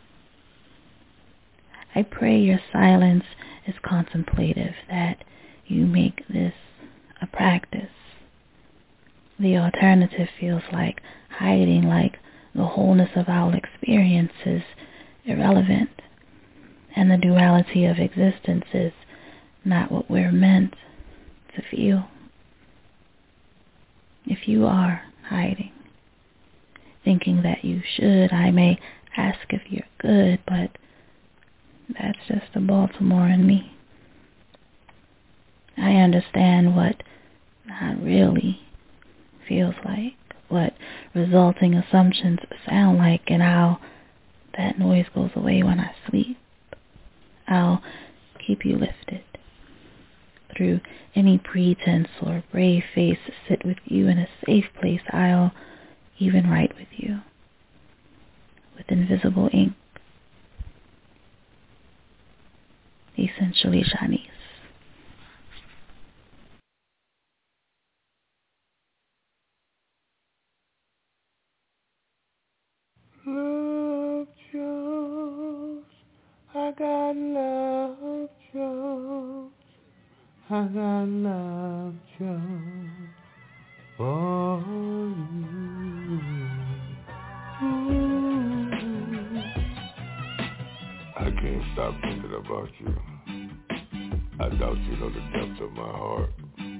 I pray your silence is contemplative, that you make this a practice. The alternative feels like hiding, like the wholeness of our experience is irrelevant, and the duality of existence is not what we're meant to feel. If you are hiding, thinking that you should, I may ask if you're good, but that's just the Baltimore in me. I understand what not really feels like, what resulting assumptions sound like, and how that noise goes away when I sleep. I'll keep you lifted through any pretense or brave face to sit with you in a safe place. I'll even write with you with invisible ink. Essentially Shanice. Love Jones, I got love Jones, I got love Jones for you. Ooh. I can't stop thinking about you. I doubt you know the depth of my heart.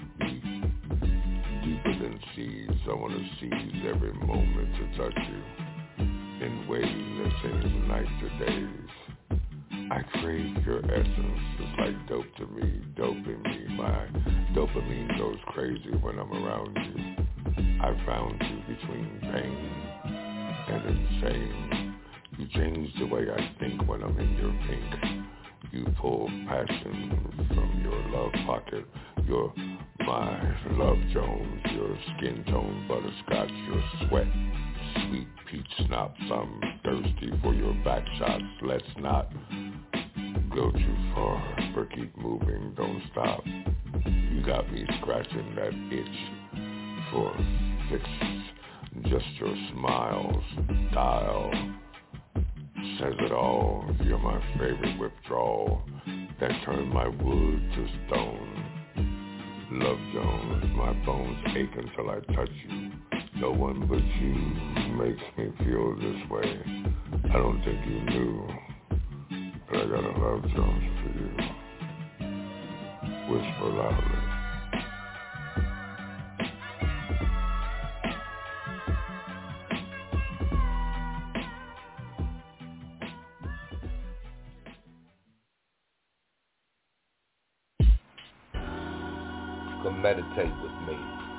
Deeper than seas, I want to seize every moment to touch you. In ways that seem nights or days. I crave your essence, it's like dope to me, dope in me. My dopamine goes crazy when I'm around you. I found you between pain and insane. You change the way I think when I'm in your pink. You pull passion from your love pocket. You're my Love Jones, your skin tone butterscotch, your sweat sweet peach schnapps. I'm thirsty for your back shots. Let's not go too far, but keep moving, don't stop. You got me scratching that itch for fix. Just your smiles, dial, says it all. You're my favorite withdrawal that turned my wood to stone. Love Jones, my bones ache until I touch you. No one but you makes me feel this way. I don't think you knew, but I got a Love Jones for you. Whisper loudly. Come meditate with me.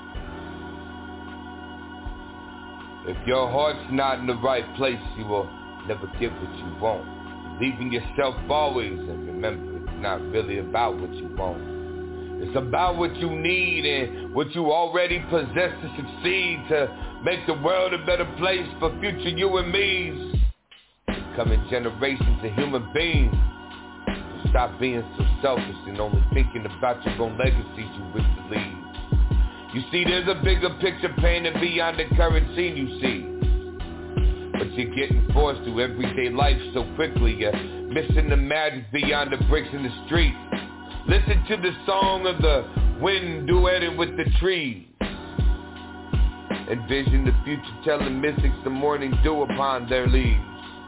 If your heart's not in the right place, you will never get what you want. Believe in yourself always, and remember, it's not really about what you want. It's about what you need and what you already possess to succeed, to make the world a better place for future you and me's. Coming generations of human beings. So stop being so selfish and only thinking about your own legacies you wish to leave. You see, there's a bigger picture painted beyond the current scene you see. But you're getting forced through everyday life so quickly, you're missing the magic beyond the bricks in the street. Listen to the song of the wind duetting with the trees. Envision the future telling mystics the morning dew upon their leaves.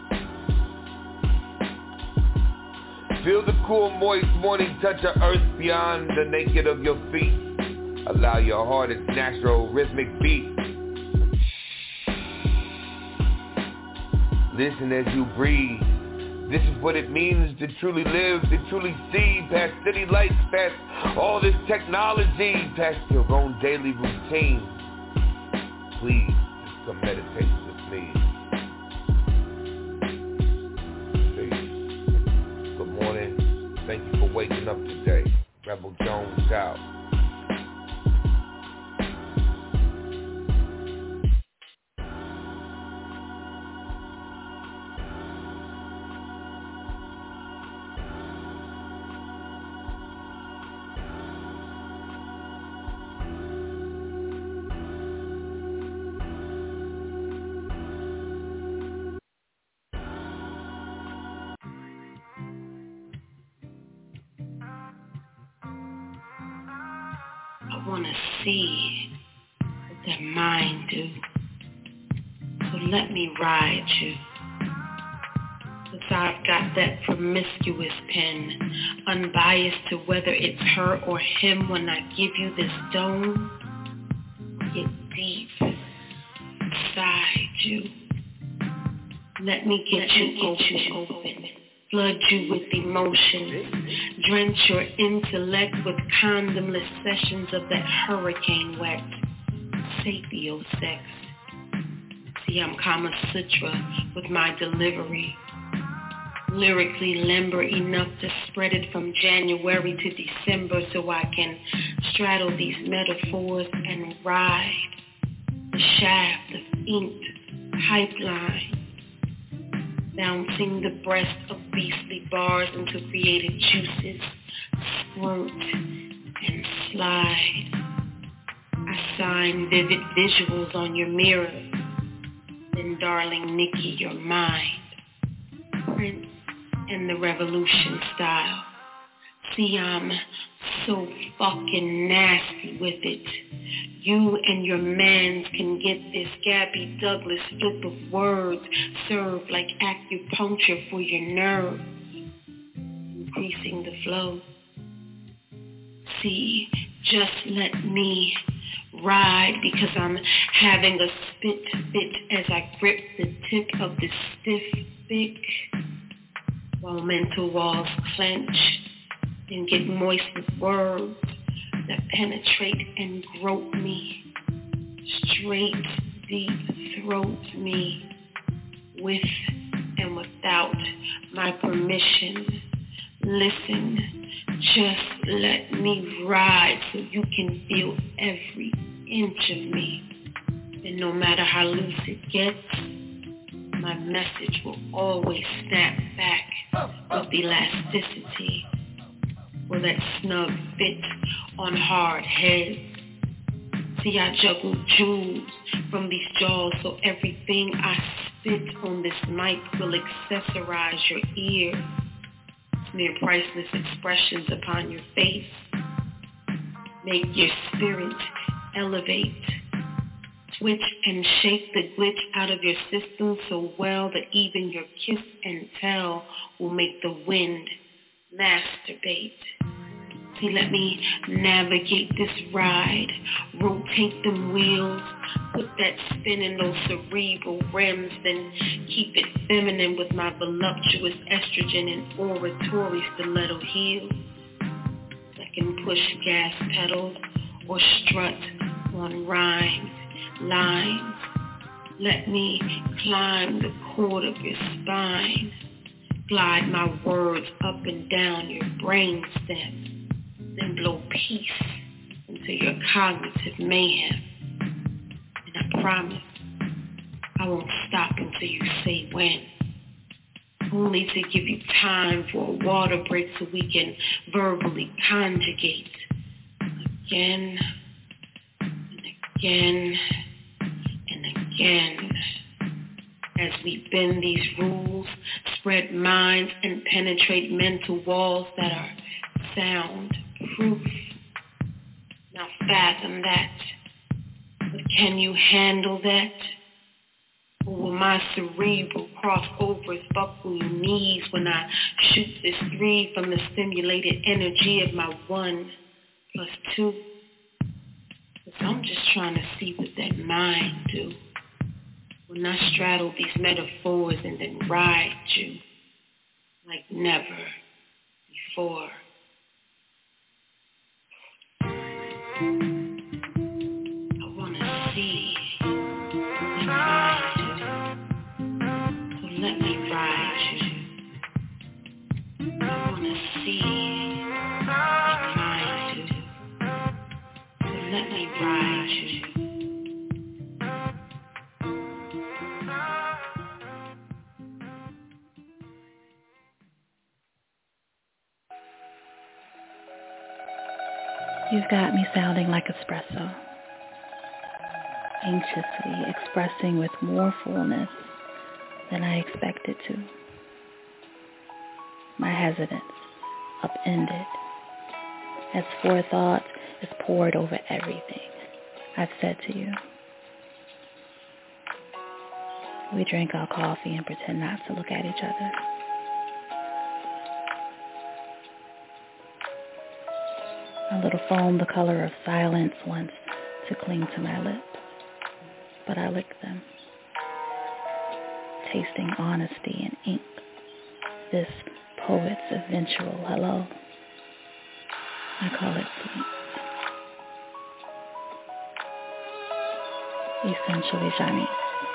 Feel the cool, moist morning touch of earth beyond the naked of your feet. Allow your heart its natural rhythmic beat. Listen as you breathe. This is what it means to truly live, to truly see past city lights, past all this technology, past your own daily routine. Please, just come meditate with me. Peace. Good morning. Thank you for waking up today. Rebel Jones out. I want to see what that mind do. So let me ride you with I've got that promiscuous pen, unbiased to whether it's her or him. When I give you this dome, get deep inside you. Let me get Let you me open, get you open. Flood you with emotion. Drench your intellect with condomless sessions of that hurricane wet. Sapio sex. See, I'm Kama Sutra with my delivery. Lyrically limber enough to spread it from January to December so I can straddle these metaphors and ride the shaft of inked pipeline, bouncing the breast of beastly bars into creative juices, squirt and slide. I sign vivid visuals on your mirror, then darling Nikki, you're mine. Prince and the Revolution style. See, I'm so fucking nasty with it. You and your mans can get this Gabby Douglas flip of words served like acupuncture for your nerves, increasing the flow. See, just let me ride because I'm having a spit fit as I grip the tip of the stiff thick while mental walls clench and get moist with words that penetrate and grope me, straight deep throat me, with and without my permission. Listen, just let me ride so you can feel every inch of me. And no matter how loose it gets, my message will always snap back with elasticity. Will that snug fit on hard heads? See, I juggle jewels from these jaws so everything I spit on this mic will accessorize your ear. Smear priceless expressions upon your face. Make your spirit elevate. Twitch and shake the glitch out of your system so well that even your kiss and tell will make the wind masturbate. See, let me navigate this ride, rotate them wheels, put that spin in those cerebral rims, then keep it feminine with my voluptuous estrogen and oratory stiletto heels that can push gas pedals or strut on rhymes, lines. Let me climb the cord of your spine, glide my words up and down your brainstem, then blow peace into your cognitive mayhem. And I promise I won't stop until you say when. Only to give you time for a water break so we can verbally conjugate again and again and again. As we bend these rules, spread minds and penetrate mental walls that are sound proof. Now fathom that. But can you handle that? Or will my cerebral crossovers buckle your knees when I shoot this three from the stimulated energy of my one plus two? Because I'm just trying to see what that mind do when I straddle these metaphors and then ride you like never before. I wanna see what mind do. So let me ride you. I wanna see what mind do. So let me ride you. You've got me sounding like espresso, anxiously expressing with more fullness than I expected to. My hesitance upended as forethought is poured over everything I've said to you. We drink our coffee and pretend not to look at each other. A little foam the color of silence wants to cling to my lips, but I lick them, tasting honesty and ink, this poet's eventual hello. I call it sweet. Essentially Johnny.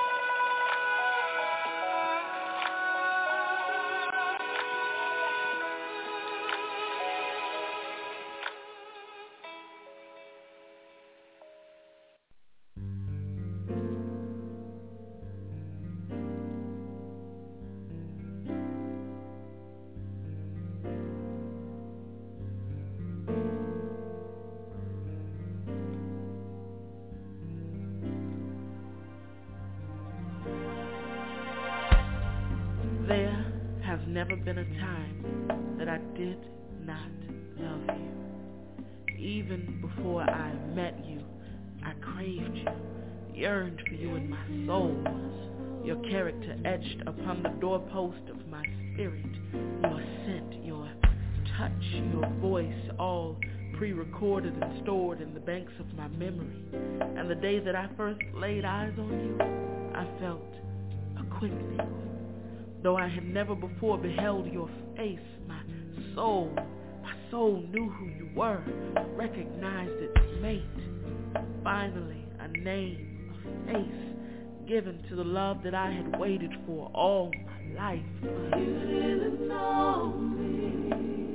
Never been a time that I did not love you. Even before I met you, I craved you, yearned for you in my soul. Your character etched upon the doorpost of my spirit. Your scent, your touch, your voice, all pre-recorded and stored in the banks of my memory. And the day that I first laid eyes on you, I felt a quickening. Though I had never before beheld your face, my soul, my soul knew who you were, recognized its mate. Finally, a name, a face, given to the love that I had waited for all my life. But you didn't know me.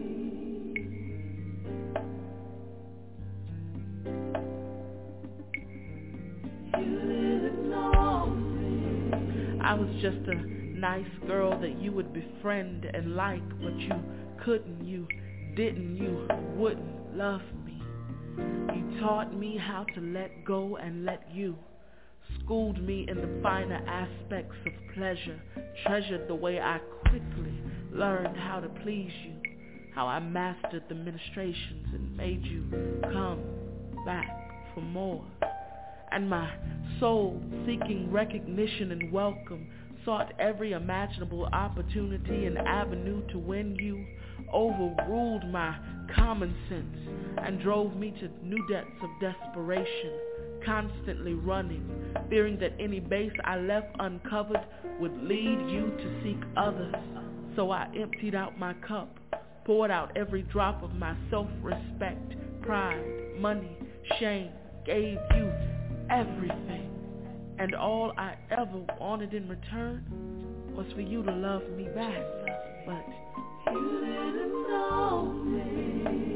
You didn't know me. I was just a nice girl that you would befriend and like, but you couldn't, you didn't, you wouldn't love me. You taught me how to let go and let you, schooled me in the finer aspects of pleasure, treasured the way I quickly learned how to please you, how I mastered the ministrations and made you come back for more. And my soul, seeking recognition and welcome, sought every imaginable opportunity and avenue to win you, overruled my common sense and drove me to new depths of desperation, constantly running, fearing that any base I left uncovered would lead you to seek others. So I emptied out my cup, poured out every drop of my self-respect, pride, money, shame, gave you everything. And all I ever wanted in return was for you to love me back. But you didn't know me.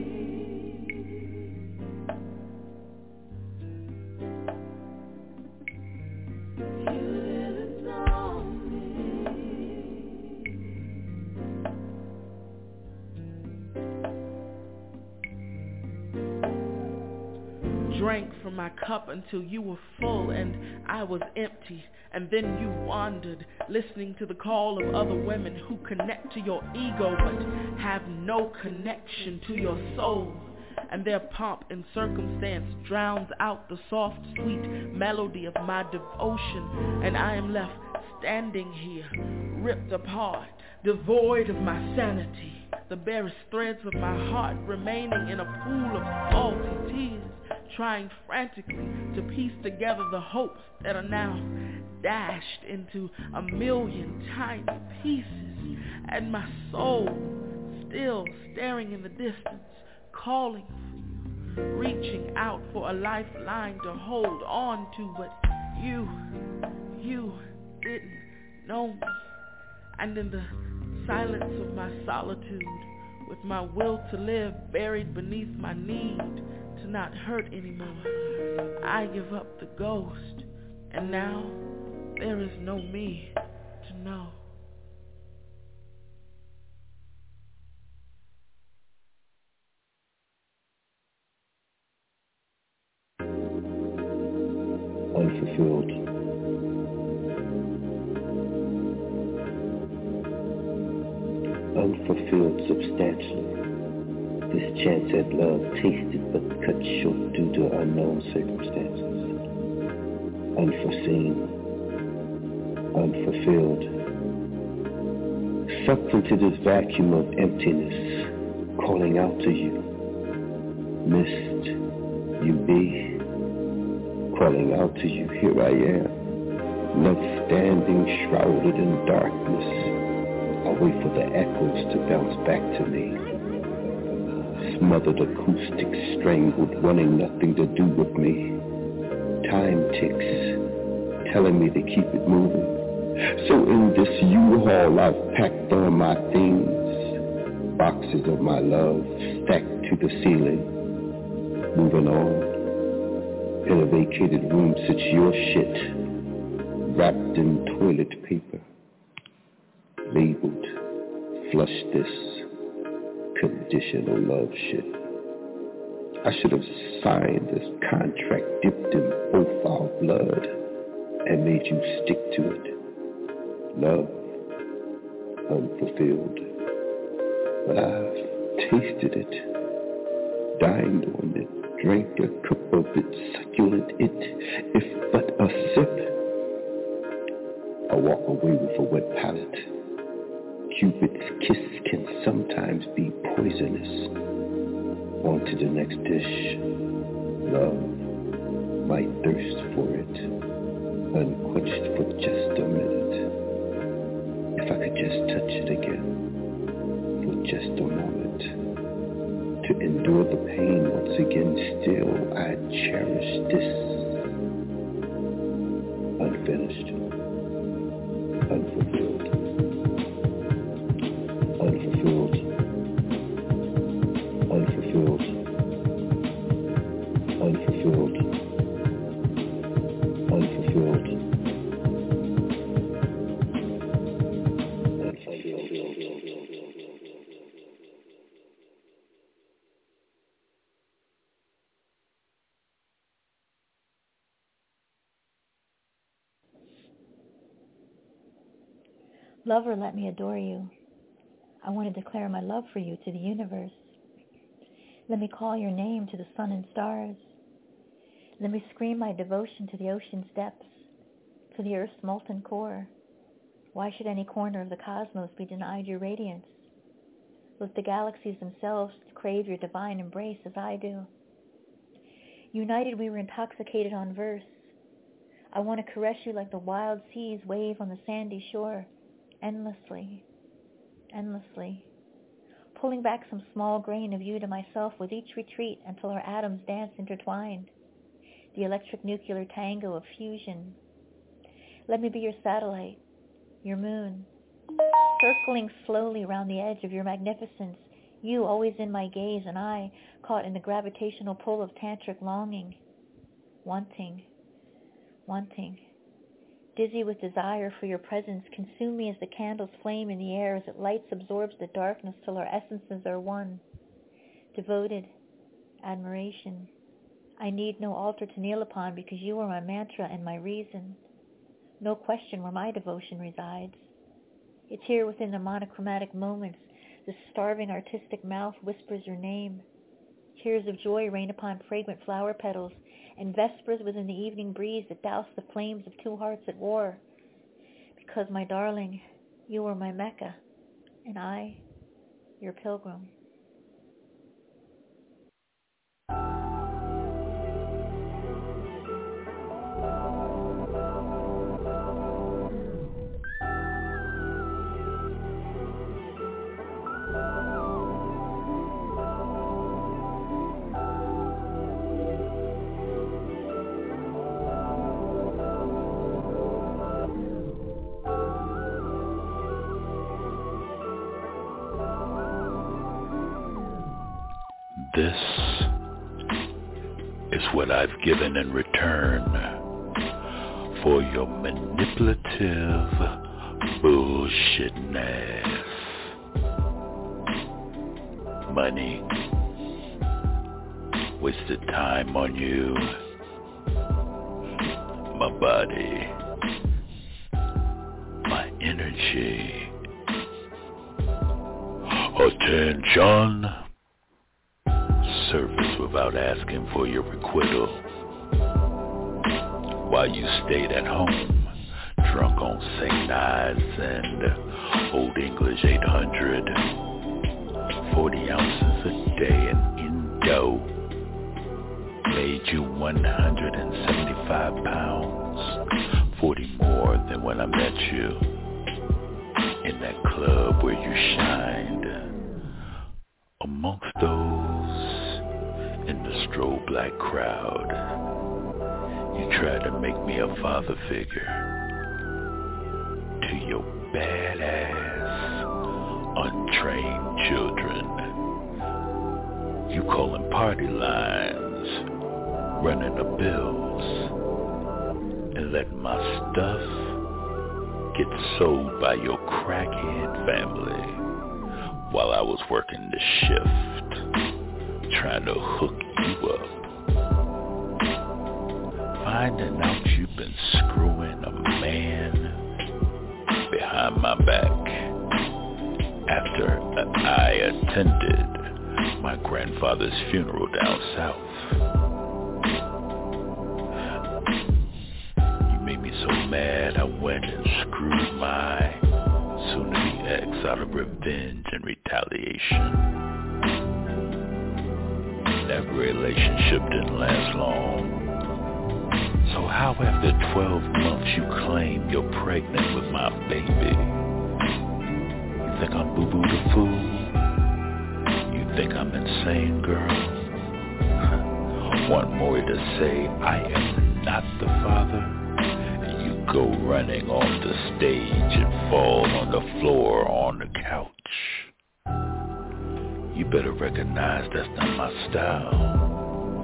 You didn't know me. Drank from my cup until you were full and I was empty, and then you wandered, listening to the call of other women who connect to your ego but have no connection to your soul. And their pomp and circumstance drowns out the soft, sweet melody of my devotion, and I am left standing here, ripped apart, devoid of my sanity, the barest threads of my heart remaining in a pool of salty tears, trying frantically to piece together the hopes that are now dashed into a million tiny pieces, and my soul still staring in the distance, calling for you, reaching out for a lifeline to hold on to, but you, you didn't know me. And in the silence of my solitude, with my will to live buried beneath my need to not hurt anymore, I give up the ghost, and now there is no me to know. Unfulfilled. Unfulfilled substantially. This chance at love tasted but cut short due to unknown circumstances. Unforeseen. Unfulfilled. Sucked into this vacuum of emptiness, calling out to you. Mist, you be, calling out to you, here I am, left standing shrouded in darkness. I wait for the echoes to bounce back to me. Smothered acoustics strangled, wanting nothing to do with me. Time ticks, telling me to keep it moving. So in this U-Haul I've packed all my things, boxes of my love stacked to the ceiling. Moving on, in a vacated room sits your shit, wrapped in toilet paper, labeled, flush this, conditional love shit. I should have signed this contract dipped in both our blood and made you stick to it. Love, unfulfilled. But I've tasted it, dined on it, drank a cup of it, succulent it, if but a sip. I walk away with a wet palate. Cupid's kiss can sometimes be poisonous. On to the next dish. Love, my thirst for it, unquenched for just a minute. If I could just touch it again, for just a moment, to endure the pain once again, still I'd cherish this. Unfinished, unfulfilled, unfulfilled, unfulfilled, unfulfilled, unfulfilled. Lover, let me adore you. I want to declare my love for you to the universe. Let me call your name to the sun and stars. Let me scream my devotion to the ocean's depths, to the earth's molten core. Why should any corner of the cosmos be denied your radiance? Let the galaxies themselves crave your divine embrace as I do. United, we were intoxicated on verse. I want to caress you like the wild seas wave on the sandy shore. Endlessly, endlessly, pulling back some small grain of you to myself with each retreat until our atoms dance intertwined, the electric nuclear tango of fusion. Let me be your satellite, your moon, circling slowly around the edge of your magnificence, you always in my gaze and I caught in the gravitational pull of tantric longing, wanting, wanting. Dizzy with desire for your presence, consume me as the candles flame in the air, as it lights absorbs the darkness till our essences are one. Devoted, admiration. I need no altar to kneel upon because you are my mantra and my reason. No question where my devotion resides. It's here within the monochromatic moments. The starving artistic mouth whispers your name. Tears of joy rain upon fragrant flower petals, and vespers within the evening breeze that douse the flames of two hearts at war. Because, my darling, you are my Mecca, and I, your pilgrim. This is what I've given in return for your manipulative, bullshitting ass. Money, wasted time on you, my body, my energy, attention. Service without asking for your requital, while you stayed at home, drunk on Saint Ives and Old English eight hundred, forty ounces a day in Indo, made you one hundred seventy-five pounds, forty more than when I met you in that club where you shined. Amongst those in the strobe black crowd, you tried to make me a father figure to your badass, untrained children. You calling party lines, running the bills, and letting my stuff get sold by your crackhead family while I was working the shift, trying to hook you up. Finding out you've been screwing a man behind my back after I attended my grandfather's funeral down south. You made me so mad I went and screwed my soon-to-be ex out of revenge and retaliation. That relationship didn't last long. So how after twelve months you claim you're pregnant with my baby? You think I'm Boo Boo the Fool? Think I'm insane, girl? Want more to say I am not the father? And you go running off the stage and fall on the floor or on the couch. You better recognize that's not my style.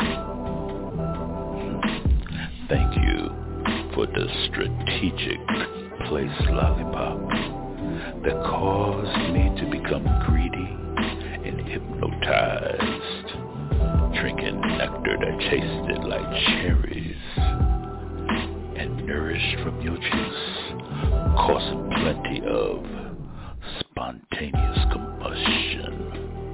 Thank you for the strategic place lollipop that caused me to become greedy and hypnotized, drinking nectar that tasted like cherries, and nourished from your juice, causing plenty of spontaneous combustion.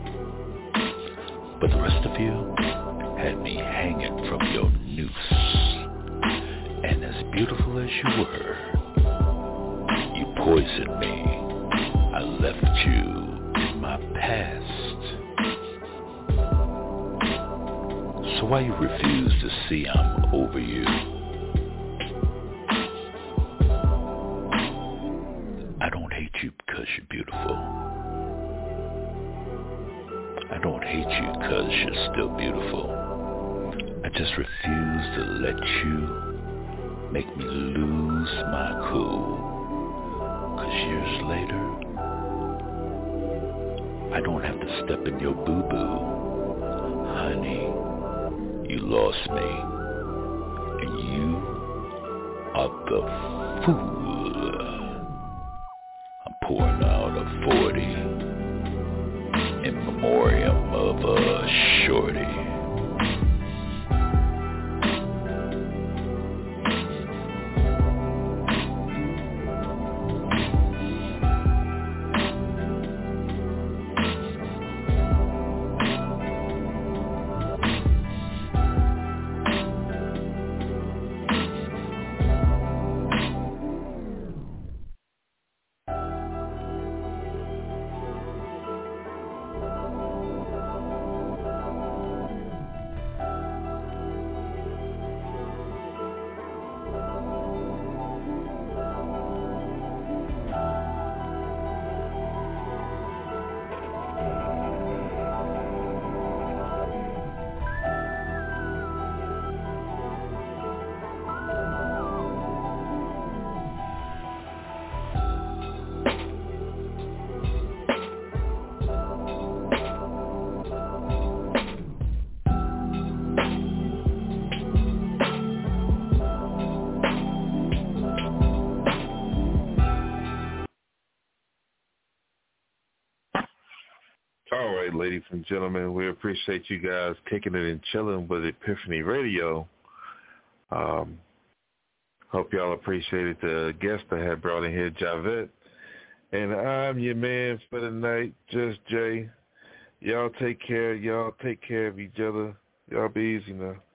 But the rest of you had me hanging from your noose, and as beautiful as you were, you poisoned me. I left you in my past. So why you refuse to see I'm over you? I don't hate you because you're beautiful. I don't hate you because you're still beautiful. I just refuse to let you make me lose my cool. Cause years later, I don't have to step in your boo-boo. Honey, you lost me, and you are the fool. I'm pouring out a forty in memoriam of a shorty. All right, ladies and gentlemen, we appreciate you guys kicking it and chilling with Epiphany Radio. Um, hope y'all appreciated the guest I had brought in here, Javette. And I'm your man for the night, Just Jay. Y'all take care. Y'all take care of each other. Y'all be easy now.